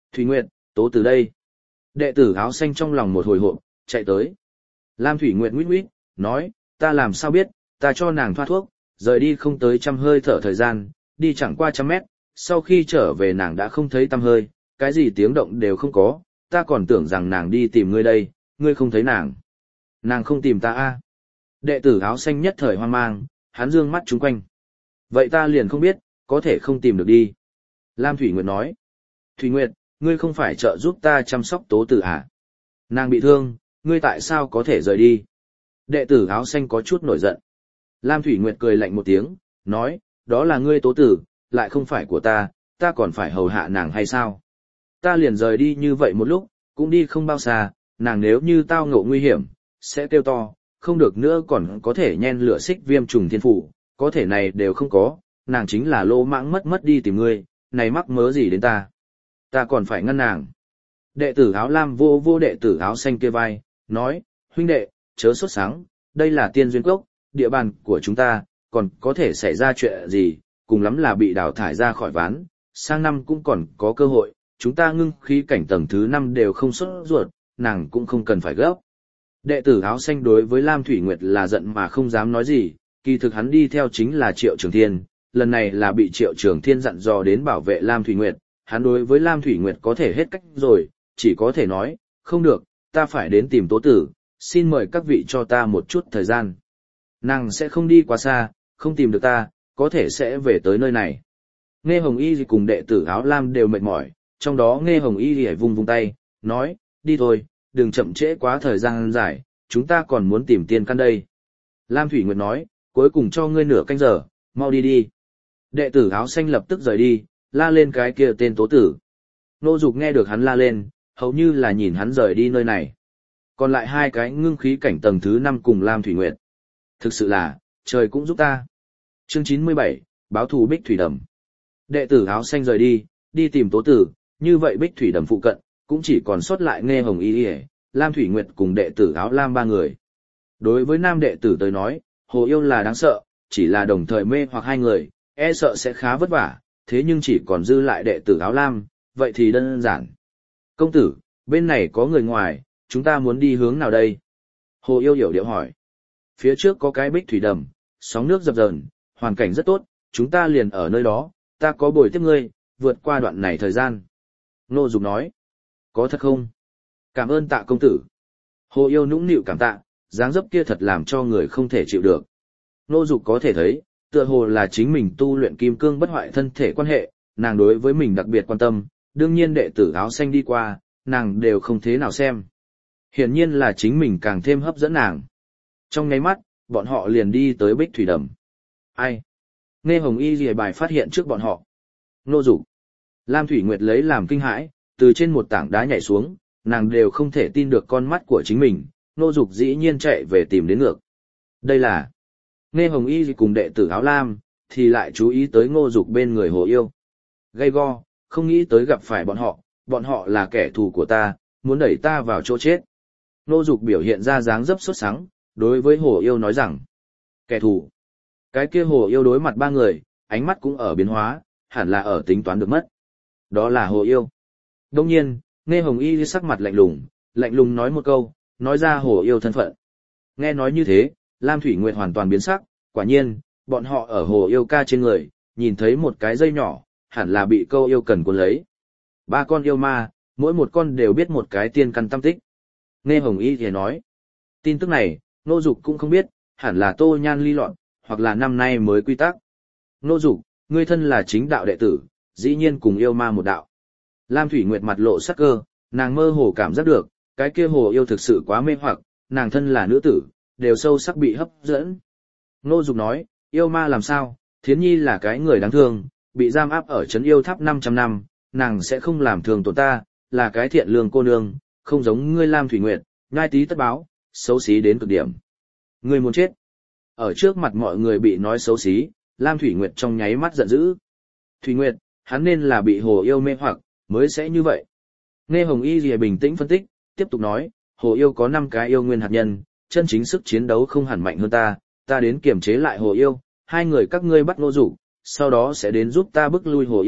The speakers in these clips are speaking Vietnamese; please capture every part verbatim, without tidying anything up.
Thủy Nguyệt, tố từ đây. Đệ tử áo xanh trong lòng một hồi hộp, chạy tới. Lam Thủy Nguyệt nguyết nguyết, nói, ta làm sao biết, ta cho nàng thoa thuốc, rời đi không tới trăm hơi thở thời gian, đi chẳng qua trăm mét, sau khi trở về nàng đã không thấy tăm hơi, cái gì tiếng động đều không có, ta còn tưởng rằng nàng đi tìm ngươi đây, ngươi không thấy nàng. Nàng không tìm ta a? Đệ tử áo xanh nhất thời hoang mang, hắn dương mắt chúng quanh. Vậy ta liền không biết, có thể không tìm được đi. Lam Thủy Nguyệt nói. Thủy Nguyệt, ngươi không phải trợ giúp ta chăm sóc tố tử à? Nàng bị thương, ngươi tại sao có thể rời đi? Đệ tử áo xanh có chút nổi giận. Lam Thủy Nguyệt cười lạnh một tiếng, nói, đó là ngươi tố tử, lại không phải của ta, ta còn phải hầu hạ nàng hay sao? Ta liền rời đi như vậy một lúc, cũng đi không bao xa, nàng nếu như tao ngộ nguy hiểm, sẽ kêu to, không được nữa còn có thể nhen lửa xích viêm trùng thiên phủ, có thể này đều không có, nàng chính là lô mãng mất mất đi tìm ngươi, này mắc mớ gì đến ta? Ta còn phải ngăn nàng. Đệ tử áo lam vô vô đệ tử áo xanh kia vai, nói, huynh đệ, chớ sốt sáng, đây là tiên duyên cốc, địa bàn của chúng ta, còn có thể xảy ra chuyện gì, cùng lắm là bị đào thải ra khỏi ván, sang năm cũng còn có cơ hội, chúng ta ngưng khí cảnh tầng thứ năm đều không sốt ruột, nàng cũng không cần phải gấp. Đệ tử áo xanh đối với Lam Thủy Nguyệt là giận mà không dám nói gì, kỳ thực hắn đi theo chính là Triệu Trường Thiên, lần này là bị Triệu Trường Thiên dặn dò đến bảo vệ Lam Thủy Nguyệt, hắn đối với Lam Thủy Nguyệt có thể hết cách rồi, chỉ có thể nói, không được, ta phải đến tìm tố tử, xin mời các vị cho ta một chút thời gian. Nàng sẽ không đi quá xa, không tìm được ta, có thể sẽ về tới nơi này. Nghe Hồng Y cùng đệ tử áo lam đều mệt mỏi, trong đó Nghe Hồng Y thì vung vung tay, nói, đi thôi, đừng chậm trễ quá thời gian dài, chúng ta còn muốn tìm tiên căn đây. Lam Thủy Nguyệt nói, cuối cùng cho ngươi nửa canh giờ, mau đi đi. Đệ tử áo xanh lập tức rời đi, la lên cái kia tên tố tử. Nô Dục nghe được hắn la lên, hầu như là nhìn hắn rời đi nơi này. Còn lại hai cái ngưng khí cảnh tầng thứ năm cùng Lam Thủy Nguyệt. Thực sự là, trời cũng giúp ta. Chương chín mươi bảy, báo thù Bích Thủy Đầm. Đệ tử áo xanh rời đi, đi tìm tố tử, như vậy Bích Thủy Đầm phụ cận, cũng chỉ còn sót lại Nghe Hồng Y Y, Lam Thủy Nguyệt cùng đệ tử áo lam ba người. Đối với nam đệ tử tới nói, hồ yêu là đáng sợ, chỉ là đồng thời mê hoặc hai người, e sợ sẽ khá vất vả, thế nhưng chỉ còn dư lại đệ tử áo lam, vậy thì đơn giản. Công tử, bên này có người ngoài, chúng ta muốn đi hướng nào đây? Hồ yêu hiểu điệu hỏi. Phía trước có cái Bích Thủy Đầm, sóng nước dập dờn, hoàn cảnh rất tốt, chúng ta liền ở nơi đó, ta có bồi tiếp ngươi, vượt qua đoạn này thời gian. Nô Dục nói. Có thật không? Cảm ơn Tạ công tử. Hồ yêu nũng nịu cảm tạ, dáng dấp kia thật làm cho người không thể chịu được. Nô Dục có thể thấy, tựa hồ là chính mình tu luyện kim cương bất hoại thân thể quan hệ, nàng đối với mình đặc biệt quan tâm, đương nhiên đệ tử áo xanh đi qua, nàng đều không thế nào xem. Hiển nhiên là chính mình càng thêm hấp dẫn nàng. Trong nháy mắt, bọn họ liền đi tới Bích Thủy Đầm. Ai? Nghe Hồng Y lìa bài phát hiện trước bọn họ. Nô Dục. Lam Thủy Nguyệt lấy làm kinh hãi, từ trên một tảng đá nhảy xuống, nàng đều không thể tin được con mắt của chính mình, Nô Dục dĩ nhiên chạy về tìm đến ngược. Đây là... Nghe Hồng Y cùng đệ tử áo lam, thì lại chú ý tới Ngô Dục bên người hồ yêu. Gay go, không nghĩ tới gặp phải bọn họ, bọn họ là kẻ thù của ta, muốn đẩy ta vào chỗ chết. Ngô Dục biểu hiện ra dáng dấp sốt sắng, đối với hồ yêu nói rằng, kẻ thù. Cái kia hồ yêu đối mặt ba người, ánh mắt cũng ở biến hóa, hẳn là ở tính toán được mất. Đó là hồ yêu. Đông nhiên, Nghe Hồng Y sắc mặt lạnh lùng, lạnh lùng nói một câu, nói ra hồ yêu thân phận. Nghe nói như thế, Lam Thủy Nguyệt hoàn toàn biến sắc, quả nhiên, bọn họ ở hồ yêu ca trên người, nhìn thấy một cái dây nhỏ, hẳn là bị câu yêu cần cuốn lấy. Ba con yêu ma, mỗi một con đều biết một cái tiên căn tâm tích. Nghe Hồng Y thì nói, tin tức này, Nô Dục cũng không biết, hẳn là Tô Nhan ly lọn, hoặc là năm nay mới quy tắc. Nô Dục, ngươi thân là chính đạo đệ tử, dĩ nhiên cùng yêu ma một đạo. Lam Thủy Nguyệt mặt lộ sắc cơ, nàng mơ hồ cảm giác được, cái kia hồ yêu thực sự quá mê hoặc, nàng thân là nữ tử, đều sâu sắc bị hấp dẫn. Nô Dục nói, yêu ma làm sao, Thiến Nhi là cái người đáng thương, bị giam áp ở trấn yêu tháp năm trăm năm, nàng sẽ không làm thường tổn ta, là cái thiện lương cô nương, không giống ngươi Lam Thủy Nguyệt, nhai tí tất báo, xấu xí đến cực điểm. Ngươi muốn chết. Ở trước mặt mọi người bị nói xấu xí, Lam Thủy Nguyệt trong nháy mắt giận dữ. Thủy Nguyệt, hắn nên là bị hồ yêu mê hoặc, mới sẽ như vậy. Nghe Hồng Y lìa bình tĩnh phân tích, tiếp tục nói, hồ yêu có năm cái yêu nguyên hạt nhân, chân chính sức chiến đấu không hẳn mạnh hơn ta, ta đến kiềm chế lại hồ yêu, hai người các ngươi bắt Ngô Dục, sau đó sẽ đến giúp ta bức lui hồ yêu,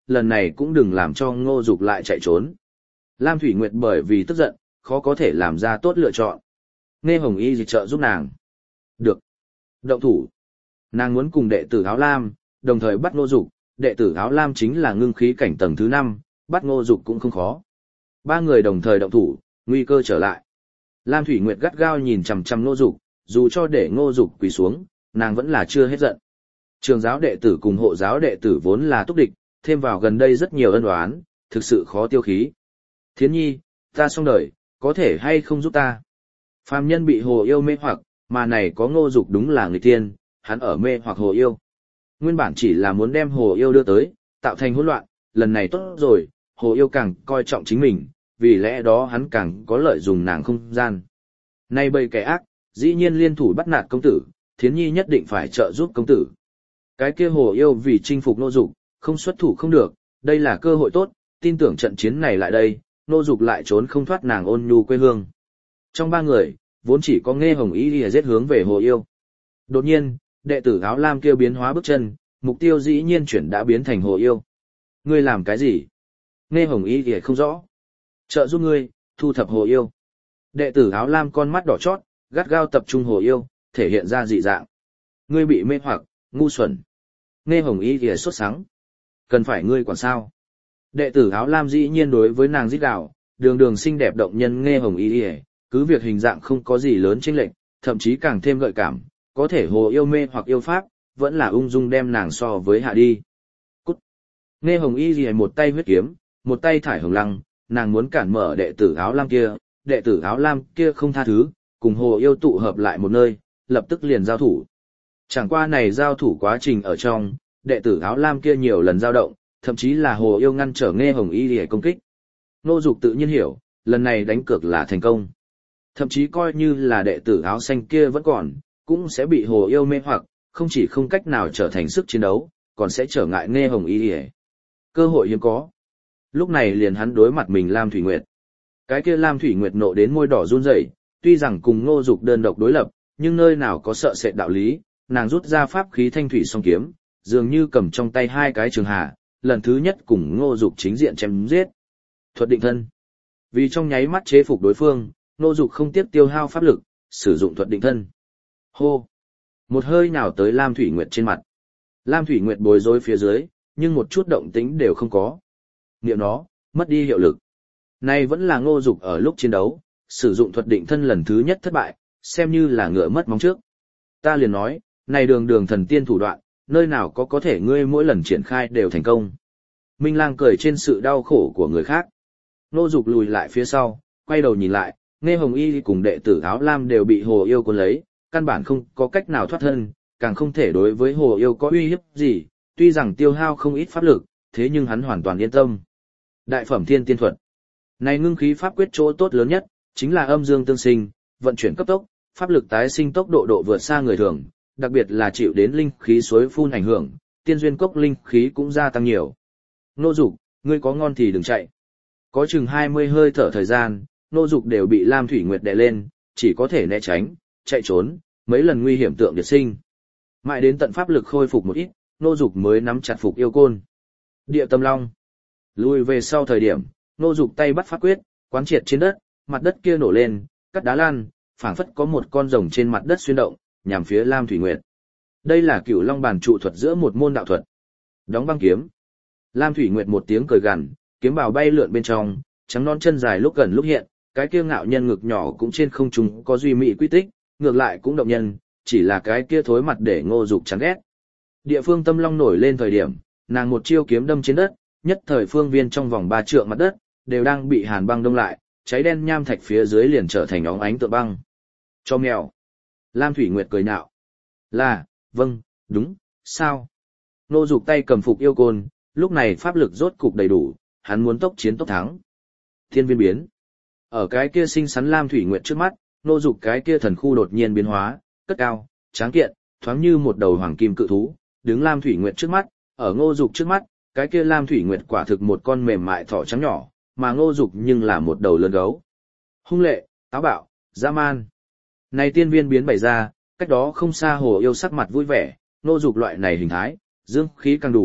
lần này cũng đừng làm cho Ngô Dục lại chạy trốn. Lam Thủy Nguyệt bởi vì tức giận, khó có thể làm ra tốt lựa chọn. Nghe Hồng Y dịch trợ giúp nàng. Được. Động thủ. Nàng muốn cùng đệ tử áo lam, đồng thời bắt Ngô Dục, đệ tử áo lam chính là ngưng khí cảnh tầng thứ năm, bắt Ngô Dục cũng không khó. Ba người đồng thời động thủ, nguy cơ trở lại. Lam Thủy Nguyệt gắt gao nhìn chằm chằm Ngô Dục, dù cho để Ngô Dục quỳ xuống, nàng vẫn là chưa hết giận. Trường giáo đệ tử cùng hộ giáo đệ tử vốn là túc địch, thêm vào gần đây rất nhiều ân oán, thực sự khó tiêu khí. Thiến nhi, ta xong đời, có thể hay không giúp ta? Phàm nhân bị hồ yêu mê hoặc, mà này có Ngô Dục đúng là người tiên, hắn ở mê hoặc hồ yêu. Nguyên bản chỉ là muốn đem hồ yêu đưa tới, tạo thành hỗn loạn, lần này tốt rồi, hồ yêu càng coi trọng chính mình, vì lẽ đó hắn càng có lợi dùng nàng không gian. Nay bầy kẻ ác, dĩ nhiên liên thủ bắt nạt công tử, Thiến nhi nhất định phải trợ giúp công tử. Cái kia hồ yêu vì chinh phục Ngô Dục, không xuất thủ không được, đây là cơ hội tốt, tin tưởng trận chiến này lại đây, Ngô Dục lại trốn không thoát nàng ôn nhu quê hương. Trong ba người, vốn chỉ có Nghe Hồng Y lìa giết hướng về hồ yêu. Đột nhiên, đệ tử áo lam kia biến hóa bước chân, mục tiêu dĩ nhiên chuyển đã biến thành hồ yêu. Ngươi làm cái gì? Nghe Hồng Y lìa không rõ. Trợ giúp ngươi, thu thập hồ yêu. Đệ tử áo lam con mắt đỏ chót, gắt gao tập trung hồ yêu, thể hiện ra dị dạng. Ngươi bị mê hoặc, ngu xuẩn. Nghe Hồng Y lìa sốt sắng. Cần phải ngươi quản sao? Đệ tử áo lam dĩ nhiên đối với nàng rít gào, đường đường xinh đẹp động nhân Nghe Hồng Y lìa, cứ việc hình dạng không có gì lớn chênh lệch, thậm chí càng thêm gợi cảm, có thể hồ yêu mê hoặc yêu pháp, vẫn là ung dung đem nàng so với hạ đi. Cút. Nghe Hồng Y lìa một tay huyết kiếm, một tay thải hồng lăng, nàng muốn cản mở đệ tử áo lam kia, đệ tử áo lam kia không tha thứ, cùng hồ yêu tụ hợp lại một nơi, lập tức liền giao thủ. Chẳng qua này giao thủ quá trình ở trong, đệ tử áo lam kia nhiều lần dao động, thậm chí là hồ yêu ngăn trở Nghe Hồng Y lìa công kích. Ngô Dục tự nhiên hiểu, lần này đánh cược là thành công. Thậm chí coi như là đệ tử áo xanh kia vẫn còn, cũng sẽ bị hồ yêu mê hoặc, không chỉ không cách nào trở thành sức chiến đấu, còn sẽ trở ngại Nghe Hồng Y lìa. Cơ hội hiếm có. Lúc này liền hắn đối mặt mình Lam Thủy Nguyệt. Cái kia Lam Thủy Nguyệt nộ đến môi đỏ run rẩy, tuy rằng cùng Ngô Dục đơn độc đối lập, nhưng nơi nào có sợ sệt đạo lý, nàng rút ra pháp khí thanh thủy song kiếm, dường như cầm trong tay hai cái trường hà, lần thứ nhất cùng Ngô Dục chính diện chém giết. Thuật định thân. Vì trong nháy mắt chế phục đối phương, Ngô Dục không tiếp tiêu hao pháp lực, sử dụng thuật định thân. Hô! Một hơi nào tới Lam Thủy Nguyệt trên mặt. Lam Thủy Nguyệt bối rối phía dưới, nhưng một chút động tĩnh đều không có. Niệm nó, mất đi hiệu lực. Nay vẫn là Ngô Dục ở lúc chiến đấu, sử dụng thuật định thân lần thứ nhất thất bại, xem như là ngựa mất móng trước. Ta liền nói, này đường đường thần tiên thủ đoạn, nơi nào có có thể ngươi mỗi lần triển khai đều thành công. Minh Lang cười trên sự đau khổ của người khác. Ngô Dục lùi lại phía sau, quay đầu nhìn lại, Nghe Hồng Y cùng đệ tử áo lam đều bị hồ yêu cuốn lấy, căn bản không có cách nào thoát thân, càng không thể đối với hồ yêu có uy hiếp gì, tuy rằng tiêu hao không ít pháp lực, thế nhưng hắn hoàn toàn yên tâm. Đại phẩm thiên tiên thuật. Này ngưng khí pháp quyết chỗ tốt lớn nhất, chính là âm dương tương sinh, vận chuyển cấp tốc, pháp lực tái sinh tốc độ độ vượt xa người thường, đặc biệt là chịu đến linh khí suối phun ảnh hưởng, tiên duyên cốc linh khí cũng gia tăng nhiều. Ngô Dục, ngươi có ngon thì đừng chạy. Có chừng hai mươi hơi thở thời gian, Ngô Dục đều bị Lam Thủy Nguyệt đè lên, chỉ có thể né tránh, chạy trốn, mấy lần nguy hiểm tượng điệt sinh. Mãi đến tận pháp lực khôi phục một ít, Ngô Dục mới nắm chặt phục yêu côn. Địa Tâm Long. Lùi về sau thời điểm, Ngô Dục tay bắt pháp quyết, quán triệt trên đất, mặt đất kia nổ lên, cắt đá lan, phảng phất có một con rồng trên mặt đất xuyên động, nhằm phía Lam Thủy Nguyệt. Đây là Cửu Long bản trụ thuật giữa một môn đạo thuật. Đóng băng kiếm. Lam Thủy Nguyệt một tiếng cười gằn, kiếm bào bay lượn bên trong, trắng non chân dài lúc gần lúc hiện, cái kia ngạo nhân ngực nhỏ cũng trên không trung có duy mỹ quy tích, ngược lại cũng động nhân, chỉ là cái kia thối mặt để Ngô Dục chán ghét. Địa phương Tâm Long nổi lên thời điểm, nàng một chiêu kiếm đâm trên đất, nhất thời phương viên trong vòng ba trượng mặt đất đều đang bị hàn băng đông lại, cháy đen nham thạch phía dưới liền trở thành óng ánh tượng băng. Cho mèo. Lam Thủy Nguyệt cười nhạo. Là, vâng, đúng, sao? Ngô Dục tay cầm phục yêu côn, lúc này pháp lực rốt cục đầy đủ, hắn muốn tốc chiến tốc thắng. Thiên viên biến. Ở cái kia xinh xắn Lam Thủy Nguyệt trước mắt, Ngô Dục cái kia thần khu đột nhiên biến hóa, cất cao, tráng kiện, thoáng như một đầu hoàng kim cự thú, đứng Lam Thủy Nguyệt trước mắt, ở Ngô Dục trước mắt, cái kia Lam Thủy Nguyệt quả thực một con mềm mại thỏ trắng nhỏ, mà Ngô Dục nhưng là một đầu lớn gấu. Hung lệ, táo bạo, dã man. Này tiên viên biến bày ra, cách đó không xa hồ yêu sắc mặt vui vẻ, Ngô Dục loại này hình thái, dương khí càng đủ,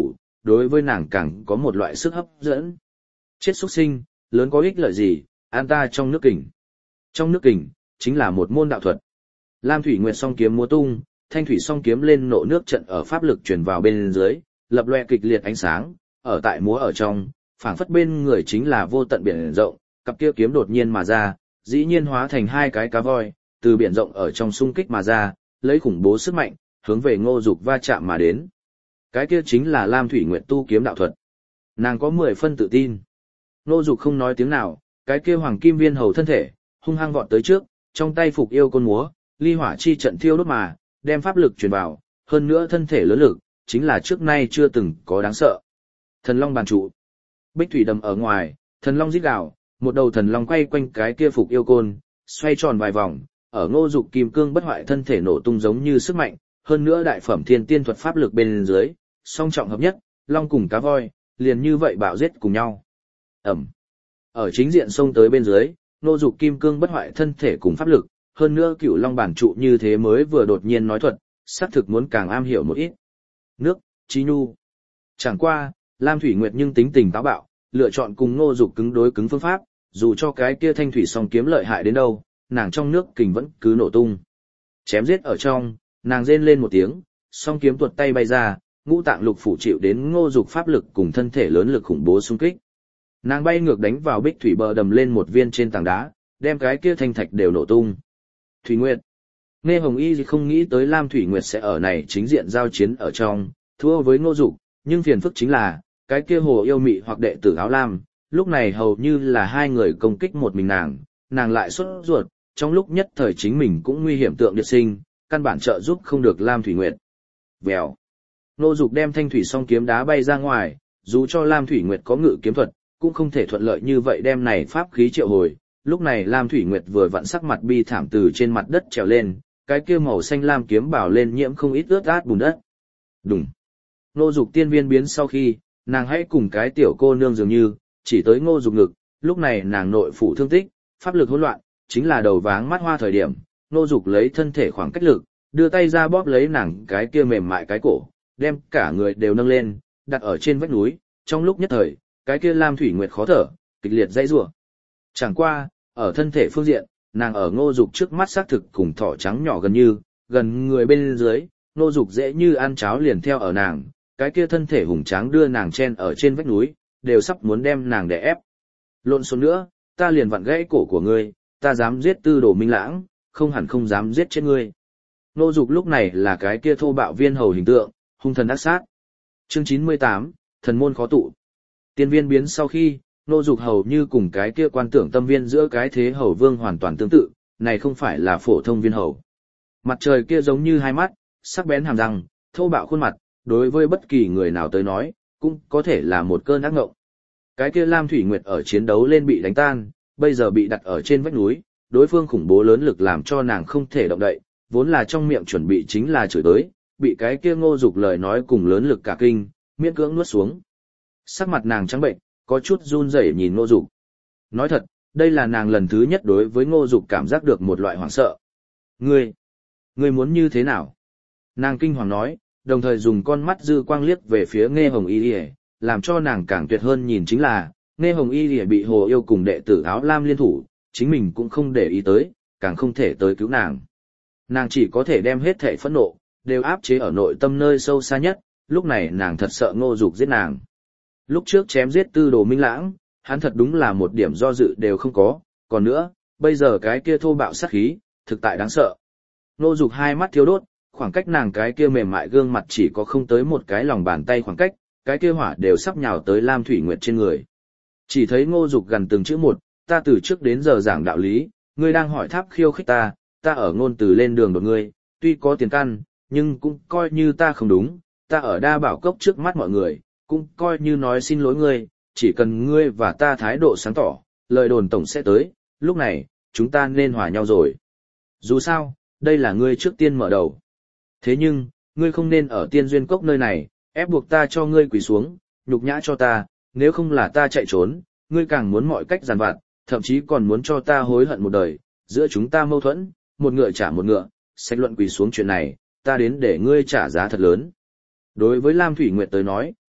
đối với nàng càng có một loại sức hấp dẫn. Chết xuất sinh, lớn có ích lợi gì, an ta trong nước kình. Trong nước kình, chính là một môn đạo thuật. Lam Thủy Nguyệt song kiếm múa tung, thanh thủy song kiếm lên nộ nước trận ở pháp lực truyền vào bên dưới, lập loè kịch liệt ánh sáng, ở tại múa ở trong, phảng phất bên người chính là vô tận biển rộng, cặp kia kiếm đột nhiên mà ra, dĩ nhiên hóa thành hai cái cá voi, từ biển rộng ở trong xung kích mà ra, lấy khủng bố sức mạnh, hướng về Ngô Dục va chạm mà đến. Cái kia chính là Lam Thủy Nguyệt tu kiếm đạo thuật. Nàng có mười phân tự tin. Ngô Dục không nói tiếng nào, cái kia hoàng kim viên hầu thân thể, hung hăng vọt tới trước, trong tay phục yêu côn múa, ly hỏa chi trận thiêu đốt mà, đem pháp lực truyền vào, hơn nữa thân thể lớn lực, chính là trước nay chưa từng có đáng sợ. Thần Long bàn trụ. Bích thủy đầm ở ngoài, thần long rít gào, một đầu thần long quay quanh cái kia phục yêu côn, xoay tròn vài vòng, ở Ngô Dục kim cương bất hoại thân thể nổ tung giống như sức mạnh, hơn nữa đại phẩm thiên tiên thuật pháp lực bên dưới, song trọng hợp nhất, long cùng cá voi, liền như vậy bạo giết cùng nhau. Ẩm. Ở chính diện sông tới bên dưới, Ngô Dục kim cương bất hoại thân thể cùng pháp lực, hơn nữa cửu long bản trụ như thế mới vừa đột nhiên nói thuật, xác thực muốn càng am hiểu một ít. Nước, Chí Nhu. Chẳng qua, Lam Thủy Nguyệt nhưng tính tình táo bạo, lựa chọn cùng Ngô Dục cứng đối cứng phương pháp, dù cho cái kia thanh thủy song kiếm lợi hại đến đâu, nàng trong nước kình vẫn cứ nổ tung. Chém giết ở trong, nàng rên lên một tiếng, song kiếm tuột tay bay ra, ngũ tạng lục phủ chịu đến Ngô Dục pháp lực cùng thân thể lớn lực khủng bố xung kích. Nàng bay ngược đánh vào bích thủy bờ đầm lên một viên trên tảng đá, đem cái kia thanh thạch đều nổ tung. Thủy Nguyệt. Nghe Hồng Y không nghĩ tới Lam Thủy Nguyệt sẽ ở này chính diện giao chiến ở trong, thua với Ngô Dục, nhưng phiền phức chính là, cái kia hồ yêu mị hoặc đệ tử áo lam, lúc này hầu như là hai người công kích một mình nàng, nàng lại sốt ruột, trong lúc nhất thời chính mình cũng nguy hiểm tượng điệt sinh, căn bản trợ giúp không được Lam Thủy Nguyệt. Vèo. Ngô Dục đem thanh thủy song kiếm đá bay ra ngoài, dù cho Lam Thủy Nguyệt có ngự kiếm thuật, cũng không thể thuận lợi như vậy đem này pháp khí triệu hồi. Lúc này Lam Thủy Nguyệt vừa vặn sắc mặt bi thảm từ trên mặt đất trèo lên, cái kia màu xanh lam kiếm bảo lên nhiễm không ít ướt át bùn đất. Đùng. Ngô Dục tiên viên biến sau khi, nàng hãy cùng cái tiểu cô nương dường như, chỉ tới Ngô Dục ngực, lúc này nàng nội phủ thương tích, pháp lực hỗn loạn, chính là đầu váng mắt hoa thời điểm, Ngô Dục lấy thân thể khoảng cách lực, đưa tay ra bóp lấy nàng cái kia mềm mại cái cổ, đem cả người đều nâng lên, đặt ở trên vách núi, trong lúc nhất thời, cái kia Lam Thủy Nguyệt khó thở, kịch liệt dãy rủa. Chẳng qua, ở thân thể phương diện, nàng ở Ngô Dục trước mắt xác thực cùng thỏ trắng nhỏ gần như, gần người bên dưới, Ngô Dục dễ như ăn cháo liền theo ở nàng, cái kia thân thể hùng tráng đưa nàng chen ở trên vách núi, đều sắp muốn đem nàng đè ép. Lộn xộn nữa, ta liền vặn gãy cổ của ngươi, ta dám giết Tư Đồ Minh Lãng, không hẳn không dám giết chết ngươi. Ngô Dục lúc này là cái kia thô bạo viên hầu hình tượng, hung thần ác sát. Chương chín mươi tám, thần môn khó tụ. Tiên viên biến sau khi, Ngô Dục hầu như cùng cái kia quan tưởng tâm viên giữa cái thế hầu vương hoàn toàn tương tự, này không phải là phổ thông viên hầu. Mặt trời kia giống như hai mắt, sắc bén hàm răng, thô bạo khuôn mặt, đối với bất kỳ người nào tới nói, cũng có thể là một cơn ác ngộng. Cái kia Lam Thủy Nguyệt ở chiến đấu lên bị đánh tan, bây giờ bị đặt ở trên vách núi, đối phương khủng bố lớn lực làm cho nàng không thể động đậy, vốn là trong miệng chuẩn bị chính là chửi tới, bị cái kia Ngô Dục lời nói cùng lớn lực cả kinh, miễn cưỡng nuốt xuống. Sắc mặt nàng trắng bệnh, có chút run rẩy nhìn Ngô Dục. Nói thật, đây là nàng lần thứ nhất đối với Ngô Dục cảm giác được một loại hoảng sợ. Ngươi, ngươi muốn như thế nào? Nàng kinh hoàng nói, đồng thời dùng con mắt dư quang liếc về phía Nghe Hồng Y Lìa, làm cho nàng càng tuyệt hơn nhìn chính là, Nghe Hồng Y Lìa bị Hồ Yêu cùng đệ tử áo lam liên thủ, chính mình cũng không để ý tới, càng không thể tới cứu nàng. Nàng chỉ có thể đem hết thể phẫn nộ, đều áp chế ở nội tâm nơi sâu xa nhất, lúc này nàng thật sợ Ngô Dục giết nàng. Lúc trước chém giết Tư Đồ Minh Lãng, hắn thật đúng là một điểm do dự đều không có, còn nữa, bây giờ cái kia thô bạo sát khí, thực tại đáng sợ. Ngô Dục hai mắt thiếu đốt, khoảng cách nàng cái kia mềm mại gương mặt chỉ có không tới một cái lòng bàn tay khoảng cách, cái kia hỏa đều sắp nhào tới Lam Thủy Nguyệt trên người. Chỉ thấy Ngô Dục gần từng chữ một, ta từ trước đến giờ giảng đạo lý, ngươi đang hỏi tháp khiêu khích ta, ta ở ngôn từ lên đường đột ngươi, tuy có tiền căn, nhưng cũng coi như ta không đúng, ta ở Đa Bảo Cốc trước mắt mọi người, cũng coi như nói xin lỗi ngươi, chỉ cần ngươi và ta thái độ sáng tỏ, lời đồn tổng sẽ tới, lúc này, chúng ta nên hòa nhau rồi. Dù sao, đây là ngươi trước tiên mở đầu. Thế nhưng, ngươi không nên ở Tiên Duyên Cốc nơi này, ép buộc ta cho ngươi quỳ xuống, nhục nhã cho ta, nếu không là ta chạy trốn, ngươi càng muốn mọi cách giàn vặt, thậm chí còn muốn cho ta hối hận một đời, giữa chúng ta mâu thuẫn, một ngựa trả một ngựa, sách luận quỳ xuống chuyện này, ta đến để ngươi trả giá thật lớn. Đối với Lam Thủy Nguyệt tới nói,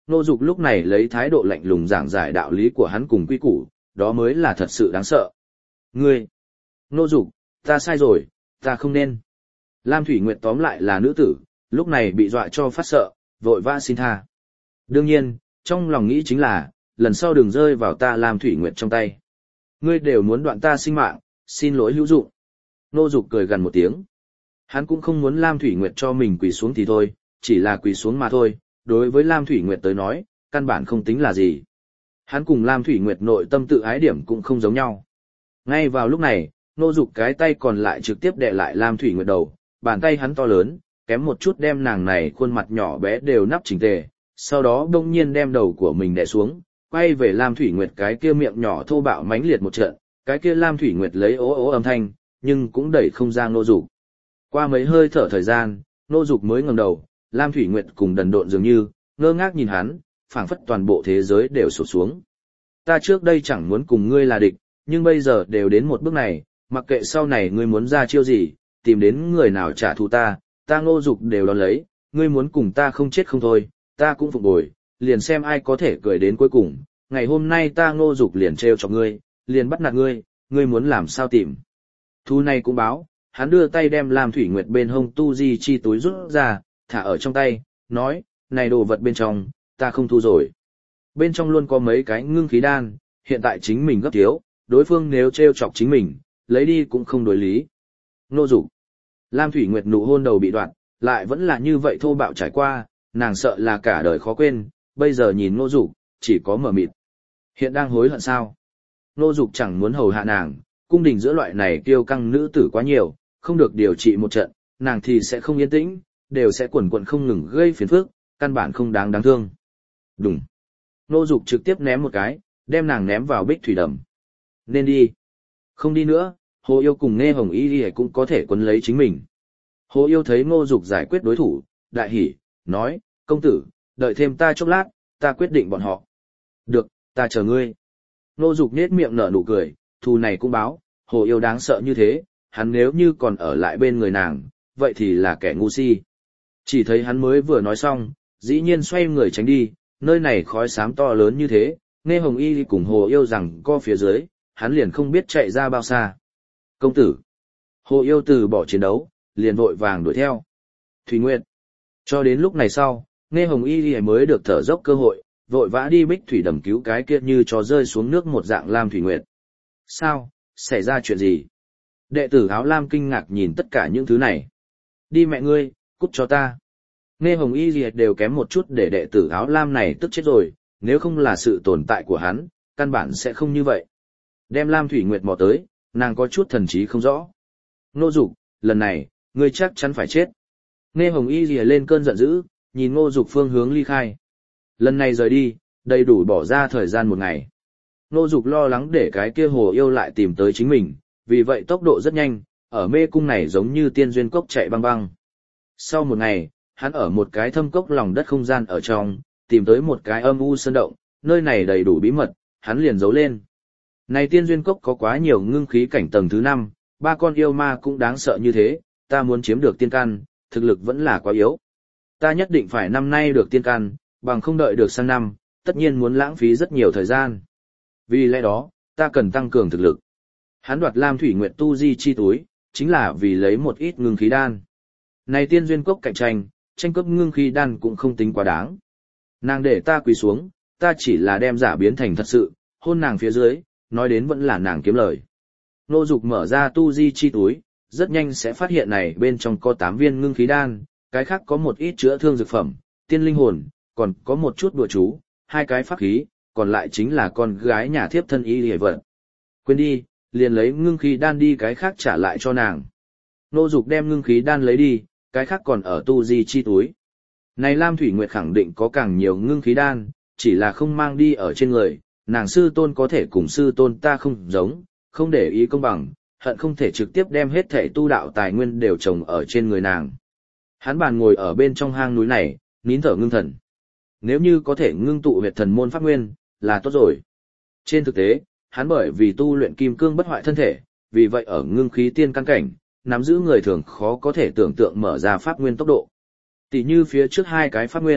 Ngô Dục lúc này lấy thái độ lạnh lùng giảng giải đạo lý của hắn cùng quy củ, đó mới là thật sự đáng sợ. Ngươi! Ngô Dục, ta sai rồi, ta không nên. Lam Thủy Nguyệt tóm lại là nữ tử, lúc này bị dọa cho phát sợ, vội vã xin tha. Đương nhiên, trong lòng nghĩ chính là, lần sau đừng rơi vào ta Lam Thủy Nguyệt trong tay. Ngươi đều muốn đoạn ta sinh mạng, xin lỗi hữu dụng. Ngô Dục cười gần một tiếng. Hắn cũng không muốn Lam Thủy Nguyệt cho mình quỳ xuống thì thôi, chỉ là quỳ xuống mà thôi, đối với Lam Thủy Nguyệt tới nói, căn bản không tính là gì. Hắn cùng Lam Thủy Nguyệt nội tâm tự ái điểm cũng không giống nhau. Ngay vào lúc này, Ngô Dục cái tay còn lại trực tiếp đè lại Lam Thủy Nguyệt đầu, bàn tay hắn to lớn, kém một chút đem nàng này khuôn mặt nhỏ bé đều nắp chỉnh tề, sau đó đông nhiên đem đầu của mình đè xuống, quay về Lam Thủy Nguyệt cái kia miệng nhỏ thô bạo mãnh liệt một trận, cái kia Lam Thủy Nguyệt lấy ố ố âm thanh, nhưng cũng đẩy không ra Ngô Dục. Qua mấy hơi thở thời gian, Ngô Dục mới ngẩng đầu, Lam Thủy Nguyệt cùng đần độn dường như, ngơ ngác nhìn hắn, phảng phất toàn bộ thế giới đều sụp xuống. Ta trước đây chẳng muốn cùng ngươi là địch, nhưng bây giờ đều đến một bước này, mặc kệ sau này ngươi muốn ra chiêu gì, tìm đến người nào trả thù ta, ta Ngô Dục đều đón lấy, ngươi muốn cùng ta không chết không thôi, ta cũng phục bồi, liền xem ai có thể cười đến cuối cùng, ngày hôm nay ta Ngô Dục liền trêu chọc ngươi, liền bắt nạt ngươi, ngươi muốn làm sao tìm. Thu này cũng báo, hắn đưa tay đem Lam Thủy Nguyệt bên hông tu di chi túi rút ra, thả ở trong tay, nói, này đồ vật bên trong, ta không thu rồi. Bên trong luôn có mấy cái ngưng khí đan, hiện tại chính mình gấp thiếu, đối phương nếu trêu chọc chính mình, lấy đi cũng không đối lý. Ngô Dục. Lam Thủy Nguyệt nụ hôn đầu bị đoạn, lại vẫn là như vậy thô bạo trải qua, nàng sợ là cả đời khó quên, bây giờ nhìn Ngô Dục, chỉ có mở mịt. Hiện đang hối hận sao? Ngô Dục chẳng muốn hầu hạ nàng, cung đình giữa loại này kiêu căng nữ tử quá nhiều, không được điều trị một trận, nàng thì sẽ không yên tĩnh, đều sẽ quần quần không ngừng gây phiền phức, căn bản không đáng đáng thương. Đùng. Ngô Dục trực tiếp ném một cái, đem nàng ném vào bích thủy đầm. Nên đi. Không đi nữa, Hồ Yêu cùng Nghe Hồng Y Y cũng có thể quấn lấy chính mình. Hồ Yêu thấy Ngô Dục giải quyết đối thủ, đại hỉ, nói, công tử, đợi thêm ta chốc lát, ta quyết định bọn họ. Được, ta chờ ngươi. Ngô Dục nết miệng nở nụ cười, thù này cũng báo, Hồ Yêu đáng sợ như thế, hắn nếu như còn ở lại bên người nàng, vậy thì là kẻ ngu si. Chỉ thấy hắn mới vừa nói xong, dĩ nhiên xoay người tránh đi, nơi này khói xám to lớn như thế, Nghe Hồng Y cùng Hồ Yêu rằng co phía dưới, hắn liền không biết chạy ra bao xa. Công tử. Hồ Yêu từ bỏ chiến đấu, liền vội vàng đuổi theo. Thủy Nguyệt. Cho đến lúc này sau, Nghe Hồng Y mới được thở dốc cơ hội, vội vã đi bích thủy đầm cứu cái kia như chó rơi xuống nước một dạng Lam Thủy Nguyệt. Sao, xảy ra chuyện gì? Đệ tử áo lam kinh ngạc nhìn tất cả những thứ này. Đi mẹ ngươi, cút cho ta. Nghe Hồng Y Liệt đều kém một chút để đệ tử áo lam này tức chết rồi, nếu không là sự tồn tại của hắn, căn bản sẽ không như vậy. Đem Lam Thủy Nguyệt mò tới, nàng có chút thần trí không rõ. Ngô Dục, lần này, ngươi chắc chắn phải chết. Nghe Hồng Y Liệt lên cơn giận dữ, nhìn Ngô Dục phương hướng ly khai. Lần này rời đi, đầy đủ bỏ ra thời gian một ngày. Ngô Dục lo lắng để cái kia Hồ Yêu lại tìm tới chính mình, vì vậy tốc độ rất nhanh, ở mê cung này giống như tiên duyên cốc chạy băng băng. Sau một ngày, hắn ở một cái thâm cốc lòng đất không gian ở trong, tìm tới một cái âm u sơn động, nơi này đầy đủ bí mật, hắn liền giấu lên. Này tiên duyên cốc có quá nhiều ngưng khí cảnh tầng thứ năm, ba con yêu ma cũng đáng sợ như thế, ta muốn chiếm được tiên căn, thực lực vẫn là quá yếu. Ta nhất định phải năm nay được tiên căn, bằng không đợi được sang năm, tất nhiên muốn lãng phí rất nhiều thời gian. Vì lẽ đó, ta cần tăng cường thực lực. Hắn đoạt Lam Thủy Nguyệt tu di chi túi, chính là vì lấy một ít ngưng khí đan. Này tiên duyên cốc cạnh tranh, tranh cướp ngưng khí đan cũng không tính quá đáng. Nàng để ta quỳ xuống, ta chỉ là đem giả biến thành thật sự, hôn nàng phía dưới, nói đến vẫn là nàng kiếm lời. Ngô Dục mở ra tu di chi túi, rất nhanh sẽ phát hiện này bên trong có tám viên ngưng khí đan, cái khác có một ít chữa thương dược phẩm, tiên linh hồn, còn có một chút đùa chú, hai cái pháp khí, còn lại chính là con gái nhà thiếp thân y hề vật. Quên đi, liền lấy ngưng khí đan đi cái khác trả lại cho nàng. Ngô Dục đem ngưng khí đan lấy đi, cái khác còn ở tu di chi túi. Này Lam Thủy Nguyệt khẳng định có càng nhiều ngưng khí đan, chỉ là không mang đi ở trên người, nàng sư tôn có thể cùng sư tôn ta không giống, không để ý công bằng, hận không thể trực tiếp đem hết thể tu đạo tài nguyên đều trồng ở trên người nàng. Hắn bàn ngồi ở bên trong hang núi này, nín thở ngưng thần. Nếu như có thể ngưng tụ huyệt thần môn pháp nguyên, là tốt rồi. Trên thực tế, hắn bởi vì tu luyện kim cương bất hoại thân thể, vì vậy ở ngưng khí tiên căn cảnh, nắm giữ người thường khó có thể tưởng tượng mở ra pháp nguyên tốc độ. Tỷ như phía trước hai cái pháp nguyên,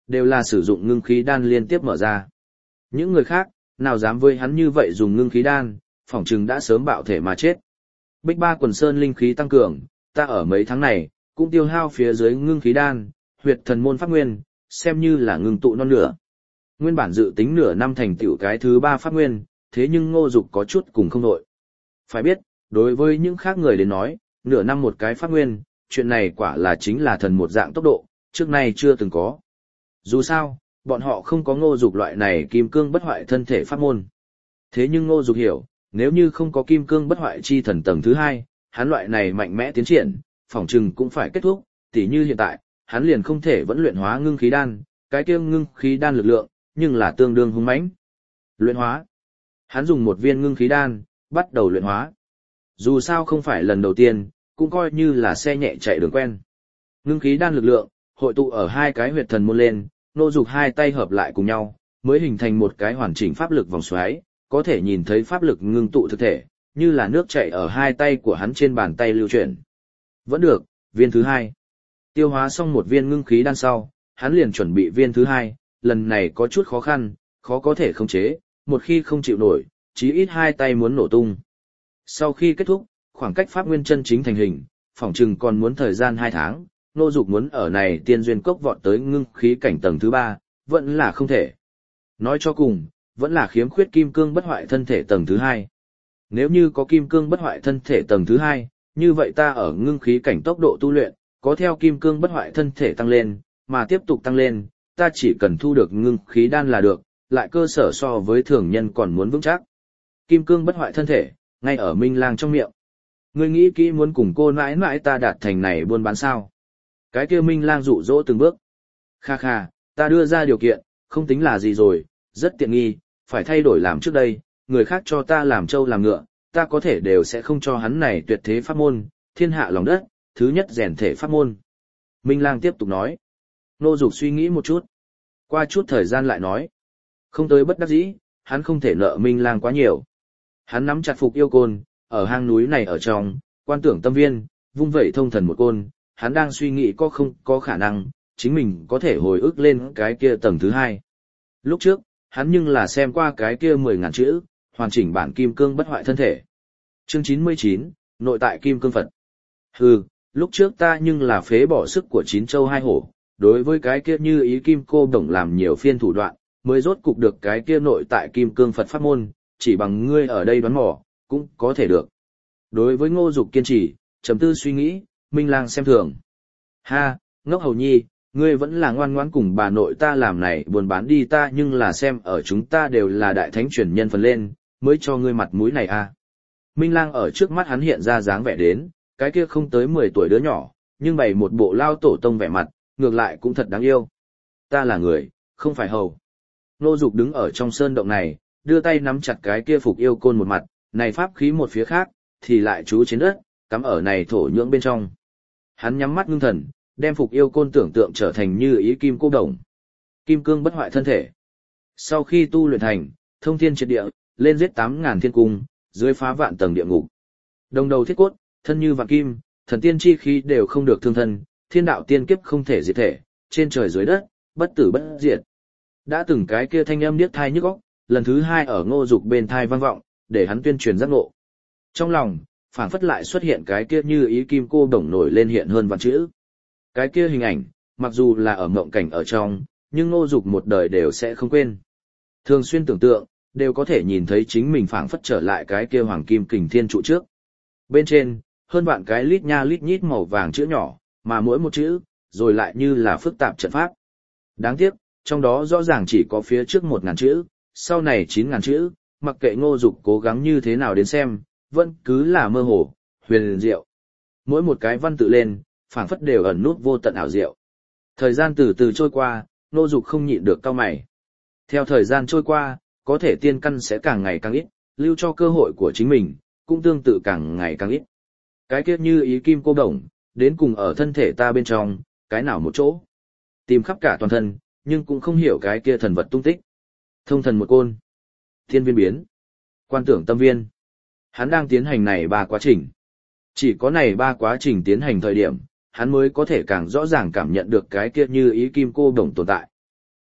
đều là sử dụng ngưng khí đan liên tiếp mở ra. Những người khác, nào dám với hắn như vậy dùng ngưng khí đan, phỏng chừng đã sớm bạo thể mà chết. Bích Ba quần sơn linh khí tăng cường, ta ở mấy tháng này, cũng tiêu hao phía dưới ngưng khí đan, huyệt thần môn pháp nguyên, xem như là ngưng tụ non nửa. Nguyên bản dự tính nửa năm thành tựu cái thứ ba pháp nguyên, thế nhưng Ngô Dục có chút cùng không đội. Phải biết, đối với những khác người đến nói, nửa năm một cái pháp nguyên, chuyện này quả là chính là thần một dạng tốc độ, trước nay chưa từng có. Dù sao, bọn họ không có Ngô Dục loại này kim cương bất hoại thân thể pháp môn. Thế nhưng Ngô Dục hiểu, nếu như không có kim cương bất hoại chi thần tầng thứ hai, hắn loại này mạnh mẽ tiến triển, phỏng chừng cũng phải kết thúc, tỉ như hiện tại, hắn liền không thể vẫn luyện hóa ngưng khí đan, cái kia ngưng khí đan lực lượng, nhưng là tương đương hung mãnh. Luyện hóa. Hắn dùng một viên ngưng khí đan, bắt đầu luyện hóa. Dù sao không phải lần đầu tiên, cũng coi như là xe nhẹ chạy đường quen. Ngưng khí đan lực lượng, hội tụ ở hai cái huyệt thần môn lên, Ngô Dục hai tay hợp lại cùng nhau, mới hình thành một cái hoàn chỉnh pháp lực vòng xoáy, có thể nhìn thấy pháp lực ngưng tụ thực thể, như là nước chảy ở hai tay của hắn trên bàn tay lưu chuyển. Vẫn được, viên thứ hai. Tiêu hóa xong một viên ngưng khí đan sau, hắn liền chuẩn bị viên thứ hai, lần này có chút khó khăn, khó có thể khống chế, một khi không chịu nổi, chí ít hai tay muốn nổ tung. Sau khi kết thúc, khoảng cách pháp nguyên chân chính thành hình, phỏng chừng còn muốn thời gian hai tháng, Ngô Dục muốn ở này tiên duyên cốc vọt tới ngưng khí cảnh tầng thứ ba, vẫn là không thể. Nói cho cùng, vẫn là khiếm khuyết kim cương bất hoại thân thể tầng thứ hai. Nếu như có kim cương bất hoại thân thể tầng thứ hai, như vậy ta ở ngưng khí cảnh tốc độ tu luyện, có theo kim cương bất hoại thân thể tăng lên, mà tiếp tục tăng lên, ta chỉ cần thu được ngưng khí đan là được, lại cơ sở so với thường nhân còn muốn vững chắc. Kim cương bất hoại thân thể, ngay ở Minh Lang trong miệng. Ngươi nghĩ kỹ muốn cùng cô nãi nãi ta đạt thành này buôn bán sao? Cái kia Minh Lang dụ dỗ từng bước. Kha kha, ta đưa ra điều kiện, không tính là gì rồi, rất tiện nghi, phải thay đổi làm trước đây, người khác cho ta làm trâu làm ngựa, ta có thể đều sẽ không cho hắn này tuyệt thế pháp môn, thiên hạ lòng đất, thứ nhất rèn thể pháp môn. Minh Lang tiếp tục nói. Ngô Dục suy nghĩ một chút. Qua chút thời gian lại nói. Không tới bất đắc dĩ, hắn không thể nợ Minh Lang quá nhiều. Hắn nắm chặt Phục Yêu Côn, ở hang núi này ở trong, quan tưởng tâm viên, vung vẩy thông thần một côn, hắn đang suy nghĩ có không có khả năng, chính mình có thể hồi ức lên cái kia tầng thứ hai. Lúc trước, hắn nhưng là xem qua cái kia mười ngàn chữ, hoàn chỉnh bản kim cương bất hoại thân thể. Chương chín mươi chín, nội tại kim cương Phật. Hừ, lúc trước ta nhưng là phế bỏ sức của chín châu hai hổ, đối với cái kia như ý kim cô đồng làm nhiều phiên thủ đoạn, mới rốt cục được cái kia nội tại kim cương Phật pháp môn, chỉ bằng ngươi ở đây đoán mò, cũng có thể được. Đối với Ngô Dục kiên trì, trầm tư suy nghĩ, Minh Lang xem thường. Ha, ngốc hầu nhi, ngươi vẫn là ngoan ngoãn cùng bà nội ta làm này buồn bán đi, ta nhưng là xem ở chúng ta đều là đại thánh truyền nhân phần lên, mới cho ngươi mặt mũi này à. Minh Lang ở trước mắt hắn hiện ra dáng vẻ đến, cái kia không tới mười tuổi đứa nhỏ, nhưng bày một bộ lao tổ tông vẻ mặt, ngược lại cũng thật đáng yêu. Ta là người, không phải hầu. Ngô Dục đứng ở trong sơn động này, đưa tay nắm chặt cái kia Phục Yêu Côn một mặt, này pháp khí một phía khác, thì lại trú trên đất, cắm ở này thổ nhưỡng bên trong. Hắn nhắm mắt ngưng thần, đem Phục Yêu Côn tưởng tượng trở thành như ý kim cô đồng. Kim cương bất hoại thân thể. Sau khi tu luyện thành, thông thiên triệt địa, lên giết tám ngàn thiên cung, dưới phá vạn tầng địa ngục. Đồng đầu thiết cốt, thân như vạn kim, thần tiên chi khí đều không được thương thân, thiên đạo tiên kiếp không thể diệt thể, trên trời dưới đất, bất tử bất diệt. Đã từng cái kia thanh âm điếc tai nhức óc, lần thứ hai ở Ngô Dục bên thai vang vọng, để hắn tuyên truyền giác ngộ. Trong lòng, phảng phất lại xuất hiện cái kia như ý kim cô đồng nổi lên hiện hơn vạn chữ. Cái kia hình ảnh, mặc dù là ở mộng cảnh ở trong, nhưng Ngô Dục một đời đều sẽ không quên. Thường xuyên tưởng tượng, đều có thể nhìn thấy chính mình phảng phất trở lại cái kia hoàng kim kình thiên trụ trước. Bên trên, hơn vạn cái lít nha lít nhít màu vàng chữ nhỏ, mà mỗi một chữ, rồi lại như là phức tạp trận pháp. Đáng tiếc, trong đó rõ ràng chỉ có phía trước một ngàn chữ, sau này chín ngàn chữ, mặc kệ Ngô Dục cố gắng như thế nào đến xem, vẫn cứ là mơ hồ, huyền diệu. Mỗi một cái văn tự lên, phảng phất đều ẩn nút vô tận ảo diệu. Thời gian từ từ trôi qua, Ngô Dục không nhịn được cau mày. Theo thời gian trôi qua, có thể tiên căn sẽ càng ngày càng ít, lưu cho cơ hội của chính mình, cũng tương tự càng ngày càng ít. Cái kia như ý kim cô đồng, đến cùng ở thân thể ta bên trong, cái nào một chỗ. Tìm khắp cả toàn thân, nhưng cũng không hiểu cái kia thần vật tung tích. Thông thần một côn, thiên viên biến, quan tưởng tâm viên. Hắn đang tiến hành này ba quá trình. Chỉ có này ba quá trình tiến hành thời điểm, hắn mới có thể càng rõ ràng cảm nhận được cái kia như ý kim cô đồng tồn tại.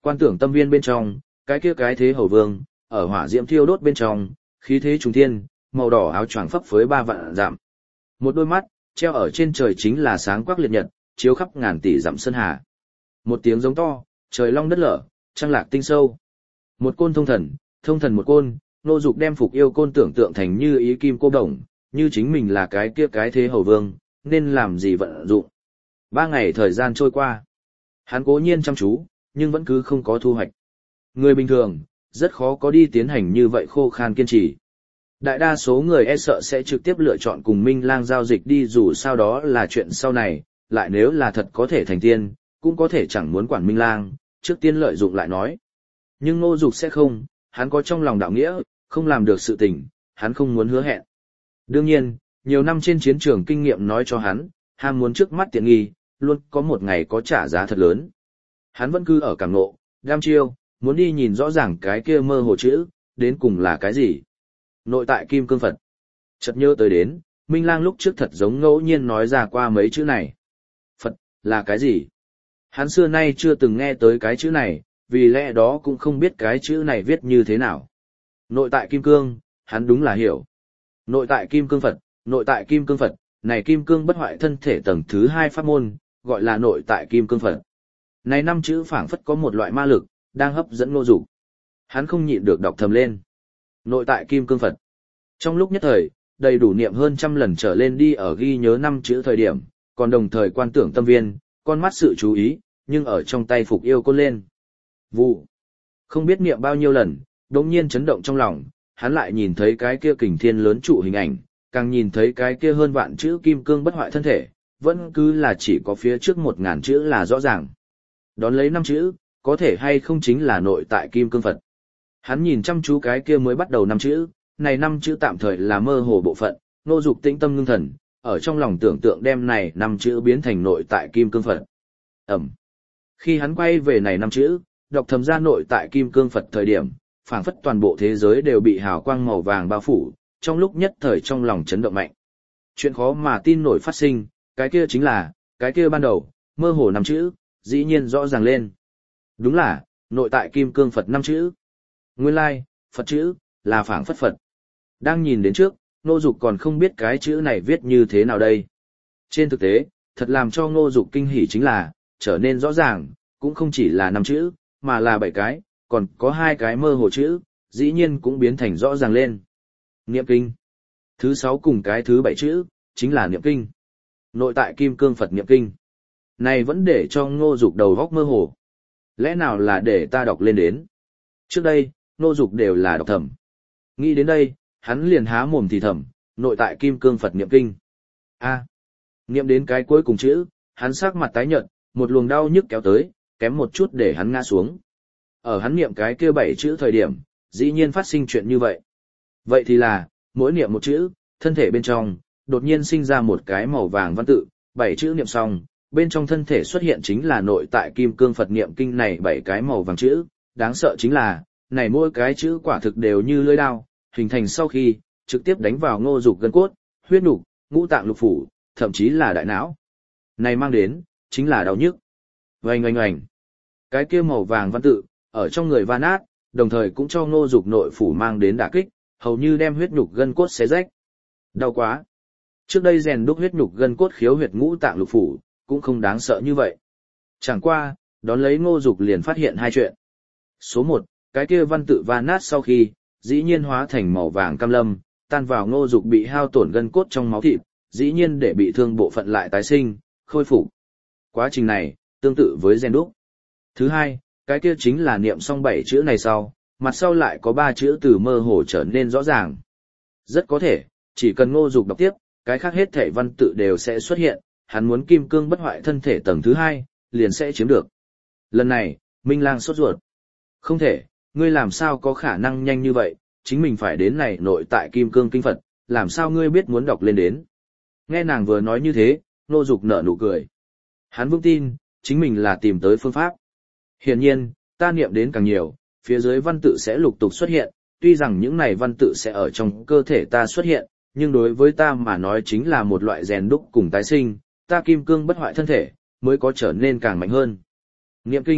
Quan tưởng tâm viên bên trong, cái kia cái thế hầu vương, ở hỏa diễm thiêu đốt bên trong, khí thế trùng thiên, màu đỏ áo choàng phấp phới ba vạn dặm. Một đôi mắt, treo ở trên trời chính là sáng quắc liệt nhật, chiếu khắp ngàn tỷ dặm sơn hà. Một tiếng giống to, trời long đất lở, trăng lạc tinh sâu. Một côn thông thần, thông thần một côn, Ngô Dục đem Phục Yêu côn tưởng tượng thành như ý kim cô đồng, như chính mình là cái kia cái thế hầu vương, nên làm gì vận dụng. Ba ngày thời gian trôi qua. Hắn cố nhiên chăm chú, nhưng vẫn cứ không có thu hoạch. Người bình thường, rất khó có đi tiến hành như vậy khô khan kiên trì. Đại đa số người e sợ sẽ trực tiếp lựa chọn cùng Minh Lang giao dịch đi dù sao đó là chuyện sau này, lại nếu là thật có thể thành tiên, cũng có thể chẳng muốn quản Minh Lang, trước tiên lợi dụng lại nói. Nhưng Ngô Dục sẽ không, hắn có trong lòng đạo nghĩa, không làm được sự tình, hắn không muốn hứa hẹn. Đương nhiên, nhiều năm trên chiến trường kinh nghiệm nói cho hắn, ham muốn trước mắt tiện nghi, luôn có một ngày có trả giá thật lớn. Hắn vẫn cứ ở cảm ngộ, đam chiêu, muốn đi nhìn rõ ràng cái kia mơ hồ chữ, đến cùng là cái gì. Nội tại kim cương Phật. Chợt nhớ tới đến, Minh Lang lúc trước thật giống ngẫu nhiên nói ra qua mấy chữ này. Phật, là cái gì? Hắn xưa nay chưa từng nghe tới cái chữ này, vì lẽ đó cũng không biết cái chữ này viết như thế nào. Nội tại kim cương, hắn đúng là hiểu. Nội tại kim cương Phật, nội tại kim cương Phật, này kim cương bất hoại thân thể tầng thứ hai pháp môn, gọi là nội tại kim cương Phật. Này năm chữ phảng phất có một loại ma lực, đang hấp dẫn Ngô Dục. Hắn không nhịn được đọc thầm lên. Nội tại kim cương Phật. Trong lúc nhất thời, đầy đủ niệm hơn trăm lần trở lên đi ở ghi nhớ năm chữ thời điểm, còn đồng thời quan tưởng tâm viên, con mắt sự chú ý, nhưng ở trong tay Phục Yêu côn lên. Vụ. Không biết niệm bao nhiêu lần, đột nhiên chấn động trong lòng, hắn lại nhìn thấy cái kia kình thiên lớn trụ hình ảnh, càng nhìn thấy cái kia hơn vạn chữ kim cương bất hoại thân thể, vẫn cứ là chỉ có phía trước một ngàn chữ là rõ ràng. Đón lấy năm chữ, có thể hay không chính là nội tại kim cương Phật. Hắn nhìn chăm chú cái kia mới bắt đầu năm chữ, này năm chữ tạm thời là mơ hồ bộ phận, Ngô Dục tĩnh tâm ngưng thần, ở trong lòng tưởng tượng đem này năm chữ biến thành nội tại kim cương Phật. Ẩm. Khi hắn quay về này năm chữ, đọc thầm ra nội tại kim cương Phật thời điểm, phảng phất toàn bộ thế giới đều bị hào quang màu vàng bao phủ, trong lúc nhất thời trong lòng chấn động mạnh. Chuyện khó mà tin nổi phát sinh, cái kia chính là, cái kia ban đầu, mơ hồ năm chữ, dĩ nhiên rõ ràng lên. Đúng là, nội tại kim cương Phật năm chữ. Nguyên lai, Phật chữ, là phảng phất Phật. Đang nhìn đến trước, Ngô Dục còn không biết cái chữ này viết như thế nào đây. Trên thực tế, thật làm cho Ngô Dục kinh hỉ chính là, trở nên rõ ràng, cũng không chỉ là năm chữ, mà là bảy cái, còn có hai cái mơ hồ chữ, dĩ nhiên cũng biến thành rõ ràng lên. Niệm kinh. Thứ sáu cùng cái thứ bảy chữ, chính là niệm kinh. Nội tại kim cương Phật niệm kinh. Này vẫn để cho Ngô Dục đầu góc mơ hồ. Lẽ nào là để ta đọc lên đến? Trước đây, Ngô Dục đều là đọc thầm. Nghĩ đến đây, hắn liền há mồm thì thầm, nội tại kim cương Phật niệm kinh. A. Niệm đến cái cuối cùng chữ, hắn sắc mặt tái nhợt, một luồng đau nhức kéo tới, kém một chút để hắn ngã xuống. Ở hắn niệm cái kia bảy chữ thời điểm, dĩ nhiên phát sinh chuyện như vậy. Vậy thì là, mỗi niệm một chữ, thân thể bên trong, đột nhiên sinh ra một cái màu vàng văn tự, bảy chữ niệm xong, bên trong thân thể xuất hiện chính là nội tại kim cương Phật niệm kinh này bảy cái màu vàng chữ, đáng sợ chính là, này mỗi cái chữ quả thực đều như lưỡi dao, hình thành sau khi, trực tiếp đánh vào Ngô Dục gân cốt, huyết nục, ngũ tạng lục phủ, thậm chí là đại não. Này mang đến, chính là đau nhức. Oanh oanh oanh. Cái kia màu vàng văn tự, ở trong người va nát, đồng thời cũng cho Ngô Dục nội phủ mang đến đả kích, hầu như đem huyết nhục gân cốt xé rách. Đau quá. Trước đây rèn đúc huyết nhục gân cốt khiếu huyệt ngũ tạng lục phủ, cũng không đáng sợ như vậy. Chẳng qua, đón lấy Ngô Dục liền phát hiện hai chuyện. Số một, cái kia văn tự va nát sau khi, dĩ nhiên hóa thành màu vàng cam lâm, tan vào Ngô Dục bị hao tổn gân cốt trong máu thịt, dĩ nhiên để bị thương bộ phận lại tái sinh, khôi phục. Quá trình này, tương tự với rèn đúc. Thứ hai, cái kia chính là niệm xong bảy chữ này sau, mặt sau lại có ba chữ từ mơ hồ trở nên rõ ràng. Rất có thể, chỉ cần Ngô Dục đọc tiếp, cái khác hết thể văn tự đều sẽ xuất hiện, hắn muốn kim cương bất hoại thân thể tầng thứ hai, liền sẽ chiếm được. Lần này, Minh Lang sốt ruột. Không thể, ngươi làm sao có khả năng nhanh như vậy, chính mình phải đến này nội tại kim cương kinh Phật, làm sao ngươi biết muốn đọc lên đến. Nghe nàng vừa nói như thế, Ngô Dục nở nụ cười. Hắn vững tin, chính mình là tìm tới phương pháp. Hiển nhiên, ta niệm đến càng nhiều, phía dưới văn tự sẽ lục tục xuất hiện, tuy rằng những này văn tự sẽ ở trong cơ thể ta xuất hiện, nhưng đối với ta mà nói chính là một loại rèn đúc cùng tái sinh, ta kim cương bất hoại thân thể, mới có trở nên càng mạnh hơn. Niệm kinh,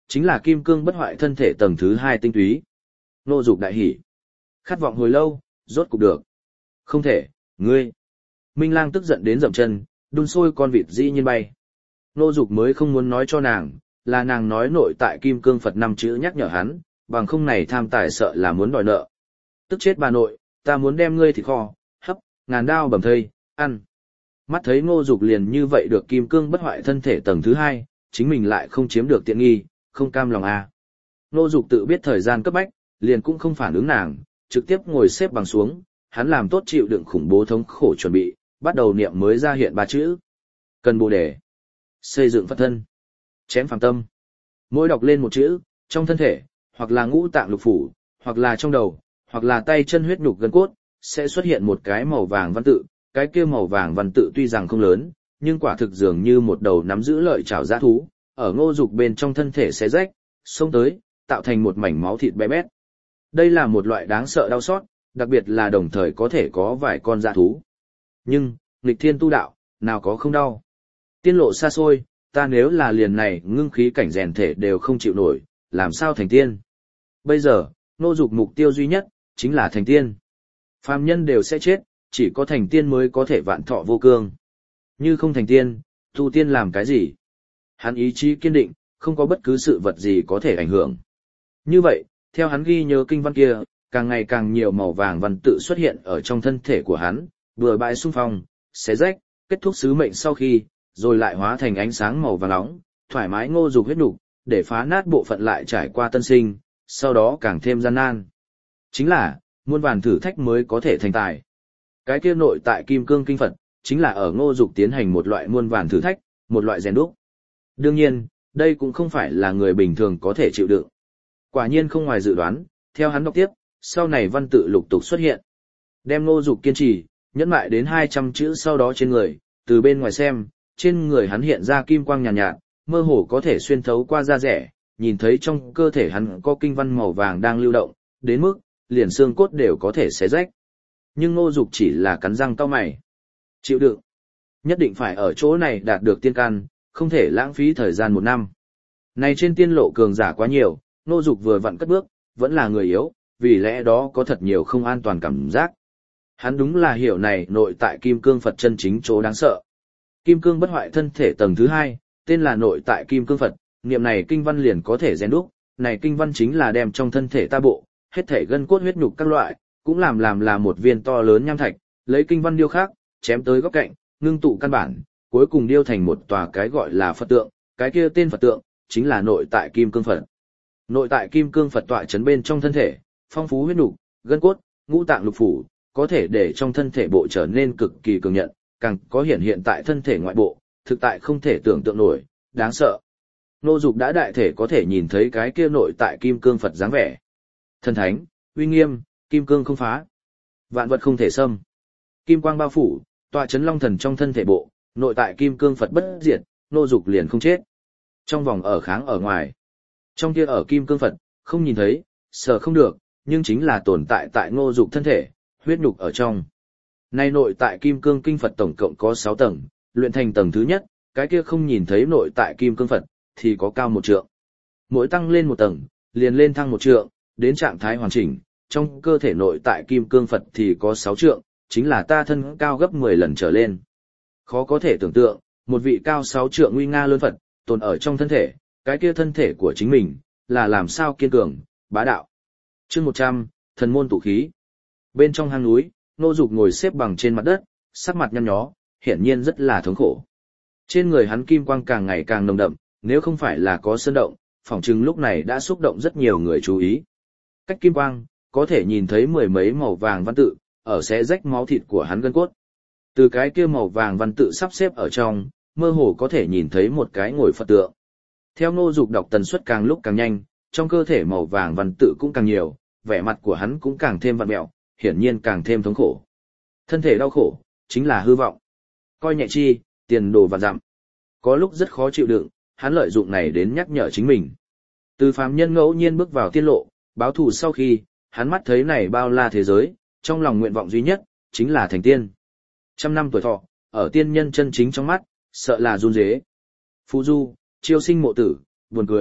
Chính là kim cương bất hoại thân thể tầng thứ hai tinh túy. Ngô Dục đại hỉ. Khát vọng hồi lâu, rốt cục được. Không thể, ngươi. Minh Lang tức giận đến dậm chân, đun sôi con vịt dĩ nhiên bay. Ngô Dục mới không muốn nói cho nàng, là nàng nói nội tại kim cương Phật năm chữ nhắc nhở hắn, bằng không này tham tài sợ là muốn đòi nợ. Tức chết bà nội, ta muốn đem ngươi thịt kho, hấp, ngàn đao bầm thây, ăn. Mắt thấy Ngô Dục liền như vậy được kim cương bất hoại thân thể tầng thứ hai, chính mình lại không chiếm được tiện nghi, không cam lòng à. Ngô Dục tự biết thời gian cấp bách, liền cũng không phản ứng nàng, trực tiếp ngồi xếp bằng xuống, hắn làm tốt chịu đựng khủng bố thống khổ chuẩn bị, bắt đầu niệm mới ra hiện ba chữ. Cần bồ đề, xây dựng Phật thân, chém phàm tâm. Mỗi đọc lên một chữ, trong thân thể, hoặc là ngũ tạng lục phủ, hoặc là trong đầu, hoặc là tay chân huyết nhục gân cốt, sẽ xuất hiện một cái màu vàng văn tự, cái kia màu vàng văn tự tuy rằng không lớn, nhưng quả thực dường như một đầu nắm giữ lợi chảo dã thú, ở Ngô Dục bên trong thân thể xé rách, xông tới, tạo thành một mảnh máu thịt bé bét. Đây là một loại đáng sợ đau xót, đặc biệt là đồng thời có thể có vài con dã thú. Nhưng, nghịch thiên tu đạo, nào có không đau. Tiên lộ xa xôi, ta nếu là liền này ngưng khí cảnh rèn thể đều không chịu nổi, làm sao thành tiên. Bây giờ, Ngô Dục mục tiêu duy nhất, chính là thành tiên. Phàm nhân đều sẽ chết, chỉ có thành tiên mới có thể vạn thọ vô cương. Như không thành tiên, tu tiên làm cái gì? Hắn ý chí kiên định, không có bất cứ sự vật gì có thể ảnh hưởng. Như vậy, theo hắn ghi nhớ kinh văn kia, càng ngày càng nhiều màu vàng văn tự xuất hiện ở trong thân thể của hắn, vừa bãi xung phong, xé rách, kết thúc sứ mệnh sau khi, rồi lại hóa thành ánh sáng màu vàng nóng, thoải mái Ngô Dục huyết nục, để phá nát bộ phận lại trải qua tân sinh, sau đó càng thêm gian nan. Chính là, muôn vàn thử thách mới có thể thành tài. Cái kia nội tại kim cương kinh Phật, chính là ở Ngô Dục tiến hành một loại muôn vàn thử thách, một loại rèn đúc. Đương nhiên, đây cũng không phải là người bình thường có thể chịu đựng. Quả nhiên không ngoài dự đoán, theo hắn đọc tiếp, sau này văn tự lục tục xuất hiện. Đem Ngô Dục kiên trì, nhẫn mại đến hai trăm chữ sau đó trên người, từ bên ngoài xem, trên người hắn hiện ra kim quang nhàn nhạt, nhạt, mơ hồ có thể xuyên thấu qua da rẻ, nhìn thấy trong cơ thể hắn có kinh văn màu vàng đang lưu động, đến mức, liền xương cốt đều có thể xé rách. Nhưng Ngô Dục chỉ là cắn răng cau mày. Chịu đựng. Nhất định phải ở chỗ này đạt được tiên căn, không thể lãng phí thời gian một năm. Này trên tiên lộ cường giả quá nhiều, Ngô Dục vừa vặn cất bước, vẫn là người yếu, vì lẽ đó có thật nhiều không an toàn cảm giác. Hắn đúng là hiểu này nội tại kim cương Phật chân chính chỗ đáng sợ. Kim cương bất hoại thân thể tầng thứ hai, tên là nội tại kim cương Phật, niệm này kinh văn liền có thể rèn đúc, này kinh văn chính là đem trong thân thể ta bộ, hết thể gân cốt huyết nhục các loại, cũng làm làm là một viên to lớn nham thạch, lấy kinh văn điêu khắc, chém tới góc cạnh, ngưng tụ căn bản, cuối cùng điêu thành một tòa cái gọi là Phật tượng, cái kia tên Phật tượng, chính là nội tại kim cương Phật. Nội tại kim cương Phật tọa chấn bên trong thân thể, phong phú huyết nhục, gân cốt, ngũ tạng lục phủ, có thể để trong thân thể bộ trở nên cực kỳ cường nhận, càng có hiện hiện tại thân thể ngoại bộ, thực tại không thể tưởng tượng nổi, đáng sợ. Ngô Dục đã đại thể có thể nhìn thấy cái kia nội tại kim cương Phật dáng vẻ. Thần thánh, uy nghiêm, kim cương không phá, vạn vật không thể xâm. Kim quang bao phủ, tọa chấn long thần trong thân thể bộ, nội tại kim cương Phật bất diệt, Ngô Dục liền không chết. Trong vòng ở kháng ở ngoài, trong kia ở kim cương Phật, không nhìn thấy, sờ không được, nhưng chính là tồn tại tại Ngô Dục thân thể, huyết nhục ở trong. Nay nội tại kim cương kinh Phật tổng cộng có sáu tầng, luyện thành tầng thứ nhất, cái kia không nhìn thấy nội tại kim cương Phật, thì có cao một trượng. Mỗi tăng lên một tầng, liền lên thăng một trượng, đến trạng thái hoàn chỉnh, trong cơ thể nội tại kim cương Phật thì có sáu trượng, chính là ta thân cao gấp mười lần trở lên. Khó có thể tưởng tượng, một vị cao sáu trượng nguy nga lớn Phật, tồn ở trong thân thể, cái kia thân thể của chính mình, là làm sao kiên cường, bá đạo. Chương một trăm, thần môn tụ khí. Bên trong hang núi, Ngô Dục ngồi xếp bằng trên mặt đất, sắc mặt nhăn nhó, hiển nhiên rất là thống khổ. Trên người hắn kim quang càng ngày càng nồng đậm, nếu không phải là có sơn động, phỏng chừng lúc này đã xúc động rất nhiều người chú ý. Cách kim quang, có thể nhìn thấy mười mấy màu vàng văn tự, ở xé rách máu thịt của hắn gân cốt. Từ cái kia màu vàng văn tự sắp xếp ở trong, mơ hồ có thể nhìn thấy một cái ngồi Phật tượng. Theo Ngô Dục đọc tần suất càng lúc càng nhanh, trong cơ thể màu vàng văn tự cũng càng nhiều, vẻ mặt của hắn cũng càng thêm vặn mẹo, hiển nhiên càng thêm thống khổ. Thân thể đau khổ, chính là hư vọng. Coi nhẹ chi, tiền đồ vạn dặm. Có lúc rất khó chịu đựng, hắn lợi dụng này đến nhắc nhở chính mình. Từ phàm nhân ngẫu nhiên bước vào tiên lộ, báo thù sau khi, hắn mắt thấy này bao la thế giới, trong lòng nguyện vọng duy nhất, chính là thành tiên. Trăm năm tuổi thọ, ở tiên nhân chân chính trong mắt, sợ là run rế. Phù du, chiêu sinh mộ tử, buồn cười,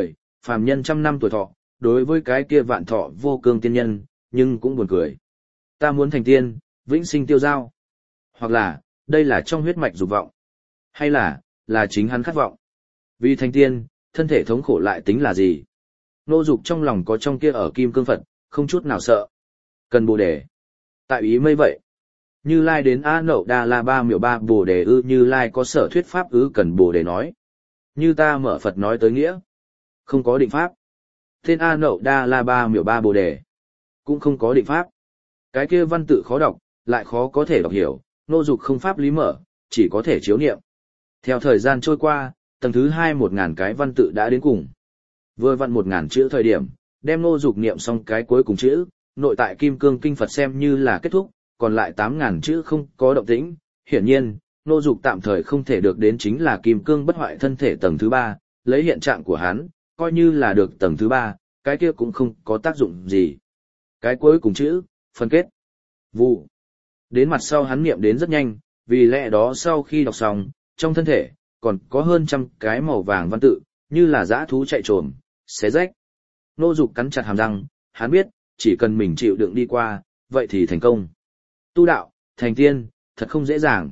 phàm nhân trăm năm tuổi thọ, đối với cái kia vạn thọ vô cương tiên nhân, nhưng cũng buồn cười. Ta muốn thành tiên, vĩnh sinh tiêu giao. Hoặc là, đây là trong huyết mạch dục vọng. Hay là, là chính hắn khát vọng. Vì thành tiên, thân thể thống khổ lại tính là gì? Ngô Dục trong lòng có trong kia ở kim cương Phật, không chút nào sợ. Cần bồ đề. Tại ý mây vậy. Như Lai đến A Nậu Đa La Ba miểu ba bồ đề ư, Như Lai có sở thuyết pháp ư, cần bồ đề nói. Như ta mở Phật nói tới nghĩa. Không có định pháp. Tên A Nậu Đa La Ba miểu ba bồ đề. Cũng không có định pháp. Cái kia văn tự khó đọc, lại khó có thể đọc hiểu, Ngô Dục không pháp lý mở, chỉ có thể chiếu niệm. Theo thời gian trôi qua, tầng thứ hai một ngàn cái văn tự đã đến cùng. Vừa vặn một ngàn chữ thời điểm, đem Ngô Dục niệm xong cái cuối cùng chữ, nội tại Kim Cương Kinh Phật xem như là kết thúc, còn lại tám ngàn chữ không có động tĩnh. Hiển nhiên, Ngô Dục tạm thời không thể được đến chính là Kim Cương bất hoại thân thể tầng thứ ba, lấy hiện trạng của hắn, coi như là được tầng thứ ba, cái kia cũng không có tác dụng gì. Cái cuối cùng chữ, phân kết. Vụ. Đến mặt sau hắn niệm đến rất nhanh, vì lẽ đó sau khi đọc xong, trong thân thể, còn có hơn trăm cái màu vàng văn tự, như là dã thú chạy trồm, xé rách. Ngô Dục cắn chặt hàm răng, hắn biết, chỉ cần mình chịu đựng đi qua, vậy thì thành công. Tu đạo, thành tiên, thật không dễ dàng.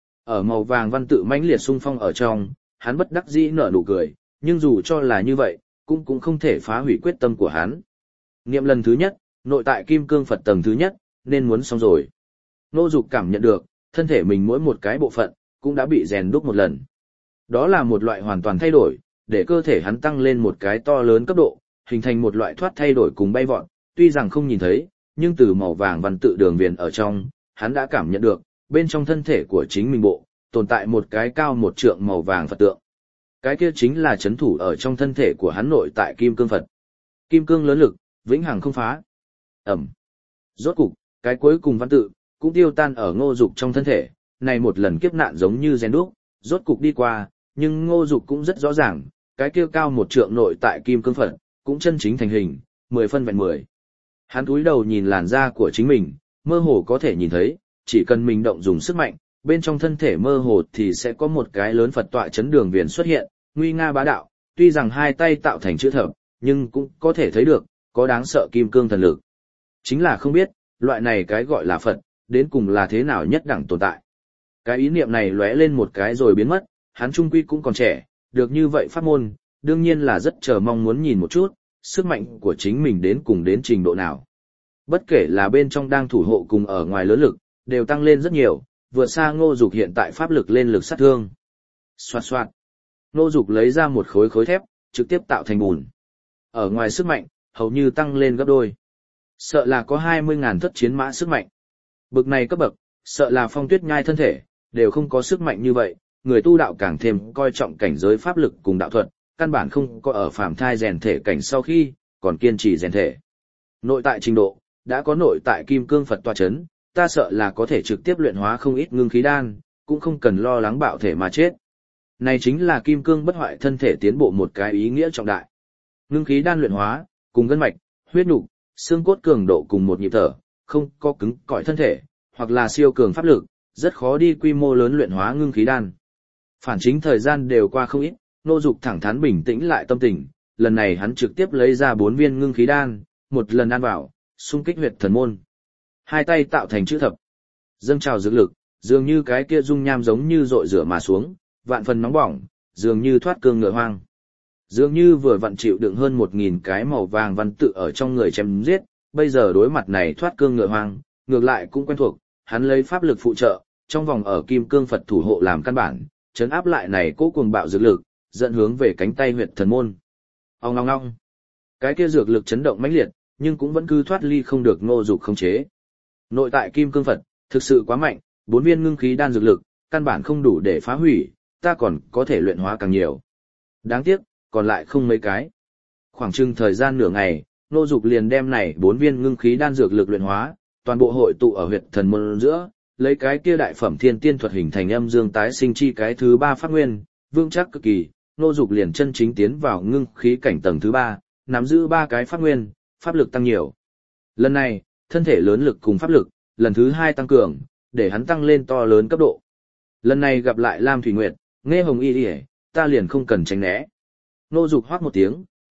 Ở màu vàng văn tự mãnh liệt xung phong ở trong, hắn bất đắc dĩ nở nụ cười, nhưng dù cho là như vậy, cũng cũng không thể phá hủy quyết tâm của hắn. Niệm lần thứ nhất, nội tại Kim Cương Phật tầng thứ nhất, nên muốn xong rồi. Ngô Dục cảm nhận được, thân thể mình mỗi một cái bộ phận, cũng đã bị rèn đúc một lần. Đó là một loại hoàn toàn thay đổi, để cơ thể hắn tăng lên một cái to lớn cấp độ, hình thành một loại thoát thay đổi cùng bay vọt, tuy rằng không nhìn thấy, nhưng từ màu vàng văn tự đường viền ở trong, hắn đã cảm nhận được, bên trong thân thể của chính mình bộ, tồn tại một cái cao một trượng màu vàng Phật tượng. Cái kia chính là chấn thủ ở trong thân thể của hắn nội tại Kim Cương Phật. Kim cương lớn lực, vĩnh hằng không phá. Ẩm. Rốt cục, cái cuối cùng văn tự, cũng tiêu tan ở Ngô Dục trong thân thể, này một lần kiếp nạn giống như rèn đúc, rốt cục đi qua, nhưng Ngô Dục cũng rất rõ ràng, cái kia cao một trượng nội tại Kim Cương Phật, cũng chân chính thành hình, mười phân vẹn mười. Hắn cúi đầu nhìn làn da của chính mình, mơ hồ có thể nhìn thấy, chỉ cần mình động dùng sức mạnh, bên trong thân thể mơ hồ thì sẽ có một cái lớn Phật tọa chấn đường viền xuất hiện, nguy nga bá đạo, tuy rằng hai tay tạo thành chữ thập, nhưng cũng có thể thấy được, có đáng sợ kim cương thần lực. Chính là không biết, loại này cái gọi là Phật, đến cùng là thế nào nhất đẳng tồn tại. Cái ý niệm này lóe lên một cái rồi biến mất, hắn trung quy cũng còn trẻ, được như vậy pháp môn, đương nhiên là rất chờ mong muốn nhìn một chút, sức mạnh của chính mình đến cùng đến trình độ nào. Bất kể là bên trong đang thủ hộ cùng ở ngoài lớn lực, đều tăng lên rất nhiều, vượt xa Ngô Dục hiện tại pháp lực lên lực sát thương. Xoạt xoạt. Ngô Dục lấy ra một khối khối thép, trực tiếp tạo thành bùn. Ở ngoài sức mạnh, hầu như tăng lên gấp đôi. Sợ là có hai mươi ngàn thất chiến mã sức mạnh. Bực này cấp bậc, sợ là Phong Tuyết Nhai thân thể, đều không có sức mạnh như vậy, người tu đạo càng thêm coi trọng cảnh giới pháp lực cùng đạo thuật, căn bản không có ở phàm thai rèn thể cảnh sau khi, còn kiên trì rèn thể. Nội tại trình độ, đã có nội tại Kim Cương Phật tọa chấn, ta sợ là có thể trực tiếp luyện hóa không ít ngưng khí đan, cũng không cần lo lắng bạo thể mà chết. Này chính là Kim Cương bất hoại thân thể tiến bộ một cái ý nghĩa trọng đại. Ngưng khí đan luyện hóa, cùng gân mạch, huyết nục, xương cốt cường độ cùng một nhịp thở, không có cứng cỏi thân thể, hoặc là siêu cường pháp lực, rất khó đi quy mô lớn luyện hóa ngưng khí đan. Phản chính thời gian đều qua không ít, Ngô Dục thẳng thắn bình tĩnh lại tâm tình, lần này hắn trực tiếp lấy ra bốn viên ngưng khí đan, một lần ăn vào, xung kích huyệt thần môn. Hai tay tạo thành chữ thập, dâng trào dược lực, dường như cái kia dung nham giống như rội rửa mà xuống, vạn phần nóng bỏng, dường như thoát cương ngựa hoang. Dường như vừa vặn chịu đựng hơn một nghìn cái màu vàng văn tự ở trong người chém giết, bây giờ đối mặt này thoát cương ngựa hoang, ngược lại cũng quen thuộc, hắn lấy pháp lực phụ trợ, trong vòng ở Kim Cương Phật thủ hộ làm căn bản, trấn áp lại này cố cuồng bạo dược lực, dẫn hướng về cánh tay huyệt thần môn. Ong ong ong. Cái kia dược lực chấn động mãnh liệt, nhưng cũng vẫn cứ thoát ly không được Ngô Dục khống chế. Nội tại Kim Cương Phật, thực sự quá mạnh, bốn viên ngưng khí đan dược lực, căn bản không đủ để phá hủy, ta còn có thể luyện hóa càng nhiều. Đáng tiếc, còn lại không mấy cái. Khoảng chừng thời gian nửa ngày, Ngô Dục liền đem này bốn viên ngưng khí đan dược lực luyện hóa, toàn bộ hội tụ ở huyệt thần môn giữa, lấy cái kia đại phẩm thiên tiên thuật hình thành âm dương tái sinh chi cái thứ ba pháp nguyên, vững chắc cực kỳ, Ngô Dục liền chân chính tiến vào ngưng khí cảnh tầng thứ ba, nắm giữ ba cái pháp nguyên, pháp lực tăng nhiều. Lần này, thân thể lớn lực cùng pháp lực, lần thứ hai tăng cường, để hắn tăng lên to lớn cấp độ. Lần này gặp lại Lam Thủy Nguyệt, nghe Hồng Y Y, ta liền không cần tránh né. Ngô Dục hoác một tiếng,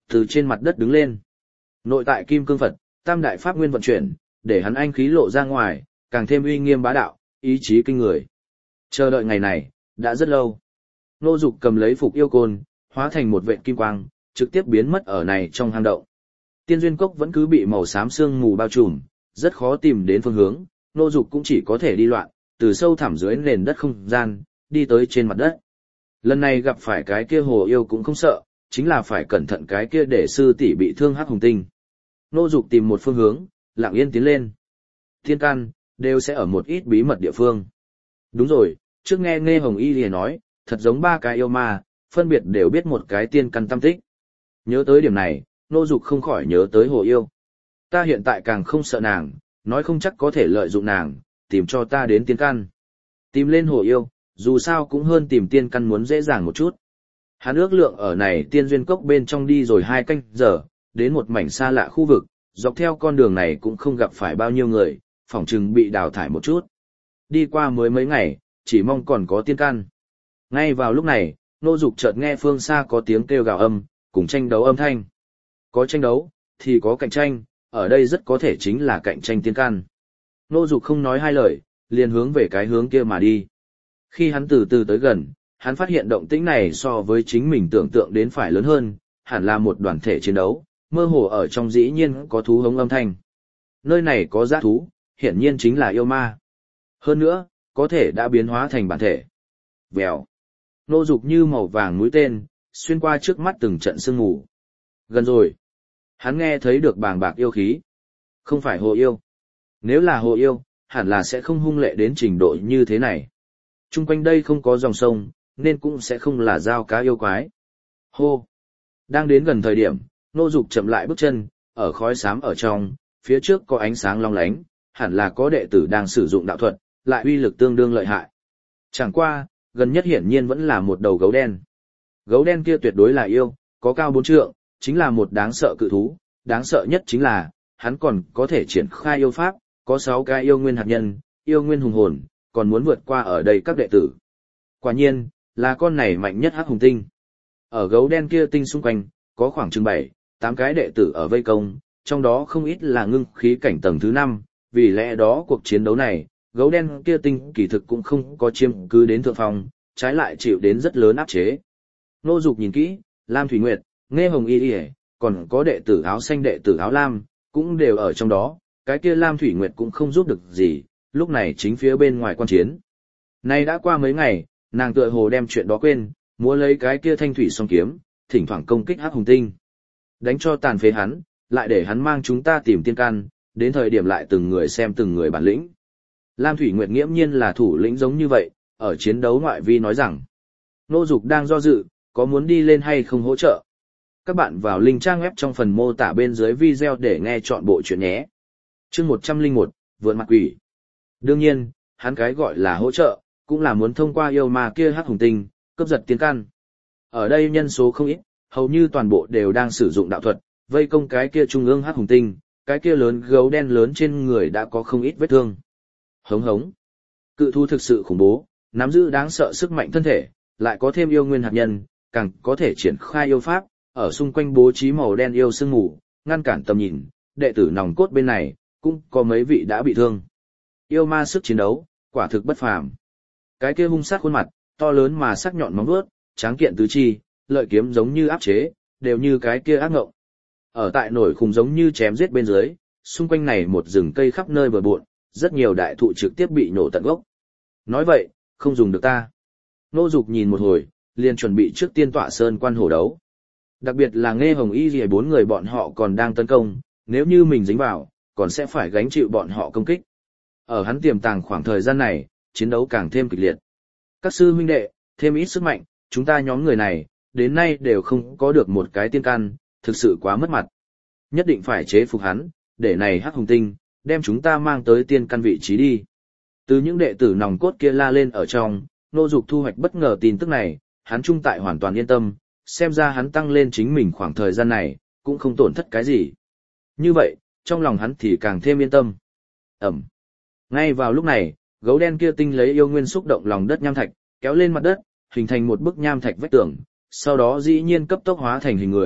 từ trên mặt đất đứng lên. Nội tại kim cương Phật, tam đại pháp nguyên vận chuyển, để hắn anh khí lộ ra ngoài, càng thêm uy nghiêm bá đạo, ý chí kinh người. Chờ đợi ngày này, đã rất lâu. Ngô Dục cầm lấy phục yêu côn, hóa thành một vệt kim quang, trực tiếp biến mất ở này trong hang động. Tiên duyên cốc vẫn cứ bị màu xám sương mù bao trùm, rất khó tìm đến phương hướng, Ngô Dục cũng chỉ có thể đi loạn, từ sâu thẳm dưới nền đất không gian, đi tới trên mặt đất. Lần này gặp phải cái kia hồ yêu cũng không sợ, chính là phải cẩn thận cái kia để sư tỷ bị thương hắc hùng tinh. Ngô Dục tìm một phương hướng, lặng yên tiến lên. Thiên căn, đều sẽ ở một ít bí mật địa phương. Đúng rồi, trước nghe Nghe Hồng Y liền nói, thật giống ba cái yêu ma, phân biệt đều biết một cái tiên căn tâm tích. Nhớ tới điểm này, Ngô Dục không khỏi nhớ tới hồ yêu. Ta hiện tại càng không sợ nàng, nói không chắc có thể lợi dụng nàng, tìm cho ta đến tiên căn. Tìm lên hồ yêu, dù sao cũng hơn tìm tiên căn muốn dễ dàng một chút. Hắn ước lượng ở này tiên duyên cốc bên trong đi rồi hai canh giờ, đến một mảnh xa lạ khu vực, dọc theo con đường này cũng không gặp phải bao nhiêu người, phỏng chừng bị đào thải một chút. Đi qua mới mấy ngày, chỉ mong còn có tiên căn. Ngay vào lúc này, Ngô Dục chợt nghe phương xa có tiếng kêu gào âm, cùng tranh đấu âm thanh. Có tranh đấu, thì có cạnh tranh, ở đây rất có thể chính là cạnh tranh tiên căn. Ngô Dục không nói hai lời, liền hướng về cái hướng kia mà đi. Khi hắn từ từ tới gần, hắn phát hiện động tĩnh này so với chính mình tưởng tượng đến phải lớn hơn, hẳn là một đoàn thể chiến đấu, mơ hồ ở trong dĩ nhiên có thú hống âm thanh. Nơi này có dã thú, hiển nhiên chính là yêu ma. Hơn nữa, có thể đã biến hóa thành bản thể. Vèo. Ngô Dục như màu vàng mũi tên, xuyên qua trước mắt từng trận sương mù. Gần rồi. Hắn nghe thấy được bàng bạc yêu khí. Không phải hồ yêu. Nếu là hồ yêu, hẳn là sẽ không hung lệ đến trình độ như thế này. Trung quanh đây không có dòng sông, nên cũng sẽ không là dao cá yêu quái. Hô! Đang đến gần thời điểm, Ngô Dục chậm lại bước chân, ở khói xám ở trong, phía trước có ánh sáng long lánh, hẳn là có đệ tử đang sử dụng đạo thuật, lại uy lực tương đương lợi hại. Chẳng qua, gần nhất hiển nhiên vẫn là một đầu gấu đen. Gấu đen kia tuyệt đối là yêu, có cao bốn trượng, chính là một đáng sợ cự thú, đáng sợ nhất chính là, hắn còn có thể triển khai yêu pháp, có sáu cái yêu nguyên hạt nhân, yêu nguyên hùng hồn, còn muốn vượt qua ở đây các đệ tử. Quả nhiên, là con này mạnh nhất hắc hùng tinh. Ở gấu đen kia tinh xung quanh, có khoảng chừng bảy, tám cái đệ tử ở vây công, trong đó không ít là ngưng khí cảnh tầng thứ năm, vì lẽ đó cuộc chiến đấu này, gấu đen kia tinh kỳ thực cũng không có chiếm cứ đến thượng phong, trái lại chịu đến rất lớn áp chế. Ngô Dục nhìn kỹ, Lam Thủy Nguyệt, Nghe Hồng Y Y, còn có đệ tử áo xanh đệ tử áo lam, cũng đều ở trong đó, cái kia Lam Thủy Nguyệt cũng không giúp được gì, lúc này chính phía bên ngoài quan chiến. Nay đã qua mấy ngày, nàng tựa hồ đem chuyện đó quên, múa lấy cái kia thanh thủy song kiếm, thỉnh thoảng công kích hắc hùng tinh. Đánh cho tàn phế hắn, lại để hắn mang chúng ta tìm tiên căn, đến thời điểm lại từng người xem từng người bản lĩnh. Lam Thủy Nguyệt nghiễm nhiên là thủ lĩnh giống như vậy, ở chiến đấu ngoại vi nói rằng, Ngô Dục đang do dự, có muốn đi lên hay không hỗ trợ. Các bạn vào link trang web trong phần mô tả bên dưới video để nghe chọn bộ chuyện nhé. Chương một trăm lẻ một, vượn mặt quỷ. Đương nhiên, hắn cái gọi là hỗ trợ, cũng là muốn thông qua yêu ma kia hắc hùng tinh, cướp giật tiên căn. Ở đây nhân số không ít, hầu như toàn bộ đều đang sử dụng đạo thuật, vây công cái kia trung ương hắc hùng tinh, cái kia lớn gấu đen lớn trên người đã có không ít vết thương. Hống hống. Cự thú thực sự khủng bố, nắm giữ đáng sợ sức mạnh thân thể, lại có thêm yêu nguyên hạt nhân, càng có thể triển khai yêu pháp, ở xung quanh bố trí màu đen yêu sương mù, ngăn cản tầm nhìn, đệ tử nòng cốt bên này, cũng có mấy vị đã bị thương. Yêu ma sức chiến đấu, quả thực bất phàm. Cái kia hung sát khuôn mặt, to lớn mà sắc nhọn móng vuốt, tráng kiện tứ chi, lợi kiếm giống như áp chế, đều như cái kia ác ngộng. Ở tại nổi khủng giống như chém giết bên dưới, xung quanh này một rừng cây khắp nơi bờ bộn, rất nhiều đại thụ trực tiếp bị nổ tận gốc. Nói vậy, không dùng được ta. Ngô Dục nhìn một hồi, liền chuẩn bị trước tiên tọa sơn quan hổ đấu. Đặc biệt là Nghe Hồng Y Lìa bốn người bọn họ còn đang tấn công, nếu như mình dính vào, còn sẽ phải gánh chịu bọn họ công kích. Ở hắn tiềm tàng khoảng thời gian này, chiến đấu càng thêm kịch liệt. Các sư huynh đệ, thêm ít sức mạnh, chúng ta nhóm người này, đến nay đều không có được một cái tiên căn, thực sự quá mất mặt. Nhất định phải chế phục hắn, để này hắc hùng tinh, đem chúng ta mang tới tiên căn vị trí đi. Từ những đệ tử nòng cốt kia la lên ở trong, Ngô Dục thu hoạch bất ngờ tin tức này, hắn trung tại hoàn toàn yên tâm, xem ra hắn tăng lên chính mình khoảng thời gian này, cũng không tổn thất cái gì. Như vậy, trong lòng hắn thì càng thêm yên tâm. Ẩm. Ngay vào lúc này, gấu đen kia tinh lấy yêu nguyên xúc động lòng đất nham thạch, kéo lên mặt đất, hình thành một bức nham thạch vách tường, sau đó dĩ nhiên cấp tốc hóa thành hình người,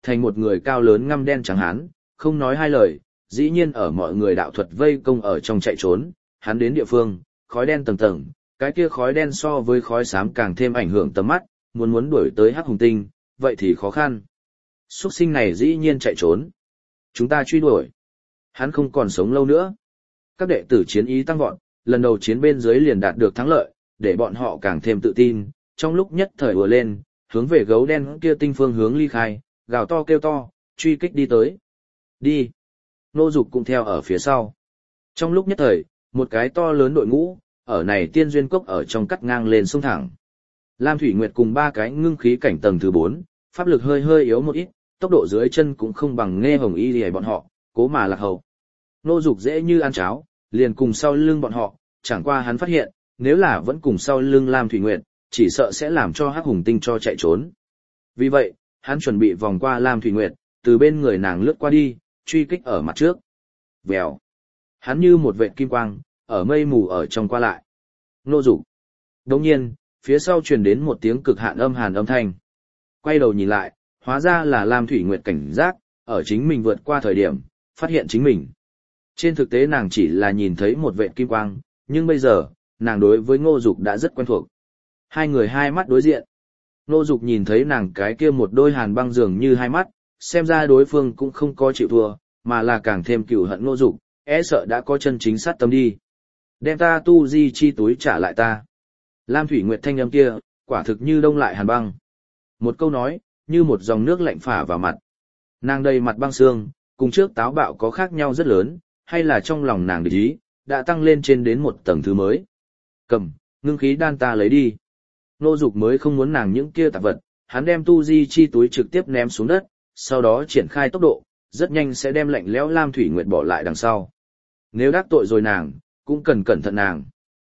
thành một người cao lớn ngăm đen trắng hán, không nói hai lời, dĩ nhiên ở mọi người đạo thuật vây công ở trong chạy trốn, hắn đến địa phương, khói đen tầng tầng, cái kia khói đen so với khói xám càng thêm ảnh hưởng tầm mắt, muốn muốn đuổi tới Hắc Hùng Tinh, vậy thì khó khăn. Xuất sinh này dĩ nhiên chạy trốn. Chúng ta truy đuổi. Hắn không còn sống lâu nữa. Các đệ tử chiến ý tăng vọt, lần đầu chiến bên dưới liền đạt được thắng lợi, để bọn họ càng thêm tự tin, trong lúc nhất thời ùa lên, hướng về gấu đen kia tinh phương hướng ly khai, gào to kêu to, truy kích đi tới. Đi. Nô Dục cũng theo ở phía sau. Trong lúc nhất thời, một cái to lớn đội ngũ, ở này tiên duyên cốc ở trong cắt ngang lên sông thẳng. Lam Thủy Nguyệt cùng ba cái ngưng khí cảnh tầng thứ bốn, pháp lực hơi hơi yếu một ít, tốc độ dưới chân cũng không bằng Nghe Hồng Y Liễu bọn họ, cố mà lạc hậu. Nô Dục dễ như ăn cháo, liền cùng sau lưng bọn họ, chẳng qua hắn phát hiện, nếu là vẫn cùng sau lưng Lam Thủy Nguyệt, chỉ sợ sẽ làm cho Hắc Hùng Tinh cho chạy trốn. Vì vậy, hắn chuẩn bị vòng qua Lam Thủy Nguyệt, từ bên người nàng lướt qua đi, truy kích ở mặt trước. Vèo. Hắn như một vệt kim quang, ở mây mù ở trong qua lại. Nô Dục. Đồng nhiên, phía sau truyền đến một tiếng cực hạn âm hàn âm thanh. Quay đầu nhìn lại, hóa ra là Lam Thủy Nguyệt cảnh giác, ở chính mình vượt qua thời điểm, phát hiện chính mình. Trên thực tế nàng chỉ là nhìn thấy một vệt kim quang, nhưng bây giờ, nàng đối với Ngô Dục đã rất quen thuộc. Hai người hai mắt đối diện. Ngô Dục nhìn thấy nàng cái kia một đôi hàn băng dường như hai mắt, xem ra đối phương cũng không có chịu thua, mà là càng thêm cừu hận Ngô Dục, e sợ đã có chân chính sát tâm đi. Đem ta tu di chi túi trả lại ta. Lam Thủy Nguyệt thanh âm kia, quả thực như đông lại hàn băng. Một câu nói, như một dòng nước lạnh phả vào mặt. Nàng đầy mặt băng xương, cùng trước táo bạo có khác nhau rất lớn, hay là trong lòng nàng địch ý, đã tăng lên trên đến một tầng thứ mới. Cầm, ngưng khí đan ta lấy đi. Nô Dục mới không muốn nàng những kia tạp vật, hắn đem tu di chi túi trực tiếp ném xuống đất, sau đó triển khai tốc độ, rất nhanh sẽ đem lạnh lẽo Lam Thủy Nguyệt bỏ lại đằng sau. Nếu đắc tội rồi nàng, cũng cần cẩn thận nàng.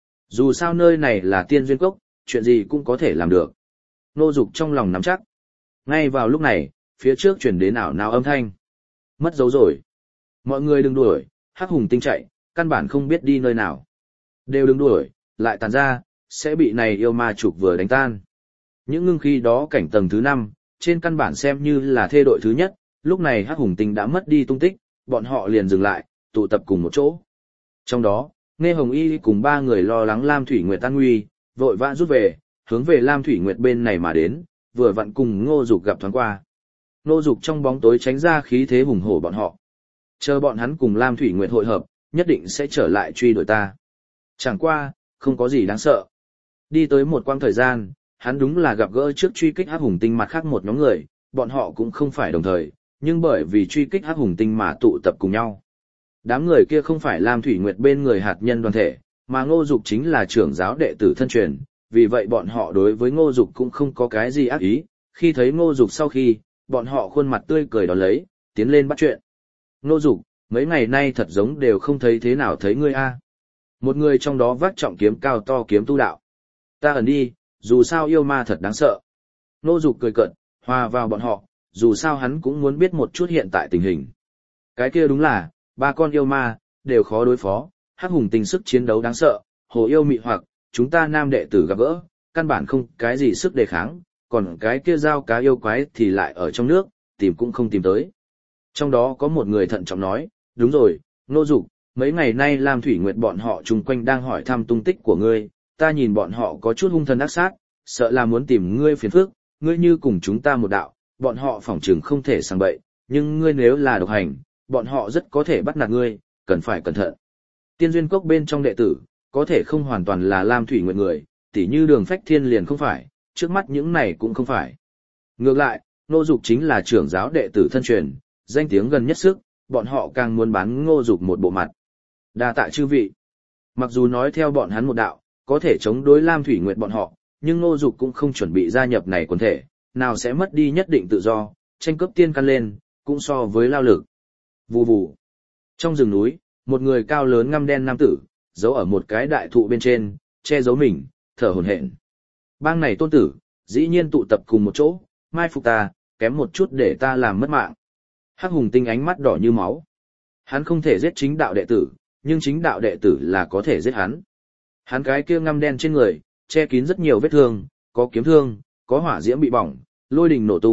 Dù sao nơi này là tiên duyên cốc, chuyện gì cũng có thể làm được. Nô Dục trong lòng nắm chắc. Ngay vào lúc này, phía trước chuyển đến ảo não âm thanh. Mất dấu rồi. Mọi người đừng đuổi, Hắc Hùng Tinh chạy, căn bản không biết đi nơi nào. Đều đừng đuổi, lại tàn ra, sẽ bị này yêu ma trục vừa đánh tan. Những ngưng khí đó cảnh tầng thứ năm, trên căn bản xem như là thê đội thứ nhất, lúc này Hắc Hùng Tinh đã mất đi tung tích, bọn họ liền dừng lại, tụ tập cùng một chỗ. Trong đó, Nghe Hồng Y cùng ba người lo lắng Lam Thủy Nguyệt an nguy, vội vã rút về, hướng về Lam Thủy Nguyệt bên này mà đến, vừa vặn cùng Ngô Dục gặp thoáng qua. Ngô Dục trong bóng tối tránh ra khí thế hùng hổ bọn họ. Chờ bọn hắn cùng Lam Thủy Nguyệt hội hợp, nhất định sẽ trở lại truy đuổi ta. Chẳng qua, không có gì đáng sợ. Đi tới một quãng thời gian, hắn đúng là gặp gỡ trước truy kích Hắc Hùng Tinh mặt khác một nhóm người, bọn họ cũng không phải đồng thời, nhưng bởi vì truy kích Hắc Hùng Tinh mà tụ tập cùng nhau. Đám người kia không phải Lam Thủy Nguyệt bên người hạt nhân đoàn thể, mà Ngô Dục chính là trưởng giáo đệ tử thân truyền, vì vậy bọn họ đối với Ngô Dục cũng không có cái gì ác ý, khi thấy Ngô Dục sau khi, bọn họ khuôn mặt tươi cười đón lấy, tiến lên bắt chuyện. Ngô Dục, mấy ngày nay thật giống đều không thấy thế nào thấy ngươi a. Một người trong đó vác trọng kiếm cao to kiếm tu đạo. Ta ẩn đi, dù sao yêu ma thật đáng sợ. Ngô Dục cười cợt, hòa vào bọn họ, dù sao hắn cũng muốn biết một chút hiện tại tình hình. Cái kia đúng là, ba con yêu ma, đều khó đối phó, Hắc Hùng Tinh sức chiến đấu đáng sợ, hồ yêu mị hoặc, chúng ta nam đệ tử gặp gỡ, căn bản không cái gì sức đề kháng, còn cái kia giao cá yêu quái thì lại ở trong nước, tìm cũng không tìm tới. Trong đó có một người thận trọng nói, đúng rồi, Ngô Dục, mấy ngày nay Lam Thủy Nguyệt bọn họ chung quanh đang hỏi thăm tung tích của ngươi, ta nhìn bọn họ có chút hung thần ác sát, sợ là muốn tìm ngươi phiền phức, ngươi như cùng chúng ta một đạo, bọn họ phỏng chừng không thể sang bậy, nhưng ngươi nếu là độc hành, bọn họ rất có thể bắt nạt ngươi, cần phải cẩn thận. Tiên duyên cốc bên trong đệ tử, có thể không hoàn toàn là Lam Thủy Nguyệt người, tỉ như Đường Phách Thiên liền không phải, trước mắt những này cũng không phải. Ngược lại, Ngô Dục chính là trưởng giáo đệ tử thân truyền, danh tiếng gần nhất sức, bọn họ càng muốn bán Ngô Dục một bộ mặt. Đa tạ chư vị. Mặc dù nói theo bọn hắn một đạo, có thể chống đối Lam Thủy Nguyệt bọn họ, nhưng Ngô Dục cũng không chuẩn bị gia nhập này quần thể, nào sẽ mất đi nhất định tự do, tranh cướp tiên căn lên, cũng so với lao lực. Vù vù. Trong rừng núi, một người cao lớn ngăm đen nam tử, giấu ở một cái đại thụ bên trên, che giấu mình, thở hổn hển. Bang này tôn tử, dĩ nhiên tụ tập cùng một chỗ, mai phục ta, kém một chút để ta làm mất mạng. Hắc Hùng Tinh ánh mắt đỏ như máu. Hắn không thể giết chính đạo đệ tử, nhưng chính đạo đệ tử là có thể giết hắn. Hắn cái kia ngăm đen trên người, che kín rất nhiều vết thương, có kiếm thương, có hỏa diễm bị bỏng, lôi đình nổ tung,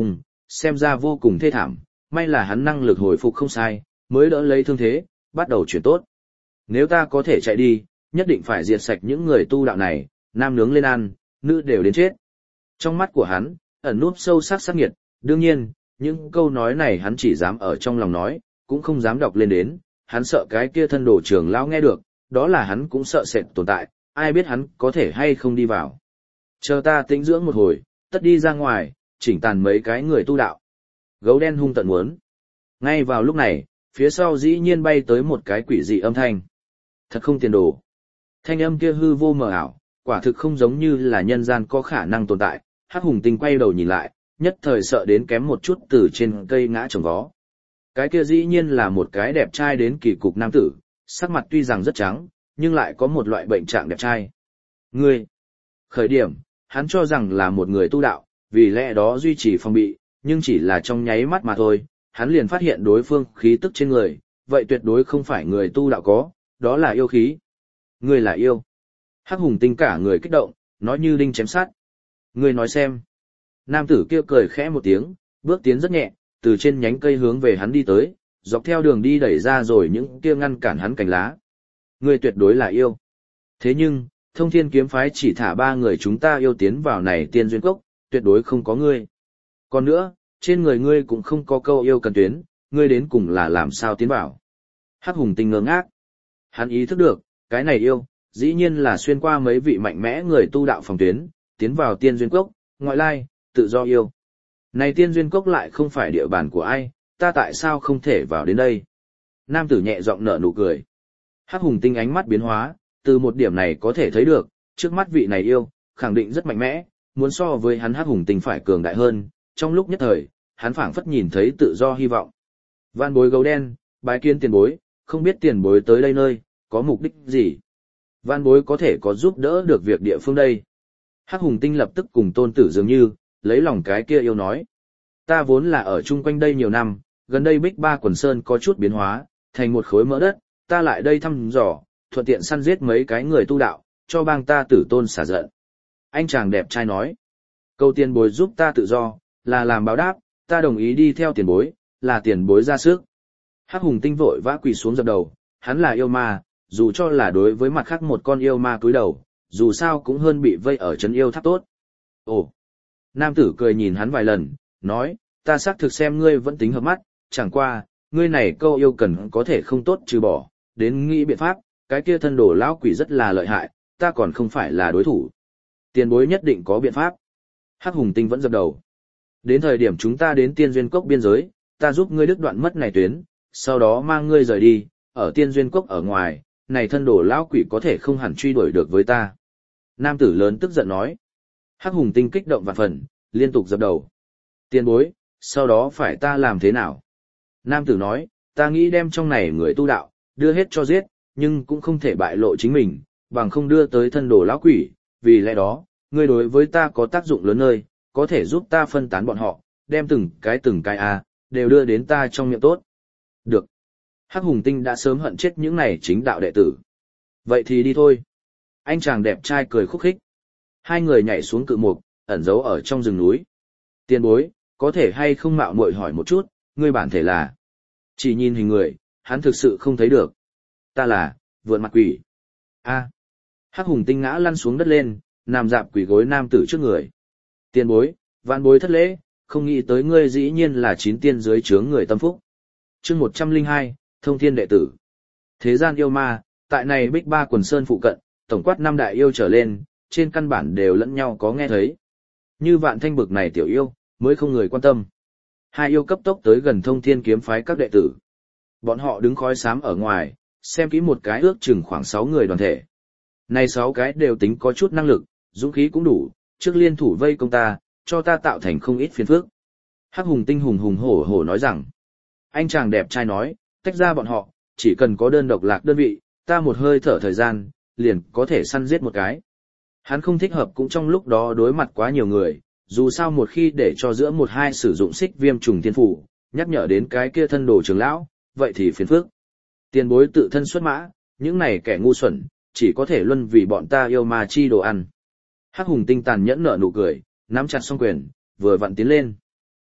xem ra vô cùng thê thảm, may là hắn năng lực hồi phục không sai, mới đỡ lấy thương thế, bắt đầu chuyển tốt. Nếu ta có thể chạy đi, nhất định phải diệt sạch những người tu đạo này, nam nướng lên ăn, nữ đều đến chết. Trong mắt của hắn, ẩn núp sâu sắc sắc nghiệt, đương nhiên, những câu nói này hắn chỉ dám ở trong lòng nói, cũng không dám đọc lên đến, hắn sợ cái kia thân đồ trưởng lão nghe được, đó là hắn cũng sợ sệt tồn tại, ai biết hắn có thể hay không đi vào. Chờ ta tĩnh dưỡng một hồi, tất đi ra ngoài, chỉnh tàn mấy cái người tu đạo. Gấu đen hung tận muốn. Ngay vào lúc này, phía sau dĩ nhiên bay tới một cái quỷ dị âm thanh. Thật không tiền đồ. Thanh âm kia hư vô mờ ảo, quả thực không giống như là nhân gian có khả năng tồn tại. Hắc Hùng Tinh quay đầu nhìn lại, nhất thời sợ đến kém một chút từ trên cây ngã trồng vó. Cái kia dĩ nhiên là một cái đẹp trai đến kỳ cục nam tử, sắc mặt tuy rằng rất trắng, nhưng lại có một loại bệnh trạng đẹp trai. Ngươi! Khởi điểm, hắn cho rằng là một người tu đạo, vì lẽ đó duy trì phòng bị, nhưng chỉ là trong nháy mắt mà thôi, hắn liền phát hiện đối phương khí tức trên người, vậy tuyệt đối không phải người tu đạo có, đó là yêu khí. Ngươi là yêu. Hắc Hùng Tinh cả người kích động, nói như đinh chém sát. Ngươi nói xem. Nam tử kia cười khẽ một tiếng, bước tiến rất nhẹ, từ trên nhánh cây hướng về hắn đi tới, dọc theo đường đi đẩy ra rồi những kia ngăn cản hắn cành lá. Ngươi tuyệt đối là yêu. Thế nhưng, Thông Thiên kiếm phái chỉ thả ba người chúng ta yêu tiến vào này tiên duyên cốc, tuyệt đối không có ngươi. Còn nữa, trên người ngươi cũng không có câu yêu cần tuyến, ngươi đến cùng là làm sao tiến vào. Hắc Hùng Tinh ngơ ngác. Hắn ý thức được, cái này yêu, dĩ nhiên là xuyên qua mấy vị mạnh mẽ người tu đạo phòng tuyến, tiến vào tiên duyên cốc, ngoại lai, tự do yêu. Này tiên duyên cốc lại không phải địa bàn của ai, ta tại sao không thể vào đến đây? Nam tử nhẹ giọng nở nụ cười. Hắc Hùng Tinh ánh mắt biến hóa, từ một điểm này có thể thấy được, trước mắt vị này yêu, khẳng định rất mạnh mẽ, muốn so với hắn Hắc Hùng Tinh phải cường đại hơn, trong lúc nhất thời, hắn phảng phất nhìn thấy tự do hy vọng. Van bối gấu đen, bái kiến tiền bối, không biết tiền bối tới đây nơi, có mục đích gì? Van bối có thể có giúp đỡ được việc địa phương đây. Hắc Hùng Tinh lập tức cùng tôn tử dường như, lấy lòng cái kia yêu nói. Ta vốn là ở chung quanh đây nhiều năm, gần đây Bích Ba Quần Sơn có chút biến hóa, thành một khối mỡ đất, ta lại đây thăm dò, thuận tiện săn giết mấy cái người tu đạo, cho bang ta tử tôn xả giận. Anh chàng đẹp trai nói, câu tiền bối giúp ta tự do, là làm báo đáp, ta đồng ý đi theo tiền bối, là tiền bối ra sức. Hắc Hùng Tinh vội vã quỳ xuống dập đầu, hắn là yêu ma, dù cho là đối với mặt khác một con yêu ma cúi đầu, dù sao cũng hơn bị vây ở trấn yêu tháp tốt. Ồ! Nam tử cười nhìn hắn vài lần, nói, ta xác thực xem ngươi vẫn tính hợp mắt, chẳng qua, ngươi này câu yêu cần có thể không tốt trừ bỏ, đến nghĩ biện pháp, cái kia thân đồ lão quỷ rất là lợi hại, ta còn không phải là đối thủ. Tiền bối nhất định có biện pháp. Hắc Hùng Tinh vẫn dập đầu. Đến thời điểm chúng ta đến tiên duyên cốc biên giới, ta giúp ngươi đứt đoạn mất này tuyến, sau đó mang ngươi rời đi, ở tiên duyên cốc ở ngoài, này thân đồ lão quỷ có thể không hẳn truy đuổi được với ta. Nam tử lớn tức giận nói. Hắc Hùng Tinh kích động vạn phần, liên tục dập đầu. Tiền bối, sau đó phải ta làm thế nào? Nam tử nói, ta nghĩ đem trong này người tu đạo, đưa hết cho giết, nhưng cũng không thể bại lộ chính mình, bằng không đưa tới thân đồ lão quỷ, vì lẽ đó, ngươi đối với ta có tác dụng lớn nơi, có thể giúp ta phân tán bọn họ, đem từng cái từng cái a đều đưa đến ta trong miệng tốt. Được. Hắc Hùng Tinh đã sớm hận chết những này chính đạo đệ tử. Vậy thì đi thôi. Anh chàng đẹp trai cười khúc khích. Hai người nhảy xuống cự mục, ẩn giấu ở trong rừng núi. Tiền bối, có thể hay không mạo muội hỏi một chút, ngươi bản thể là? Chỉ nhìn hình người, hắn thực sự không thấy được. Ta là, vượn mặt quỷ. A. Hắc Hùng Tinh ngã lăn xuống đất lên, nằm dạp quỷ gối nam tử trước người. Tiền bối, vạn bối thất lễ, không nghĩ tới ngươi dĩ nhiên là chín tiên dưới trướng người tâm phúc. Chương một trăm linh hai, Thông Thiên đệ tử. Thế gian yêu ma, tại này Bích Ba Quần Sơn phụ cận, tổng quát năm đại yêu trở lên, trên căn bản đều lẫn nhau có nghe thấy. Như Vạn Thanh bực này tiểu yêu, mới không người quan tâm. Hai yêu cấp tốc tới gần Thông Thiên kiếm phái các đệ tử. Bọn họ đứng khói xám ở ngoài, xem kỹ một cái ước chừng khoảng sáu người đoàn thể. Này sáu cái đều tính có chút năng lực, dũng khí cũng đủ, trước liên thủ vây công ta, cho ta tạo thành không ít phiền phức. Hắc Hùng Tinh hùng hùng hổ hổ nói rằng, anh chàng đẹp trai nói, tách ra bọn họ, chỉ cần có đơn độc lạc đơn vị, ta một hơi thở thời gian, liền có thể săn giết một cái. Hắn không thích hợp cũng trong lúc đó đối mặt quá nhiều người, dù sao một khi để cho giữa một hai sử dụng xích viêm trùng thiên phủ, nhắc nhở đến cái kia thân đồ trưởng lão, vậy thì phiền phức. Tiền bối tự thân xuất mã, những này kẻ ngu xuẩn, chỉ có thể luân vì bọn ta yêu ma chi đồ ăn. Hắc Hùng Tinh tàn nhẫn nở nụ cười, nắm chặt song quyền, vừa vặn tiến lên.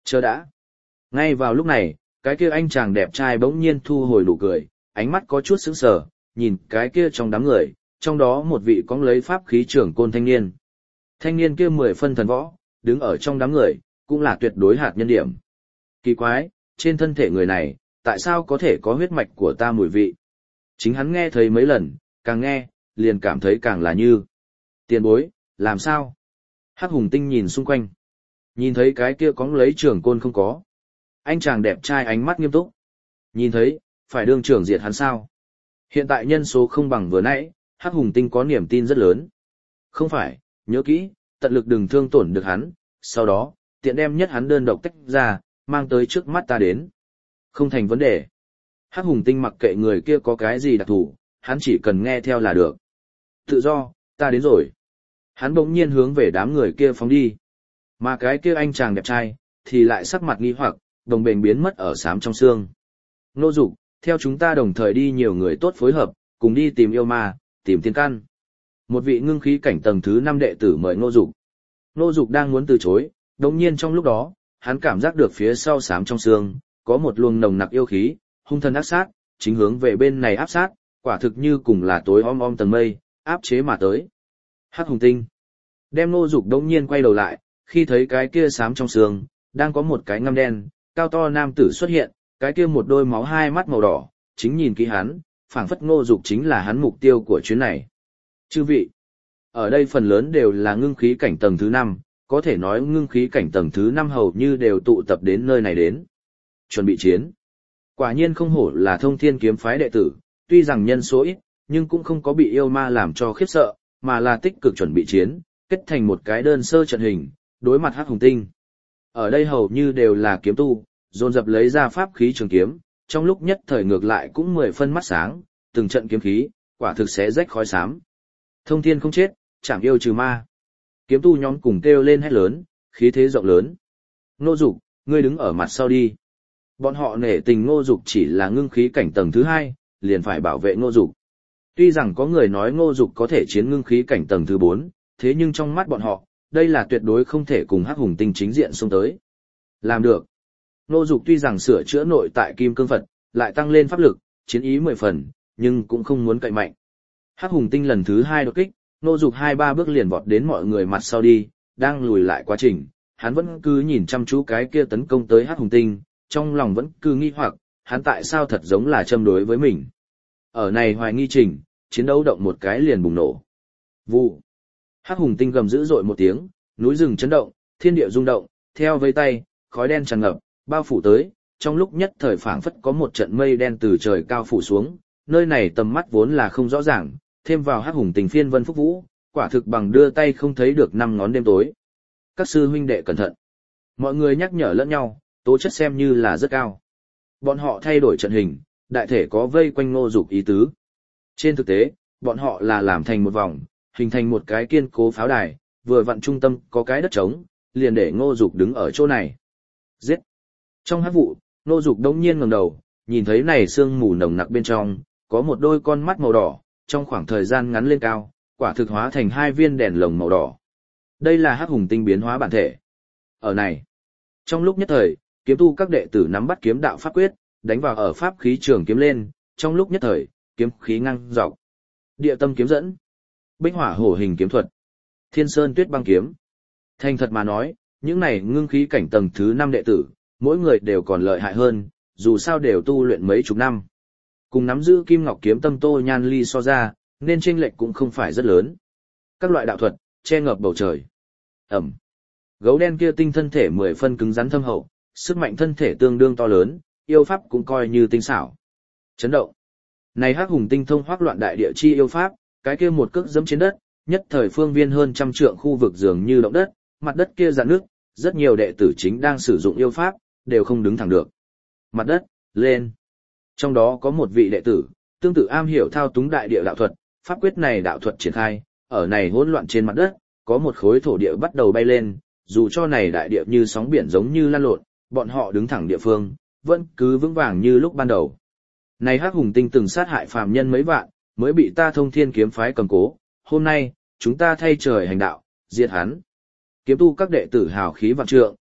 Chờ đã. Ngay vào lúc này, cái kia anh chàng đẹp trai bỗng nhiên thu hồi nụ cười, ánh mắt có chút sững sờ, nhìn cái kia trong đám người, trong đó một vị có lấy pháp khí trưởng côn thanh niên. Thanh niên kia mười phân thần võ, đứng ở trong đám người, cũng là tuyệt đối hạt nhân điểm. Kỳ quái, trên thân thể người này, tại sao có thể có huyết mạch của ta mùi vị? Chính hắn nghe thấy mấy lần, càng nghe, liền cảm thấy càng là như. Tiền bối, làm sao? Hắc Hùng Tinh nhìn xung quanh. Nhìn thấy cái kia có lấy trưởng côn không có. Anh chàng đẹp trai ánh mắt nghiêm túc. Nhìn thấy, phải đương trưởng diệt hắn sao? Hiện tại nhân số không bằng vừa nãy, Hắc Hùng Tinh có niềm tin rất lớn. Không phải, nhớ kỹ, tận lực đừng thương tổn được hắn, sau đó, tiện đem nhất hắn đơn độc tách ra, mang tới trước mắt ta đến. Không thành vấn đề. Hắc Hùng Tinh mặc kệ người kia có cái gì đặc thù, hắn chỉ cần nghe theo là được. Tự do, ta đến rồi. Hắn bỗng nhiên hướng về đám người kia phóng đi. Mà cái kia anh chàng đẹp trai, thì lại sắc mặt nghi hoặc, đồng bền biến mất ở xám trong xương. Nô Dục, theo chúng ta đồng thời đi nhiều người tốt phối hợp, cùng đi tìm yêu ma, tìm tiên căn. Một vị ngưng khí cảnh tầng thứ năm đệ tử mời Nô Dục. Nô Dục đang muốn từ chối, đồng nhiên trong lúc đó, hắn cảm giác được phía sau xám trong xương, có một luồng nồng nặc yêu khí, hung thần ác sát, chính hướng về bên này áp sát, quả thực như cùng là tối om om tầng mây, áp chế mà tới. Hắc Hùng Tinh. Đem Nô Dục đông nhiên quay đầu lại, khi thấy cái kia xám trong xương, đang có một cái ngăm đen, cao to nam tử xuất hiện, cái kia một đôi máu hai mắt màu đỏ, chính nhìn kỹ hắn, phảng phất Ngô Dục chính là hắn mục tiêu của chuyến này. Chư vị, ở đây phần lớn đều là ngưng khí cảnh tầng thứ năm, có thể nói ngưng khí cảnh tầng thứ năm hầu như đều tụ tập đến nơi này đến. Chuẩn bị chiến. Quả nhiên không hổ là Thông Thiên kiếm phái đệ tử, tuy rằng nhân số ít, nhưng cũng không có bị yêu ma làm cho khiếp sợ, mà là tích cực chuẩn bị chiến, kết thành một cái đơn sơ trận hình, đối mặt Hắc Hùng Tinh. Ở đây hầu như đều là kiếm tu, dồn dập lấy ra pháp khí trường kiếm, trong lúc nhất thời ngược lại cũng mười phân mắt sáng, từng trận kiếm khí, quả thực sẽ rách khói xám. Thông Thiên không chết, chảm yêu trừ ma. Kiếm tu nhóm cùng kêu lên hét lớn, khí thế rộng lớn. Ngô Dục, ngươi đứng ở mặt sau đi. Bọn họ nể tình Ngô Dục chỉ là ngưng khí cảnh tầng thứ hai, liền phải bảo vệ Ngô Dục. Tuy rằng có người nói Ngô Dục có thể chiến ngưng khí cảnh tầng thứ bốn, thế nhưng trong mắt bọn họ, đây là tuyệt đối không thể cùng Hắc Hùng Tinh chính diện xông tới. Làm được. Ngô Dục tuy rằng sửa chữa nội tại Kim Cương Phật, lại tăng lên pháp lực, chiến ý mười phần, nhưng cũng không muốn cậy mạnh. Hắc Hùng Tinh lần thứ hai đột kích, Ngô Dục hai ba bước liền vọt đến mọi người mặt sau đi, đang lùi lại quá trình, hắn vẫn cứ nhìn chăm chú cái kia tấn công tới Hắc Hùng Tinh, trong lòng vẫn cứ nghi hoặc, hắn tại sao thật giống là châm đối với mình. Ở này hoài nghi trình, chiến đấu động một cái liền bùng nổ. Vụ. Hắc Hùng Tinh gầm dữ dội một tiếng, núi rừng chấn động, thiên địa rung động, theo vây tay, khói đen tràn ngập, bao phủ tới, trong lúc nhất thời phảng phất có một trận mây đen từ trời cao phủ xuống, nơi này tầm mắt vốn là không rõ ràng, thêm vào Hắc Hùng Tinh phiên vân phúc vũ, quả thực bằng đưa tay không thấy được năm ngón đêm tối. Các sư huynh đệ cẩn thận. Mọi người nhắc nhở lẫn nhau, tố chất xem như là rất cao. Bọn họ thay đổi trận hình, đại thể có vây quanh Ngô Dục ý tứ. Trên thực tế, bọn họ là làm thành một vòng, hình thành một cái kiên cố pháo đài, vừa vặn trung tâm có cái đất trống, liền để Ngô Dục đứng ở chỗ này. Giết! Trong hắc vụ, Ngô Dục đống nhiên ngẩng đầu, nhìn thấy này sương mù nồng nặc bên trong, có một đôi con mắt màu đỏ, trong khoảng thời gian ngắn lên cao, quả thực hóa thành hai viên đèn lồng màu đỏ. Đây là Hắc Hùng Tinh biến hóa bản thể. Ở này, trong lúc nhất thời, kiếm tu các đệ tử nắm bắt kiếm đạo pháp quyết, đánh vào ở pháp khí trường kiếm lên, trong lúc nhất thời, kiếm khí ngăng dọc. Địa tâm kiếm dẫn, Bích Hỏa Hổ hình kiếm thuật, Thiên Sơn Tuyết băng kiếm. Thành thật mà nói, những này ngưng khí cảnh tầng thứ năm đệ tử, mỗi người đều còn lợi hại hơn, dù sao đều tu luyện mấy chục năm. Cùng nắm giữ Kim Ngọc kiếm tâm Tô Nhan Ly so ra, nên chênh lệch cũng không phải rất lớn. Các loại đạo thuật, che ngập bầu trời. Ẩm. Gấu đen kia tinh thân thể mười phân cứng rắn thâm hậu, sức mạnh thân thể tương đương to lớn, yêu pháp cũng coi như tinh xảo. Chấn động. Này Hắc Hùng Tinh thông hoắc loạn đại địa chi yêu pháp, cái kia một cước dẫm trên đất, nhất thời phương viên hơn trăm trượng khu vực dường như động đất, mặt đất kia rạn nước, rất nhiều đệ tử chính đang sử dụng yêu pháp, đều không đứng thẳng được. Mặt đất, lên. Trong đó có một vị đệ tử, tương tự am hiểu thao túng đại địa đạo thuật, pháp quyết này đạo thuật triển khai, ở này hỗn loạn trên mặt đất, có một khối thổ địa bắt đầu bay lên, dù cho này đại địa như sóng biển giống như lan lộn, bọn họ đứng thẳng địa phương, vẫn cứ vững vàng như lúc ban đầu. Này Hắc Hùng Tinh từng sát hại phàm nhân mấy vạn, mới bị ta Thông Thiên kiếm phái cầm cố, hôm nay, chúng ta thay trời hành đạo, diệt hắn. Kiếm tu các đệ tử hào khí vạn trượng,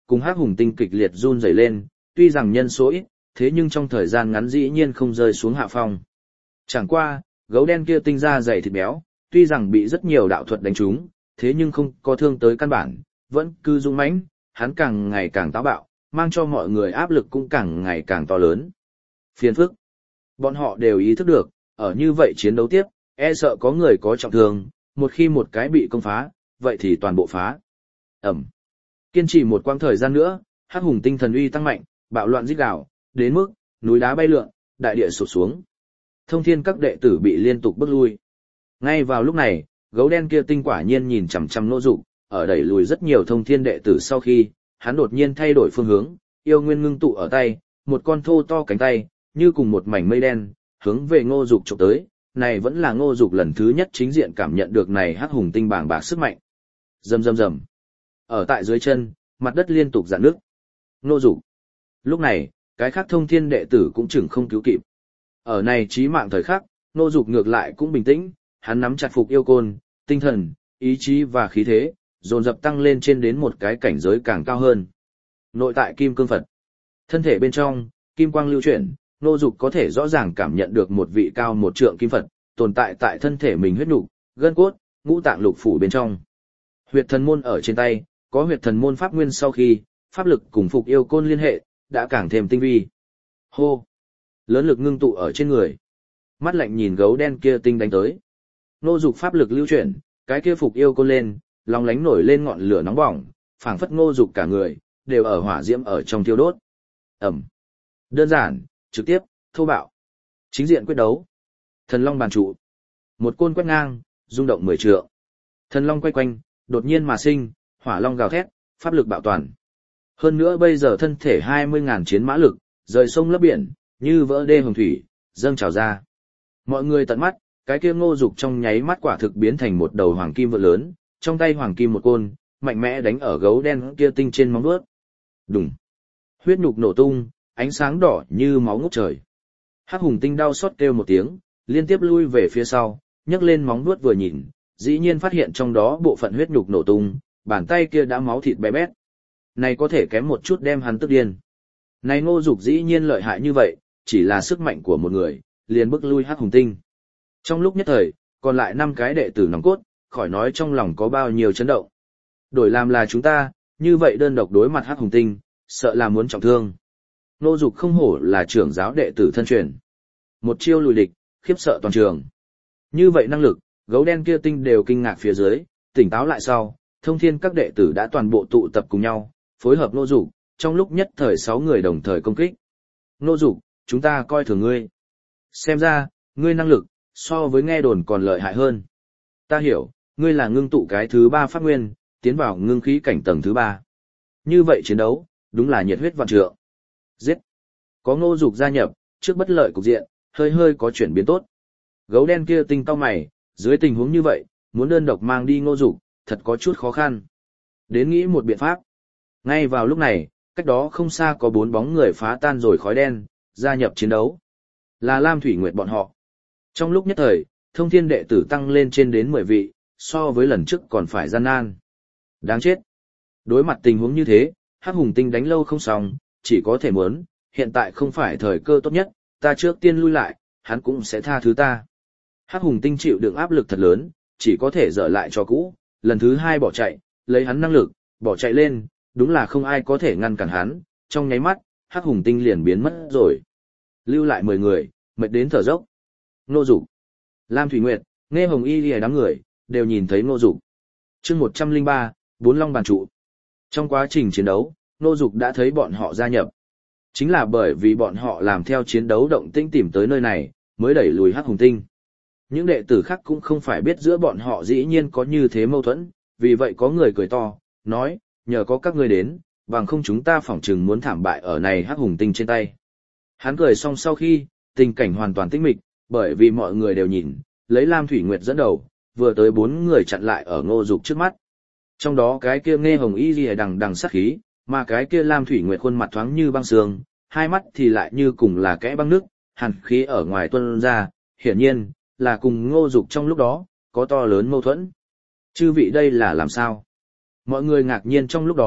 cùng Hắc Hùng Tinh kịch liệt run rẩy lên, tuy rằng nhân số ít, thế nhưng trong thời gian ngắn dĩ nhiên không rơi xuống hạ phong. Chẳng qua, gấu đen kia tinh ra dày thịt béo, tuy rằng bị rất nhiều đạo thuật đánh trúng, thế nhưng không có thương tới căn bản, vẫn cứ dũng mãnh, hắn càng ngày càng táo bạo, mang cho mọi người áp lực cũng càng ngày càng to lớn. Phiền phức. Bọn họ đều ý thức được, ở như vậy chiến đấu tiếp, e sợ có người có trọng thương, một khi một cái bị công phá, vậy thì toàn bộ phá. Ẩm. Kiên trì một quãng thời gian nữa, Hắc Hùng Tinh thần uy tăng mạnh, bạo loạn rít gào, đến mức núi đá bay lượn, đại địa sụp xuống. Thông Thiên các đệ tử bị liên tục bước lui. Ngay vào lúc này, gấu đen kia tinh quả nhiên nhìn chằm chằm Ngô Dục, ở đẩy lùi rất nhiều Thông Thiên đệ tử sau khi, hắn đột nhiên thay đổi phương hướng, yêu nguyên ngưng tụ ở tay, một con thô to cánh tay, như cùng một mảnh mây đen, hướng về Ngô Dục chụp tới. Này vẫn là Ngô Dục lần thứ nhất chính diện cảm nhận được này Hắc Hùng Tinh bàng bạc sức mạnh. Rầm rầm rầm. Ở tại dưới chân, mặt đất liên tục rạn nước. Ngô Dục. Lúc này, cái khác Thông Thiên đệ tử cũng chừng không cứu kịp. Ở này chí mạng thời khắc, Ngô Dục ngược lại cũng bình tĩnh, hắn nắm chặt Phục Yêu Côn, tinh thần, ý chí và khí thế, dồn dập tăng lên trên đến một cái cảnh giới càng cao hơn. Nội tại Kim Cương Phật. Thân thể bên trong, kim quang lưu chuyển, Ngô Dục có thể rõ ràng cảm nhận được một vị cao một trượng kim Phật, tồn tại tại thân thể mình huyết nục, gân cốt, ngũ tạng lục phủ bên trong. Huyệt thần môn ở trên tay, có huyệt thần môn pháp nguyên sau khi, pháp lực cùng Phục Yêu Côn liên hệ, đã càng thêm tinh vi. Hô! Lớn lực ngưng tụ ở trên người. Mắt lạnh nhìn gấu đen kia tinh đánh tới. Ngô Dục pháp lực lưu chuyển, cái kia Phục Yêu Côn lên, lòng lánh nổi lên ngọn lửa nóng bỏng, phảng phất Ngô Dục cả người, đều ở hỏa diễm ở trong thiêu đốt. Ẩm. Đơn giản, trực tiếp, thô bạo. Chính diện quyết đấu. Thần Long bàn trụ. Một côn quét ngang, rung động mười trượng. Thần Long quay quanh, đột nhiên mà sinh, hỏa long gào thét, pháp lực bạo toàn. Hơn nữa bây giờ thân thể hai mươi ngàn chiến mã lực, rời sông lấp biển, như vỡ đê hồng thủy, dâng trào ra. Mọi người tận mắt, cái kia Ngô Dục trong nháy mắt quả thực biến thành một đầu hoàng kim vượn lớn, trong tay hoàng kim một côn, mạnh mẽ đánh ở gấu đen kia tinh trên móng vuốt. Đùng. Huyết nhục nổ tung, ánh sáng đỏ như máu ngút trời. Hắc Hùng Tinh đau xót kêu một tiếng, liên tiếp lui về phía sau, nhấc lên móng vuốt vừa nhìn, dĩ nhiên phát hiện trong đó bộ phận huyết nhục nổ tung, bàn tay kia đã máu thịt bé bét. Này có thể kém một chút đem hắn tức điên. Này Ngô Dục dĩ nhiên lợi hại như vậy, chỉ là sức mạnh của một người, liền bức lui Hắc Hùng Tinh. Trong lúc nhất thời, còn lại năm cái đệ tử nòng cốt, khỏi nói trong lòng có bao nhiêu chấn động. Đổi làm là chúng ta, như vậy đơn độc đối mặt Hắc Hùng Tinh, sợ là muốn trọng thương. Ngô Dục không hổ là trưởng giáo đệ tử thân truyền. Một chiêu lùi địch, khiếp sợ toàn trường. Như vậy năng lực, gấu đen kia tinh đều kinh ngạc phía dưới, tỉnh táo lại sau, Thông Thiên các đệ tử đã toàn bộ tụ tập cùng nhau, phối hợp Ngô Dục, trong lúc nhất thời sáu người đồng thời công kích. Ngô Dục, chúng ta coi thường ngươi. Xem ra, ngươi năng lực, so với nghe đồn còn lợi hại hơn. Ta hiểu, ngươi là ngưng tụ cái thứ ba pháp nguyên, tiến vào ngưng khí cảnh tầng thứ ba. Như vậy chiến đấu, đúng là nhiệt huyết vạn trượng. Giết. Có Ngô Dục gia nhập, trước bất lợi cục diện, hơi hơi có chuyển biến tốt. Gấu đen kia tinh cau mày, dưới tình huống như vậy, muốn đơn độc mang đi Ngô Dục, thật có chút khó khăn. Đến nghĩ một biện pháp. Ngay vào lúc này, cách đó không xa có bốn bóng người phá tan rồi khói đen, gia nhập chiến đấu. Là Lam Thủy Nguyệt bọn họ. Trong lúc nhất thời, Thông Thiên đệ tử tăng lên trên đến mười vị, so với lần trước còn phải gian nan. Đáng chết. Đối mặt tình huống như thế, Hắc Hùng Tinh đánh lâu không xong, chỉ có thể muốn, hiện tại không phải thời cơ tốt nhất, ta trước tiên lui lại, hắn cũng sẽ tha thứ ta. Hắc Hùng Tinh chịu đựng áp lực thật lớn, chỉ có thể dở lại cho cũ, lần thứ hai bỏ chạy, lấy hắn năng lực, bỏ chạy lên, đúng là không ai có thể ngăn cản hắn, trong nháy mắt, Hắc Hùng Tinh liền biến mất rồi. Lưu lại mười người, mệt đến thở dốc. Ngô Dục, Lam Thủy Nguyệt, Nghe Hồng Y lìa đám người, đều nhìn thấy Ngô Dục. Chương một trăm linh ba, Bốn Long bàn trụ. Trong quá trình chiến đấu, Ngô Dục đã thấy bọn họ gia nhập. Chính là bởi vì bọn họ làm theo chiến đấu động tĩnh tìm tới nơi này, mới đẩy lùi Hắc Hùng Tinh. Những đệ tử khác cũng không phải biết giữa bọn họ dĩ nhiên có như thế mâu thuẫn, vì vậy có người cười to, nói, nhờ có các ngươi đến, bằng không chúng ta phỏng chừng muốn thảm bại ở này Hắc Hùng Tinh trên tay. Hắn cười xong sau khi, tình cảnh hoàn toàn tĩnh mịch, bởi vì mọi người đều nhìn, lấy Lam Thủy Nguyệt dẫn đầu, vừa tới bốn người chặn lại ở Ngô Dục trước mắt. Trong đó cái kia Nghe Hồng Y lìa đằng đằng sát khí, mà cái kia Lam Thủy Nguyệt khuôn mặt thoáng như băng sương, hai mắt thì lại như cùng là kẽ băng nước, hàn khí ở ngoài tuôn ra, hiển nhiên là cùng Ngô Dục trong lúc đó có to lớn mâu thuẫn. Chư vị đây là làm sao? Mọi người ngạc nhiên trong lúc đó,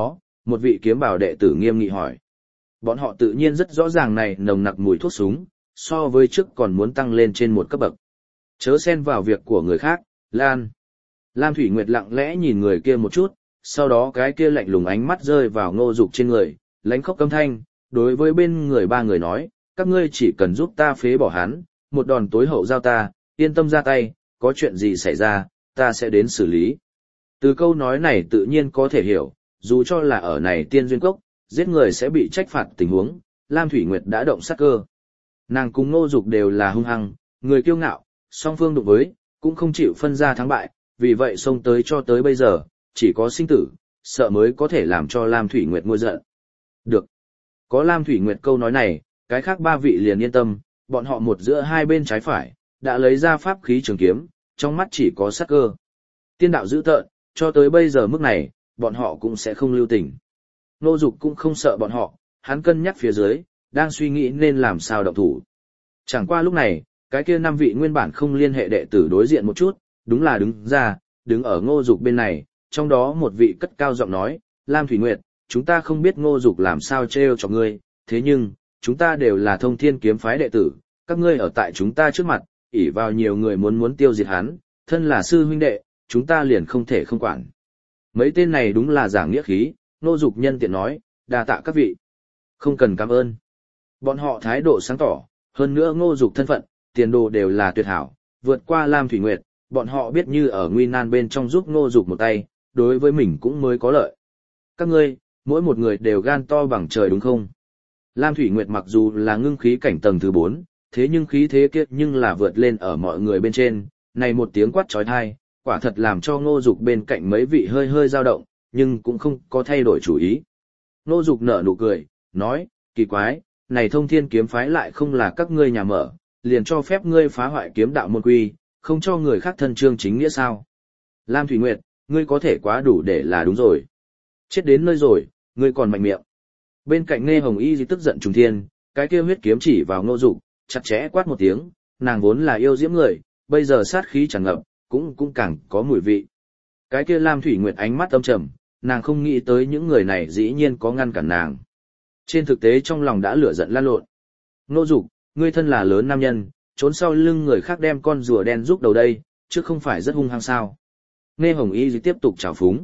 Một vị kiếm bảo đệ tử nghiêm nghị hỏi. Bọn họ tự nhiên rất rõ ràng này nồng nặc mùi thuốc súng, so với trước còn muốn tăng lên trên một cấp bậc. Chớ xen vào việc của người khác, Lan. Lam Thủy Nguyệt lặng lẽ nhìn người kia một chút, sau đó cái kia lạnh lùng ánh mắt rơi vào Ngô Dục trên người, lãnh khốc câm thanh, đối với bên người ba người nói, các ngươi chỉ cần giúp ta phế bỏ hắn, một đòn tối hậu giao ta, yên tâm ra tay, có chuyện gì xảy ra, ta sẽ đến xử lý. Từ câu nói này tự nhiên có thể hiểu, dù cho là ở này tiên duyên cốc, giết người sẽ bị trách phạt tình huống, Lam Thủy Nguyệt đã động sát cơ. Nàng cùng Ngô Dục đều là hung hăng, người kiêu ngạo, song phương đụng với, cũng không chịu phân ra thắng bại, vì vậy xông tới cho tới bây giờ, chỉ có sinh tử, sợ mới có thể làm cho Lam Thủy Nguyệt nguôi giận. Được. Có Lam Thủy Nguyệt câu nói này, cái khác ba vị liền yên tâm, bọn họ một giữa hai bên trái phải, đã lấy ra pháp khí trường kiếm, trong mắt chỉ có sát cơ. Tiên đạo dữ tợn, cho tới bây giờ mức này, bọn họ cũng sẽ không lưu tình. Ngô Dục cũng không sợ bọn họ, hắn cân nhắc phía dưới, đang suy nghĩ nên làm sao động thủ. Chẳng qua lúc này, cái kia năm vị nguyên bản không liên hệ đệ tử đối diện một chút, đúng là đứng ra, đứng ở Ngô Dục bên này, trong đó một vị cất cao giọng nói, Lam Thủy Nguyệt, chúng ta không biết Ngô Dục làm sao trêu cho ngươi, thế nhưng, chúng ta đều là Thông Thiên kiếm phái đệ tử, các ngươi ở tại chúng ta trước mặt, ỷ vào nhiều người muốn muốn tiêu diệt hắn, thân là sư huynh đệ, chúng ta liền không thể không quản. Mấy tên này đúng là giảng nghĩa khí, Ngô Dục nhân tiện nói, đa tạ các vị. Không cần cảm ơn. Bọn họ thái độ sáng tỏ, hơn nữa Ngô Dục thân phận, tiền đồ đều là tuyệt hảo, vượt qua Lam Thủy Nguyệt, bọn họ biết như ở nguy nan bên trong giúp Ngô Dục một tay, đối với mình cũng mới có lợi. Các ngươi, mỗi một người đều gan to bằng trời đúng không? Lam Thủy Nguyệt mặc dù là ngưng khí cảnh tầng thứ bốn, thế nhưng khí thế kia nhưng là vượt lên ở mọi người bên trên, này một tiếng quát chói tai, quả thật làm cho Ngô Dục bên cạnh mấy vị hơi hơi dao động, nhưng cũng không có thay đổi chủ ý. Ngô Dục nở nụ cười, nói, kỳ quái, này Thông Thiên kiếm phái lại không là các ngươi nhà mở, liền cho phép ngươi phá hoại kiếm đạo môn quy, không cho người khác thân chương chính nghĩa sao? Lam Thủy Nguyệt, ngươi có thể quá đủ để là đúng rồi. Chết đến nơi rồi, ngươi còn mạnh miệng. Bên cạnh Nghe Hồng Y tức giận trùng thiên, cái kia huyết kiếm chỉ vào Ngô Dục, chặt chẽ quát một tiếng, nàng vốn là yêu diễm người, bây giờ sát khí tràn ngập, cũng cũng càng có mùi vị. Cái kia Lam Thủy Nguyệt ánh mắt âm trầm, nàng không nghĩ tới những người này dĩ nhiên có ngăn cản nàng. Trên thực tế trong lòng đã lửa giận lan lộn. Ngô Dục, ngươi thân là lớn nam nhân, trốn sau lưng người khác đem con rùa đen giúp đầu đây, chứ không phải rất hung hăng sao? Nghe Hồng Y tiếp tục trào phúng.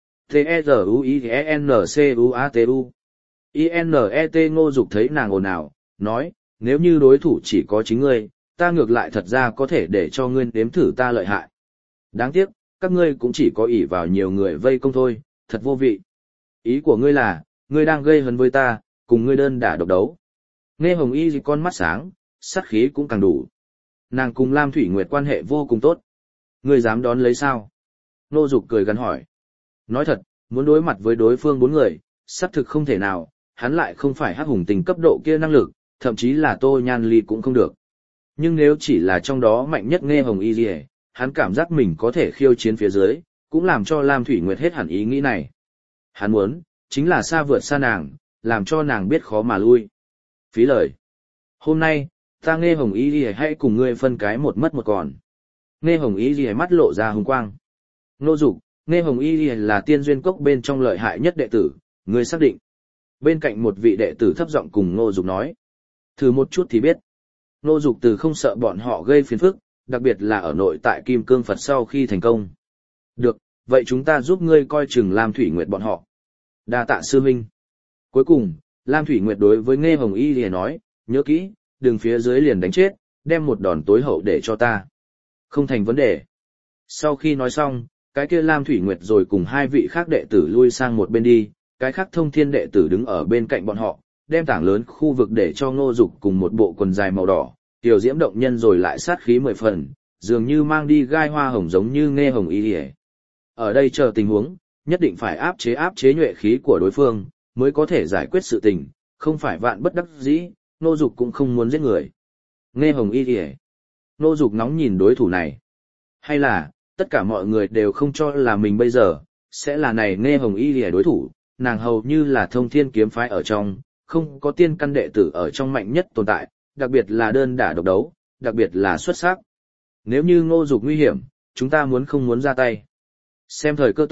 T-E-Z-U-I-N-C-U-A-T-U I N E T Ngô Dục thấy nàng ồn ào, nói, nếu như đối thủ chỉ có chính ngươi, ta ngược lại thật ra có thể để cho ngươi nếm thử ta lợi hại. Đáng tiếc, các ngươi cũng chỉ có ỷ vào nhiều người vây công thôi, thật vô vị. Ý của ngươi là, ngươi đang gây hấn với ta, cùng ngươi đơn đả độc đấu. Nghe Hồng Y con mắt sáng, sát khí cũng càng đủ. Nàng cùng Lam Thủy Nguyệt quan hệ vô cùng tốt. Ngươi dám đón lấy sao? Ngô Dục cười gắn hỏi. Nói thật, muốn đối mặt với đối phương bốn người, xác thực không thể nào, hắn lại không phải hắc hùng tình cấp độ kia năng lực, thậm chí là Tô Nhan Ly cũng không được. Nhưng nếu chỉ là trong đó mạnh nhất Nghe Hồng Y gì, hắn cảm giác mình có thể khiêu chiến phía dưới, cũng làm cho Lam Thủy Nguyệt hết hẳn ý nghĩ này. Hắn muốn, chính là xa vượt xa nàng, làm cho nàng biết khó mà lui. Phí lời. Hôm nay, ta Nghe Hồng Y gì hãy cùng ngươi phân cái một mất một còn. Nghe Hồng Y gì mắt lộ ra hùng quang. Ngô Dục, Nghe Hồng Y gì là tiên duyên cốc bên trong lợi hại nhất đệ tử, ngươi xác định. Bên cạnh một vị đệ tử thấp giọng cùng Ngô Dục nói. Thử một chút thì biết. Ngô Dục từ không sợ bọn họ gây phiền phức, đặc biệt là ở nội tại Kim Cương Phật sau khi thành công. Được, vậy chúng ta giúp ngươi coi chừng Lam Thủy Nguyệt bọn họ. Đa tạ sư huynh. Cuối cùng, Lam Thủy Nguyệt đối với Nghe Hồng Y thì nói, nhớ kỹ, đừng phía dưới liền đánh chết, đem một đòn tối hậu để cho ta. Không thành vấn đề. Sau khi nói xong, cái kia Lam Thủy Nguyệt rồi cùng hai vị khác đệ tử lui sang một bên đi, cái khác Thông Thiên đệ tử đứng ở bên cạnh bọn họ, đem tảng lớn khu vực để cho Ngô Dục cùng một bộ quần dài màu đỏ, tiểu diễm động nhân rồi lại sát khí mười phần, dường như mang đi gai hoa hồng giống như Nghe Hồng Y đi. Ở đây chờ tình huống, nhất định phải áp chế áp chế nhuệ khí của đối phương, mới có thể giải quyết sự tình, không phải vạn bất đắc dĩ, Ngô Dục cũng không muốn giết người. Nghe Hồng Y đi. Ngô Dục nóng nhìn đối thủ này. Hay là, tất cả mọi người đều không cho là mình bây giờ, sẽ là này Nghe Hồng Y đi đối thủ, nàng hầu như là Thông Thiên kiếm phái ở trong, không có tiên căn đệ tử ở trong mạnh nhất tồn tại, đặc biệt là đơn đả độc đấu, đặc biệt là xuất sắc. Nếu như Ngô Dục nguy hiểm, chúng ta muốn không muốn ra tay. Xem thời cơ tốt,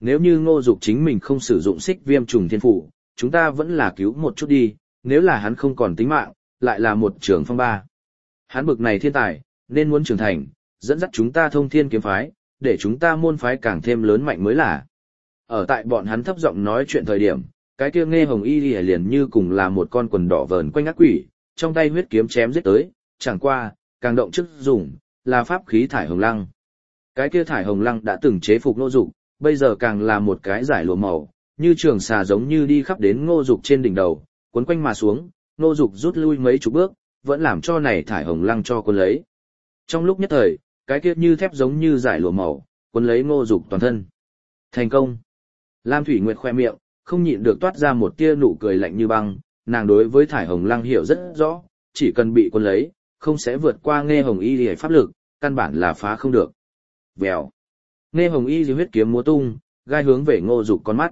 Nếu như Ngô Dục chính mình không sử dụng xích viêm trùng thiên phủ, chúng ta vẫn là cứu một chút đi, nếu là hắn không còn tính mạng, lại là một trường phong ba. Hắn bực này thiên tài, nên muốn trưởng thành, dẫn dắt chúng ta thông thiên kiếm phái, để chúng ta môn phái càng thêm lớn mạnh mới là. Ở tại bọn hắn thấp giọng nói chuyện thời điểm, cái kia Nghe Hồng Y Lìa liền như cùng là một con quần đỏ vờn quanh ác quỷ, trong tay huyết kiếm chém giết tới, chẳng qua, càng động chức dùng, là pháp khí thải hồng lăng. Cái kia thải hồng lăng đã từng chế phục Ngô Dục, bây giờ càng là một cái giải lụa màu, như trường xà giống như đi khắp đến Ngô Dục trên đỉnh đầu, cuốn quanh mà xuống, Ngô Dục rút lui mấy chục bước, vẫn làm cho này thải hồng lăng cho cuốn lấy. Trong lúc nhất thời, cái kia như thép giống như giải lụa màu, cuốn lấy Ngô Dục toàn thân. Thành công. Lam Thủy Nguyệt khoe miệng, không nhịn được toát ra một tia nụ cười lạnh như băng, nàng đối với thải hồng lăng hiểu rất rõ, chỉ cần bị cuốn lấy, không sẽ vượt qua Nghe Hồng Y Lìa pháp lực, căn bản là phá không được. Vèo. Nghe Hồng Y Lìa huyết kiếm múa tung, gai hướng về Ngô Dục con mắt.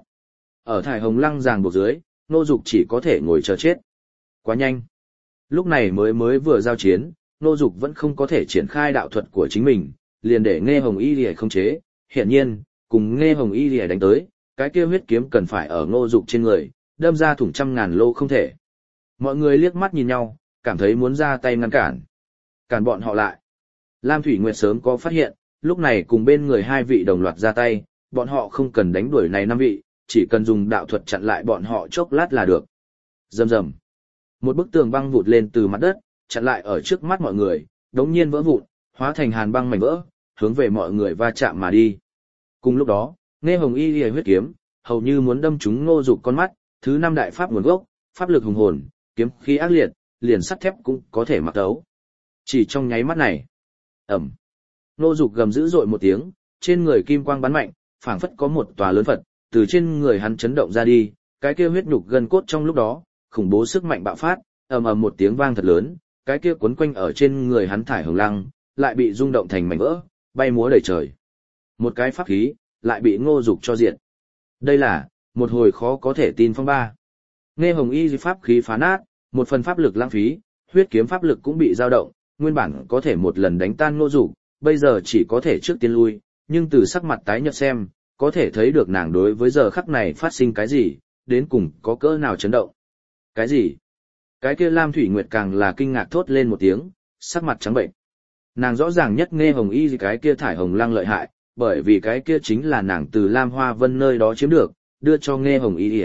Ở thải hồng lăng ràng buộc dưới, Ngô Dục chỉ có thể ngồi chờ chết. Quá nhanh. Lúc này mới mới vừa giao chiến, Ngô Dục vẫn không có thể triển khai đạo thuật của chính mình, liền để Nghe Hồng Y Lìa không chế. Hiển nhiên, cùng Nghe Hồng Y Lìa đánh tới, cái kia huyết kiếm cần phải ở Ngô Dục trên người, đâm ra thủng trăm ngàn lô không thể. Mọi người liếc mắt nhìn nhau, cảm thấy muốn ra tay ngăn cản. Cản bọn họ lại. Lam Thủy Nguyệt sớm có phát hiện, lúc này cùng bên người hai vị đồng loạt ra tay, bọn họ không cần đánh đuổi này năm vị, chỉ cần dùng đạo thuật chặn lại bọn họ chốc lát là được. Rầm rầm. Một bức tường băng vụt lên từ mặt đất, chặn lại ở trước mắt mọi người, đống nhiên vỡ vụn, hóa thành hàn băng mảnh vỡ, hướng về mọi người va chạm mà đi. Cùng lúc đó, Nghe Hồng Y Lìa huyết kiếm, hầu như muốn đâm trúng Ngô Dục con mắt, thứ năm đại pháp nguồn gốc, pháp lực hùng hồn, kiếm khí ác liệt, liền sắt thép cũng có thể mặc đấu. Chỉ trong nháy mắt này, ầm. Ngô Dục gầm dữ dội một tiếng, trên người kim quang bắn mạnh, phảng phất có một tòa lớn Phật từ trên người hắn chấn động ra đi, cái kia huyết nhục gân cốt trong lúc đó, khủng bố sức mạnh bạo phát, ầm ầm một tiếng vang thật lớn, cái kia quấn quanh ở trên người hắn thải hồng lăng, lại bị rung động thành mảnh vỡ, bay múa đầy trời. Một cái pháp khí, lại bị Ngô Dục cho diệt. Đây là một hồi khó có thể tin phong ba. Nghe Hồng Y pháp khí phá nát, một phần pháp lực lãng phí, huyết kiếm pháp lực cũng bị dao động, nguyên bản có thể một lần đánh tan Ngô Dục, bây giờ chỉ có thể trước tiên lui, nhưng từ sắc mặt tái nhợt xem, có thể thấy được nàng đối với giờ khắc này phát sinh cái gì, đến cùng có cỡ nào chấn động. Cái gì? Cái kia Lam Thủy Nguyệt càng là kinh ngạc thốt lên một tiếng, sắc mặt trắng bệnh. Nàng rõ ràng nhất Nghe Hồng Y cái kia thải hồng lăng lợi hại, bởi vì cái kia chính là nàng từ Lam Hoa Vân nơi đó chiếm được, đưa cho Nghe Hồng Y.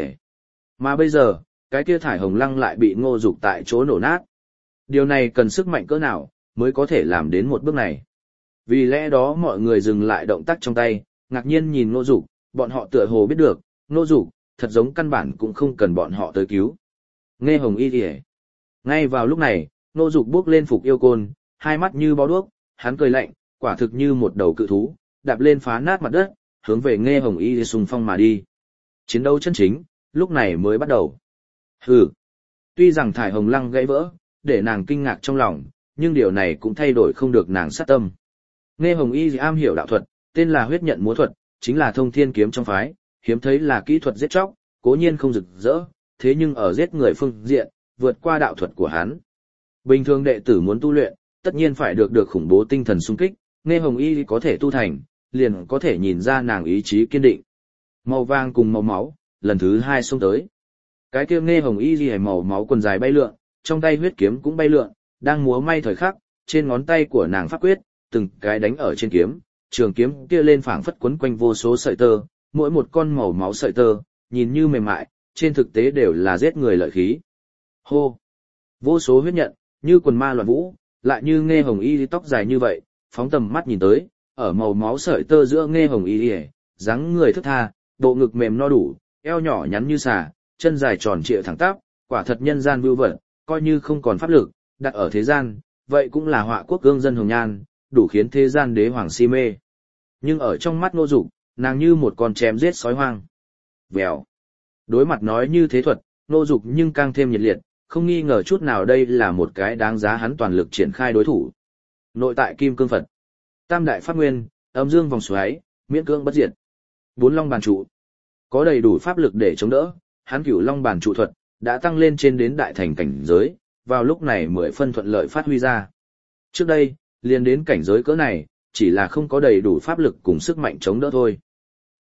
Mà bây giờ, cái kia thải hồng lăng lại bị Ngô Dục tại chỗ nổ nát. Điều này cần sức mạnh cỡ nào, mới có thể làm đến một bước này. Vì lẽ đó mọi người dừng lại động tác trong tay, ngạc nhiên nhìn Ngô Dục, bọn họ tựa hồ biết được, Ngô Dục, thật giống căn bản cũng không cần bọn họ tới cứu. Nghe Hồng Y kìa. Ngay vào lúc này, Ngô Dục bước lên phục yêu côn, hai mắt như bó đuốc, hắn cười lạnh, quả thực như một đầu cự thú, đạp lên phá nát mặt đất, hướng về Nghe Hồng Y xung phong mà đi. Chiến đấu chân chính, lúc này mới bắt đầu. Hừ. Tuy rằng thải hồng lăng gãy vỡ, để nàng kinh ngạc trong lòng, nhưng điều này cũng thay đổi không được nàng sát tâm. Nghe Hồng Y am hiểu đạo thuật, tên là huyết nhận múa thuật, chính là thông thiên kiếm trong phái, hiếm thấy là kỹ thuật giết chóc, cố nhiên không rực rỡ, thế nhưng ở giết người phương diện, vượt qua đạo thuật của hắn. Bình thường đệ tử muốn tu luyện, tất nhiên phải được được khủng bố tinh thần xung kích, Nghe Hồng Y có thể tu thành, liền có thể nhìn ra nàng ý chí kiên định. Màu vàng cùng màu máu, lần thứ hai xông tới. Cái kia Nghe Hồng Y liễu màu máu quần dài bay lượn, trong tay huyết kiếm cũng bay lượn, đang múa may thời khắc, trên ngón tay của nàng pháp quyết, từng cái đánh ở trên kiếm, trường kiếm kia lên phảng phất quấn quanh vô số sợi tơ, mỗi một con màu máu sợi tơ, nhìn như mềm mại, trên thực tế đều là giết người lợi khí. Hô! Vô số huyết nhận, như quần ma loạn vũ, lại như Nghe Hồng Y tóc dài như vậy, phóng tầm mắt nhìn tới, ở màu máu sợi tơ giữa Nghe Hồng Y, dáng người thướt tha, bộ ngực mềm no đủ, eo nhỏ nhắn như xà, chân dài tròn trịa thẳng tắp, quả thật nhân gian vưu vật, coi như không còn pháp lực, đặt ở thế gian, vậy cũng là họa quốc cương dân hồng nhan, đủ khiến thế gian đế hoàng si mê. Nhưng ở trong mắt Ngô Dục, nàng như một con chém giết sói hoang. Vèo. Đối mặt nói như thế thuật, Ngô Dục nhưng càng thêm nhiệt liệt, không nghi ngờ chút nào đây là một cái đáng giá hắn toàn lực triển khai đối thủ. Nội tại Kim Cương Phật, Tam đại pháp nguyên, âm dương vòng xoáy, miễn cưỡng bất diệt. Bốn long bàn trụ. Có đầy đủ pháp lực để chống đỡ, hắn Cửu Long bàn trụ thuật đã tăng lên trên đến đại thành cảnh giới, vào lúc này mười phân thuận lợi phát huy ra. Trước đây, liền đến cảnh giới cỡ này, chỉ là không có đầy đủ pháp lực cùng sức mạnh chống đỡ thôi.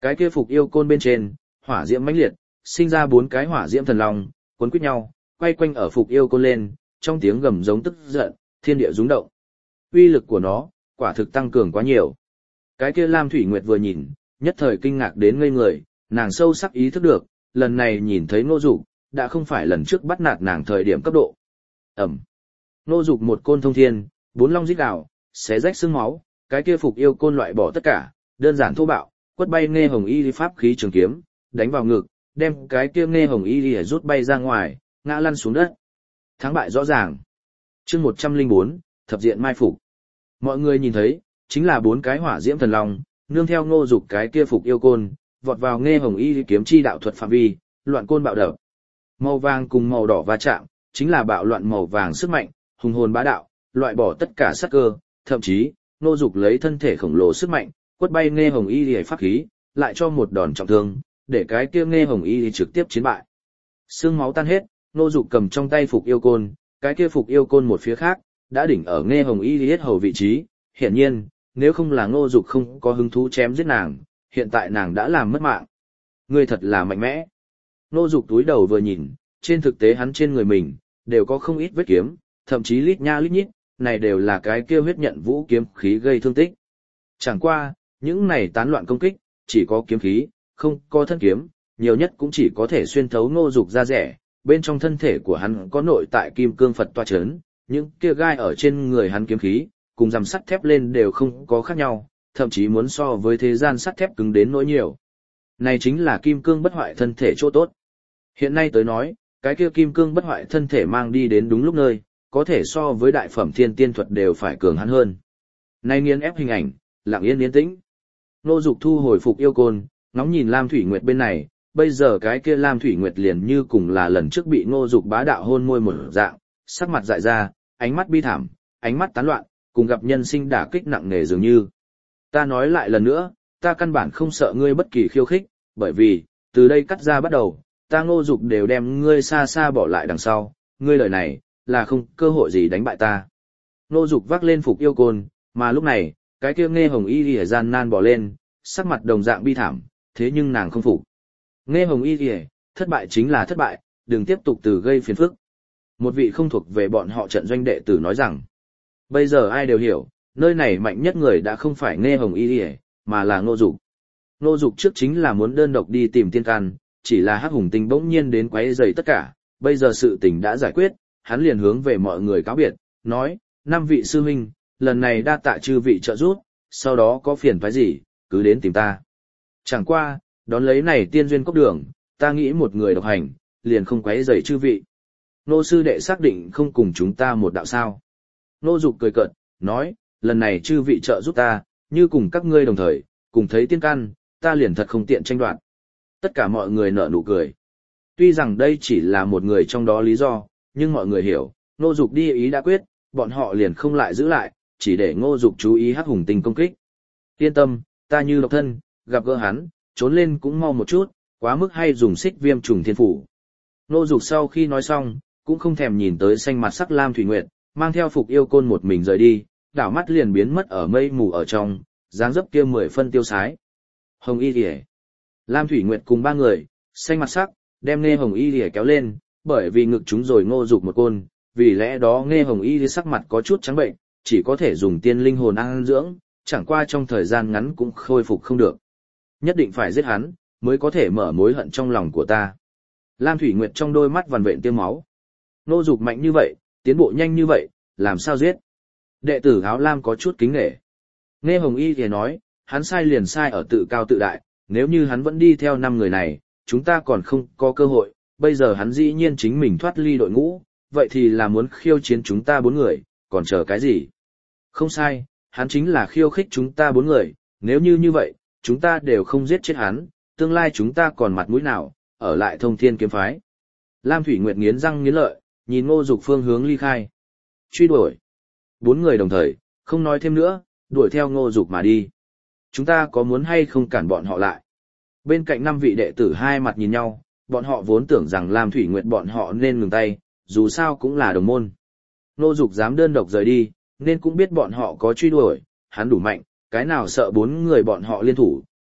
Cái kia phục yêu côn bên trên, hỏa diễm mãnh liệt, sinh ra bốn cái hỏa diễm thần long, cuốn quýt nhau, quay quanh ở phục yêu côn lên, trong tiếng gầm giống tức giận, thiên địa rung động. Uy lực của nó, quả thực tăng cường quá nhiều. Cái kia Lam Thủy Nguyệt vừa nhìn, nhất thời kinh ngạc đến ngây người, nàng sâu sắc ý thức được, lần này nhìn thấy Ngô Dục, đã không phải lần trước bắt nạt nàng thời điểm cấp độ. Ẩm. Ngô Dục một côn thông thiên, bốn long rít gào, xé rách xương máu, cái kia phục yêu côn loại bỏ tất cả, đơn giản thô bạo, quất bay Nghe Hồng Y pháp khí trường kiếm, đánh vào ngực, đem cái kia Nghe Hồng Y rút bay ra ngoài, ngã lăn xuống đất. Thắng bại rõ ràng. Chương một trăm lẻ bốn, thập diện mai phục. Mọi người nhìn thấy, chính là bốn cái hỏa diễm thần long, nương theo Ngô Dục cái kia phục yêu côn, vọt vào Nghe Hồng Y kiếm chi đạo thuật phạm vi, loạn côn bạo đập. Màu vàng cùng màu đỏ va chạm, chính là bạo loạn màu vàng sức mạnh, hùng hồn bá đạo, loại bỏ tất cả sát cơ, thậm chí, Ngô Dục lấy thân thể khổng lồ sức mạnh, quất bay Nghe Hồng Y liễu pháp khí, lại cho một đòn trọng thương, để cái kia Nghe Hồng Y trực tiếp chiến bại. Xương máu tan hết, Ngô Dục cầm trong tay phục yêu côn, cái kia phục yêu côn một phía khác, đã đỉnh ở Nghe Hồng Y hết hầu vị trí, hiển nhiên, nếu không là Ngô Dục không có hứng thú chém giết nàng, hiện tại nàng đã làm mất mạng. Ngươi thật là mạnh mẽ. Ngô Dục túi đầu vừa nhìn, trên thực tế hắn trên người mình, đều có không ít vết kiếm, thậm chí lít nha lít nhít, này đều là cái kia huyết nhận vũ kiếm khí gây thương tích. Chẳng qua, những này tán loạn công kích, chỉ có kiếm khí, không có thân kiếm, nhiều nhất cũng chỉ có thể xuyên thấu Ngô Dục ra rẻ, bên trong thân thể của hắn có nội tại kim cương Phật toa chấn, những kia gai ở trên người hắn kiếm khí, cùng rằm sắt thép lên đều không có khác nhau, thậm chí muốn so với thế gian sắt thép cứng đến nỗi nhiều. Này chính là kim cương bất hoại thân thể chỗ tốt. Hiện nay tới nói, cái kia kim cương bất hoại thân thể mang đi đến đúng lúc nơi, có thể so với đại phẩm thiên tiên thuật đều phải cường hắn hơn. Nay nghiên ép hình ảnh, lặng yên yên tĩnh. Ngô Dục thu hồi phục yêu côn, ngóng nhìn Lam Thủy Nguyệt bên này, bây giờ cái kia Lam Thủy Nguyệt liền như cùng là lần trước bị Ngô Dục bá đạo hôn môi một dạng, sắc mặt dại ra, ánh mắt bi thảm, ánh mắt tán loạn, cùng gặp nhân sinh đả kích nặng nề dường như. Ta nói lại lần nữa, ta căn bản không sợ ngươi bất kỳ khiêu khích, bởi vì, từ đây cắt ra bắt đầu, ta Ngô Dục đều đem ngươi xa xa bỏ lại đằng sau, ngươi lời này, là không cơ hội gì đánh bại ta. Ngô Dục vác lên phục yêu côn, mà lúc này, cái kia Nghe Hồng Y lìa gian nan bỏ lên, sắc mặt đồng dạng bi thảm, thế nhưng nàng không phục. Nghe Hồng Y lìa, thất bại chính là thất bại, đừng tiếp tục từ gây phiền phức. Một vị không thuộc về bọn họ trận doanh đệ tử nói rằng, bây giờ ai đều hiểu, nơi này mạnh nhất người đã không phải Nghe Hồng Y lìa, mà là Ngô Dục. Ngô Dục trước chính là muốn đơn độc đi tìm tiên can, chỉ là Hắc Hùng Tinh bỗng nhiên đến quấy rầy tất cả, bây giờ sự tình đã giải quyết, hắn liền hướng về mọi người cáo biệt, nói, năm vị sư huynh, lần này đa tạ chư vị trợ giúp, sau đó có phiền toái gì, cứ đến tìm ta. Chẳng qua, đón lấy này tiên duyên cốc đường, ta nghĩ một người độc hành, liền không quấy rầy chư vị. Nô sư đệ xác định không cùng chúng ta một đạo sao. Nô Dục cười cợt, nói, lần này chư vị trợ giúp ta, như cùng các ngươi đồng thời, cùng thấy tiên căn, ta liền thật không tiện tranh đoạt. Tất cả mọi người nở nụ cười. Tuy rằng đây chỉ là một người trong đó lý do, nhưng mọi người hiểu, Nô Dục đi ý đã quyết, bọn họ liền không lại giữ lại, chỉ để Ngô Dục chú ý Hắc Hùng Tinh công kích. Yên tâm, ta như độc thân, gặp gỡ hắn, trốn lên cũng mau một chút, quá mức hay dùng xích viêm trùng thiên phủ. Ngô Dục sau khi nói xong, cũng không thèm nhìn tới xanh mặt sắc Lam Thủy Nguyệt, mang theo phục yêu côn một mình rời đi, đảo mắt liền biến mất ở mây mù ở trong, dáng dấp kia mười phân tiêu sái. Hồng Y Liễu, Lam Thủy Nguyệt cùng ba người, xanh mặt sắc, đem Nghe Hồng Y Liễu kéo lên, bởi vì ngực chúng rồi Ngô Dục một côn, vì lẽ đó Nghe Hồng Y Liễu sắc mặt có chút trắng bệnh, chỉ có thể dùng tiên linh hồn ăn dưỡng, chẳng qua trong thời gian ngắn cũng khôi phục không được. Nhất định phải giết hắn, mới có thể mở mối hận trong lòng của ta. Lam Thủy Nguyệt trong đôi mắt vằn vện tiêu máu. Ngô Dục mạnh như vậy, tiến bộ nhanh như vậy, làm sao giết? Đệ tử áo lam có chút kính nể. Nghe Hồng Y thì nói, hắn sai liền sai ở tự cao tự đại, nếu như hắn vẫn đi theo năm người này, chúng ta còn không có cơ hội, bây giờ hắn dĩ nhiên chính mình thoát ly đội ngũ, vậy thì là muốn khiêu chiến chúng ta bốn người, còn chờ cái gì? Không sai, hắn chính là khiêu khích chúng ta bốn người, nếu như như vậy, chúng ta đều không giết chết hắn, tương lai chúng ta còn mặt mũi nào, ở lại Thông Thiên kiếm phái. Lam Thủy Nguyệt nghiến răng nghiến lợi, nhìn Ngô Dục phương hướng ly khai. Truy đuổi. Bốn người đồng thời, không nói thêm nữa, đuổi theo Ngô Dục mà đi. Chúng ta có muốn hay không cản bọn họ lại? Bên cạnh năm vị đệ tử hai mặt nhìn nhau, bọn họ vốn tưởng rằng Lam Thủy Nguyệt bọn họ nên ngừng tay, dù sao cũng là đồng môn. Ngô Dục dám đơn độc rời đi, nên cũng biết bọn họ có truy đuổi, hắn đủ mạnh, cái nào sợ bốn người bọn họ liên thủ,